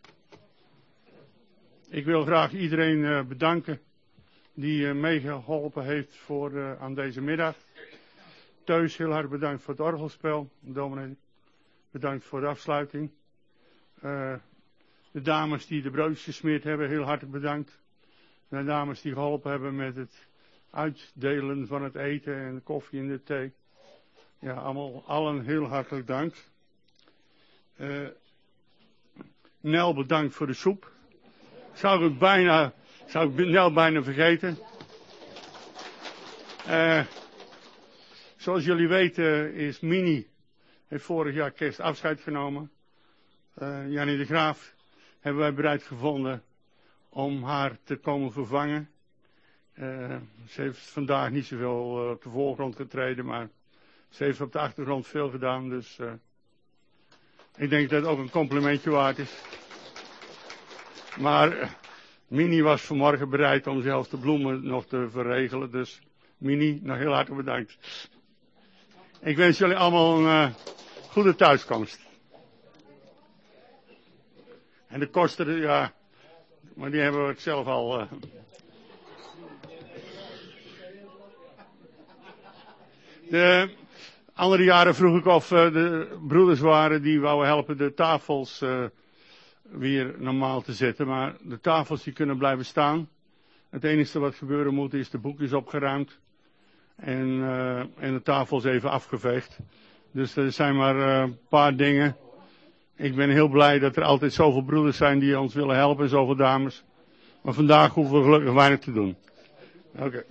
Ik wil graag iedereen bedanken die meegeholpen heeft aan deze middag. Teus, heel hard bedankt voor het orgelspel. Dominee, bedankt voor de afsluiting. De dames die de broodjes gesmeerd hebben, heel hartelijk bedankt. De dames die geholpen hebben met het uitdelen van het eten en de koffie en de thee. Ja, allen heel hartelijk dank. Nel, bedankt voor de soep. Zou ik Nel bijna vergeten. Zoals jullie weten is Mini, heeft vorig jaar kerst afscheid genomen. Jannie de Graaf hebben wij bereid gevonden om haar te komen vervangen. Ze heeft vandaag niet zoveel op de voorgrond getreden, maar ze heeft op de achtergrond veel gedaan. Dus ik denk dat het ook een complimentje waard is. Maar Mini was vanmorgen bereid om zelf de bloemen nog te verregelen. Dus Mini, nog heel hartelijk bedankt. Ik wens jullie allemaal een goede thuiskomst. En de kosten, ja, maar die hebben we zelf al. De andere jaren vroeg ik of de broeders waren die wouden helpen de tafels weer normaal te zetten. Maar de tafels die kunnen blijven staan. Het enige wat gebeuren moet is de boekjes opgeruimd. En de tafels even afgeveegd. Dus er zijn maar een paar dingen. Ik ben heel blij dat er altijd zoveel broeders zijn die ons willen helpen en zoveel dames. Maar vandaag hoeven we gelukkig weinig te doen. Oké.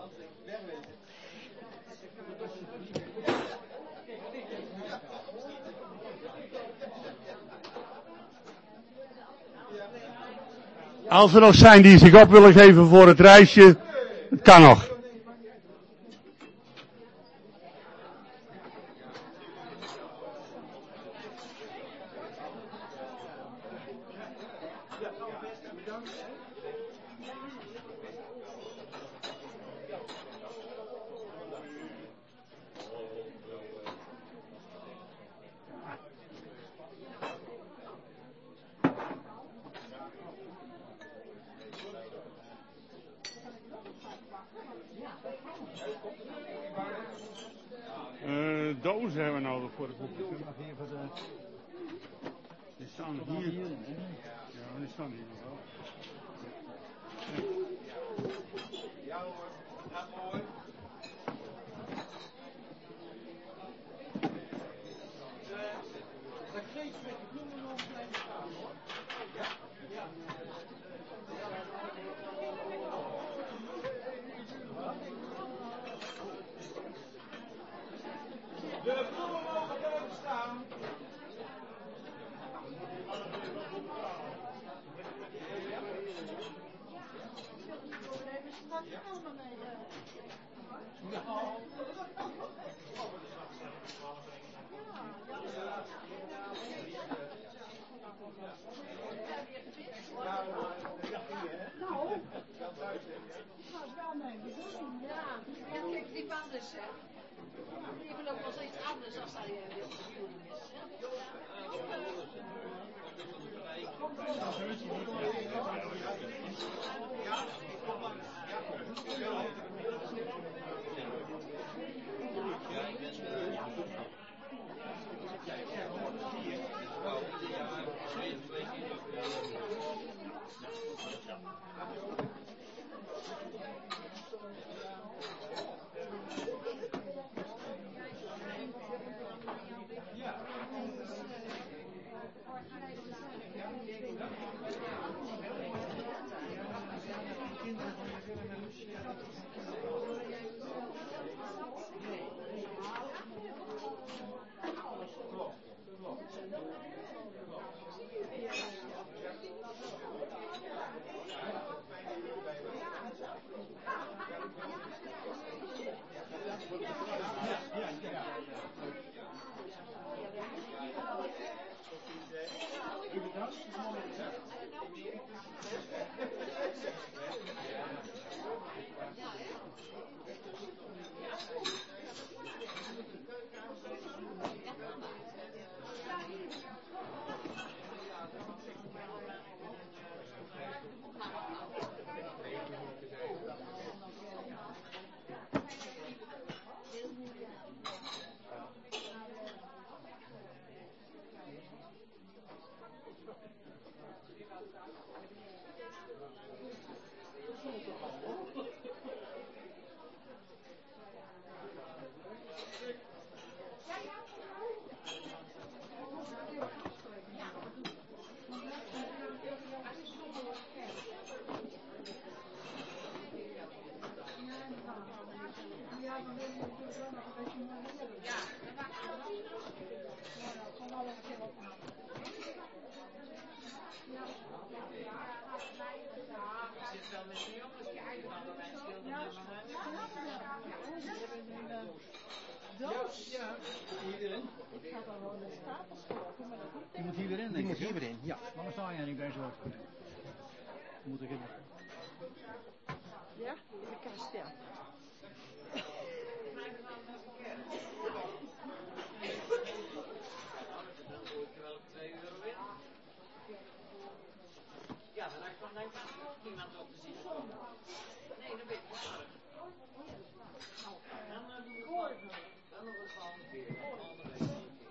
Als er nog zijn die zich op willen geven voor het reisje, het kan nog. Dozen hebben we nodig voor de boekjes. Die staan hier. Ja, die staan hier nog wel. Ja hoor, ja mooi. Dat geeft met de bloemen om zijn staan hoor. Ja, ja. De bloemen mogen blijven staan. Ja, kijk, die banden is, die hebben ook wel zoiets anders als hij wil besturen is. Ja. Die moet hier weer in, denk ik. Die moet hier weer in, ja. Maar dan sta je niet bij zo. Moet ik in. Ja, in de kast, ja. Ja, dan heb ik nog niemand op te zien. Nee, dan ben ik klaar. Dan doen we het dan nog een volgende keer. Volgende week.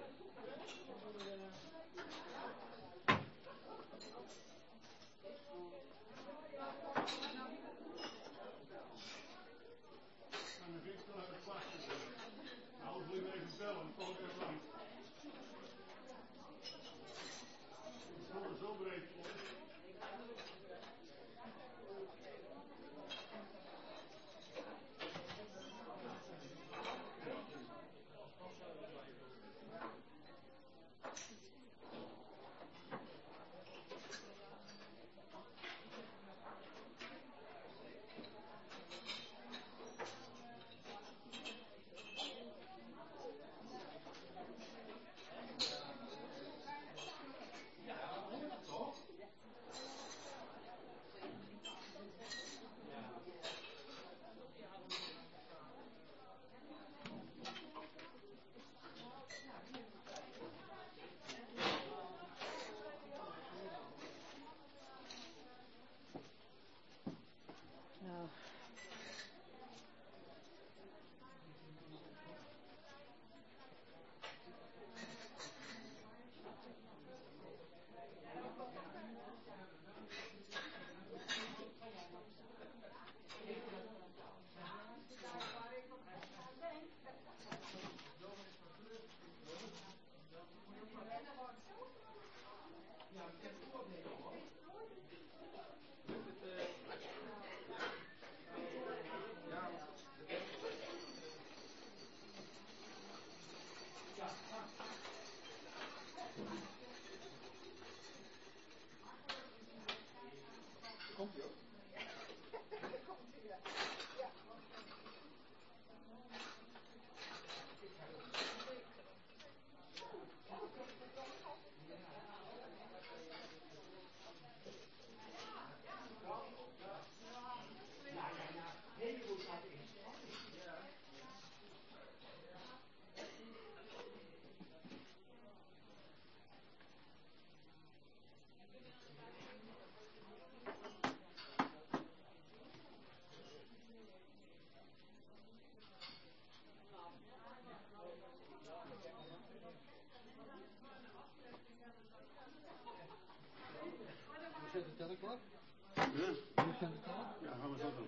Zet de teller klaar? Ja? Ja, Ja, gaan we zo doen.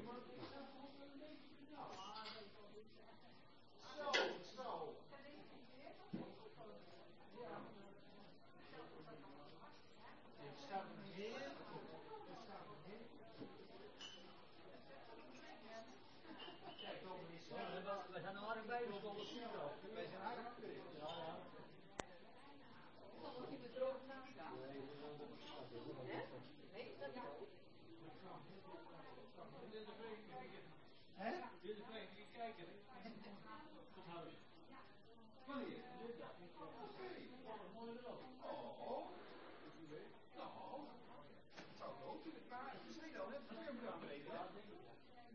We zijn aardig bij, we stonden snel. Wij zijn aardig. Ja, ja. Hè? Wil je even kijken? Tot huis. Wanneer? Morgen wel. Oh. Nou. Zou ik ook. Maar het is niet al, hè? Het moet aanbreken. Ja, denk ik.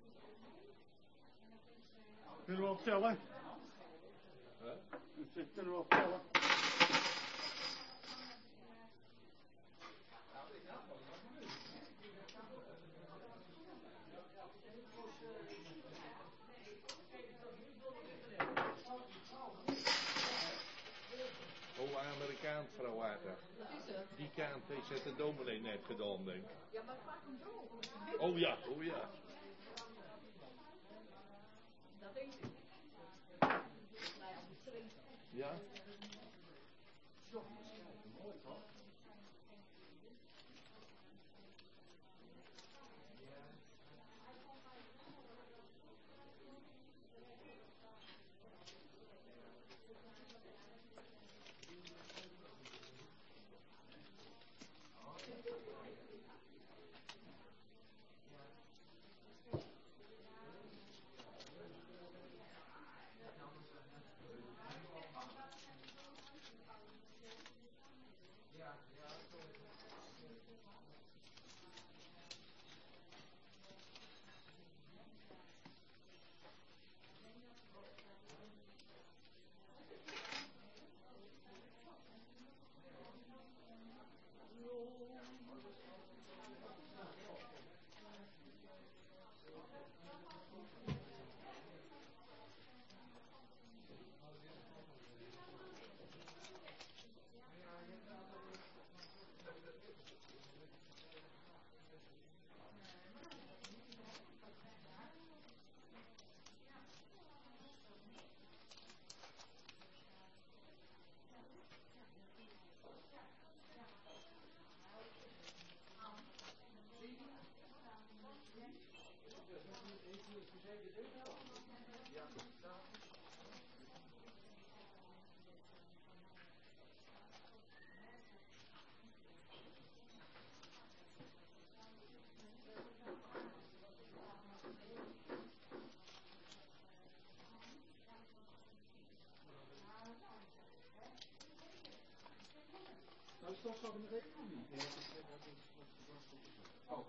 Kunnen we op tellen? Kunnen we op tellen? Oh, Amerikaans, vrouw Water. Die kant heeft de dominee net gedaan, denk ik. Ja, maar pak hem droog. Oh ja, oh ja. Dat denk ik. Nou ja, misschien. Ja? Mooi toch? toch zo met de economie. Oh.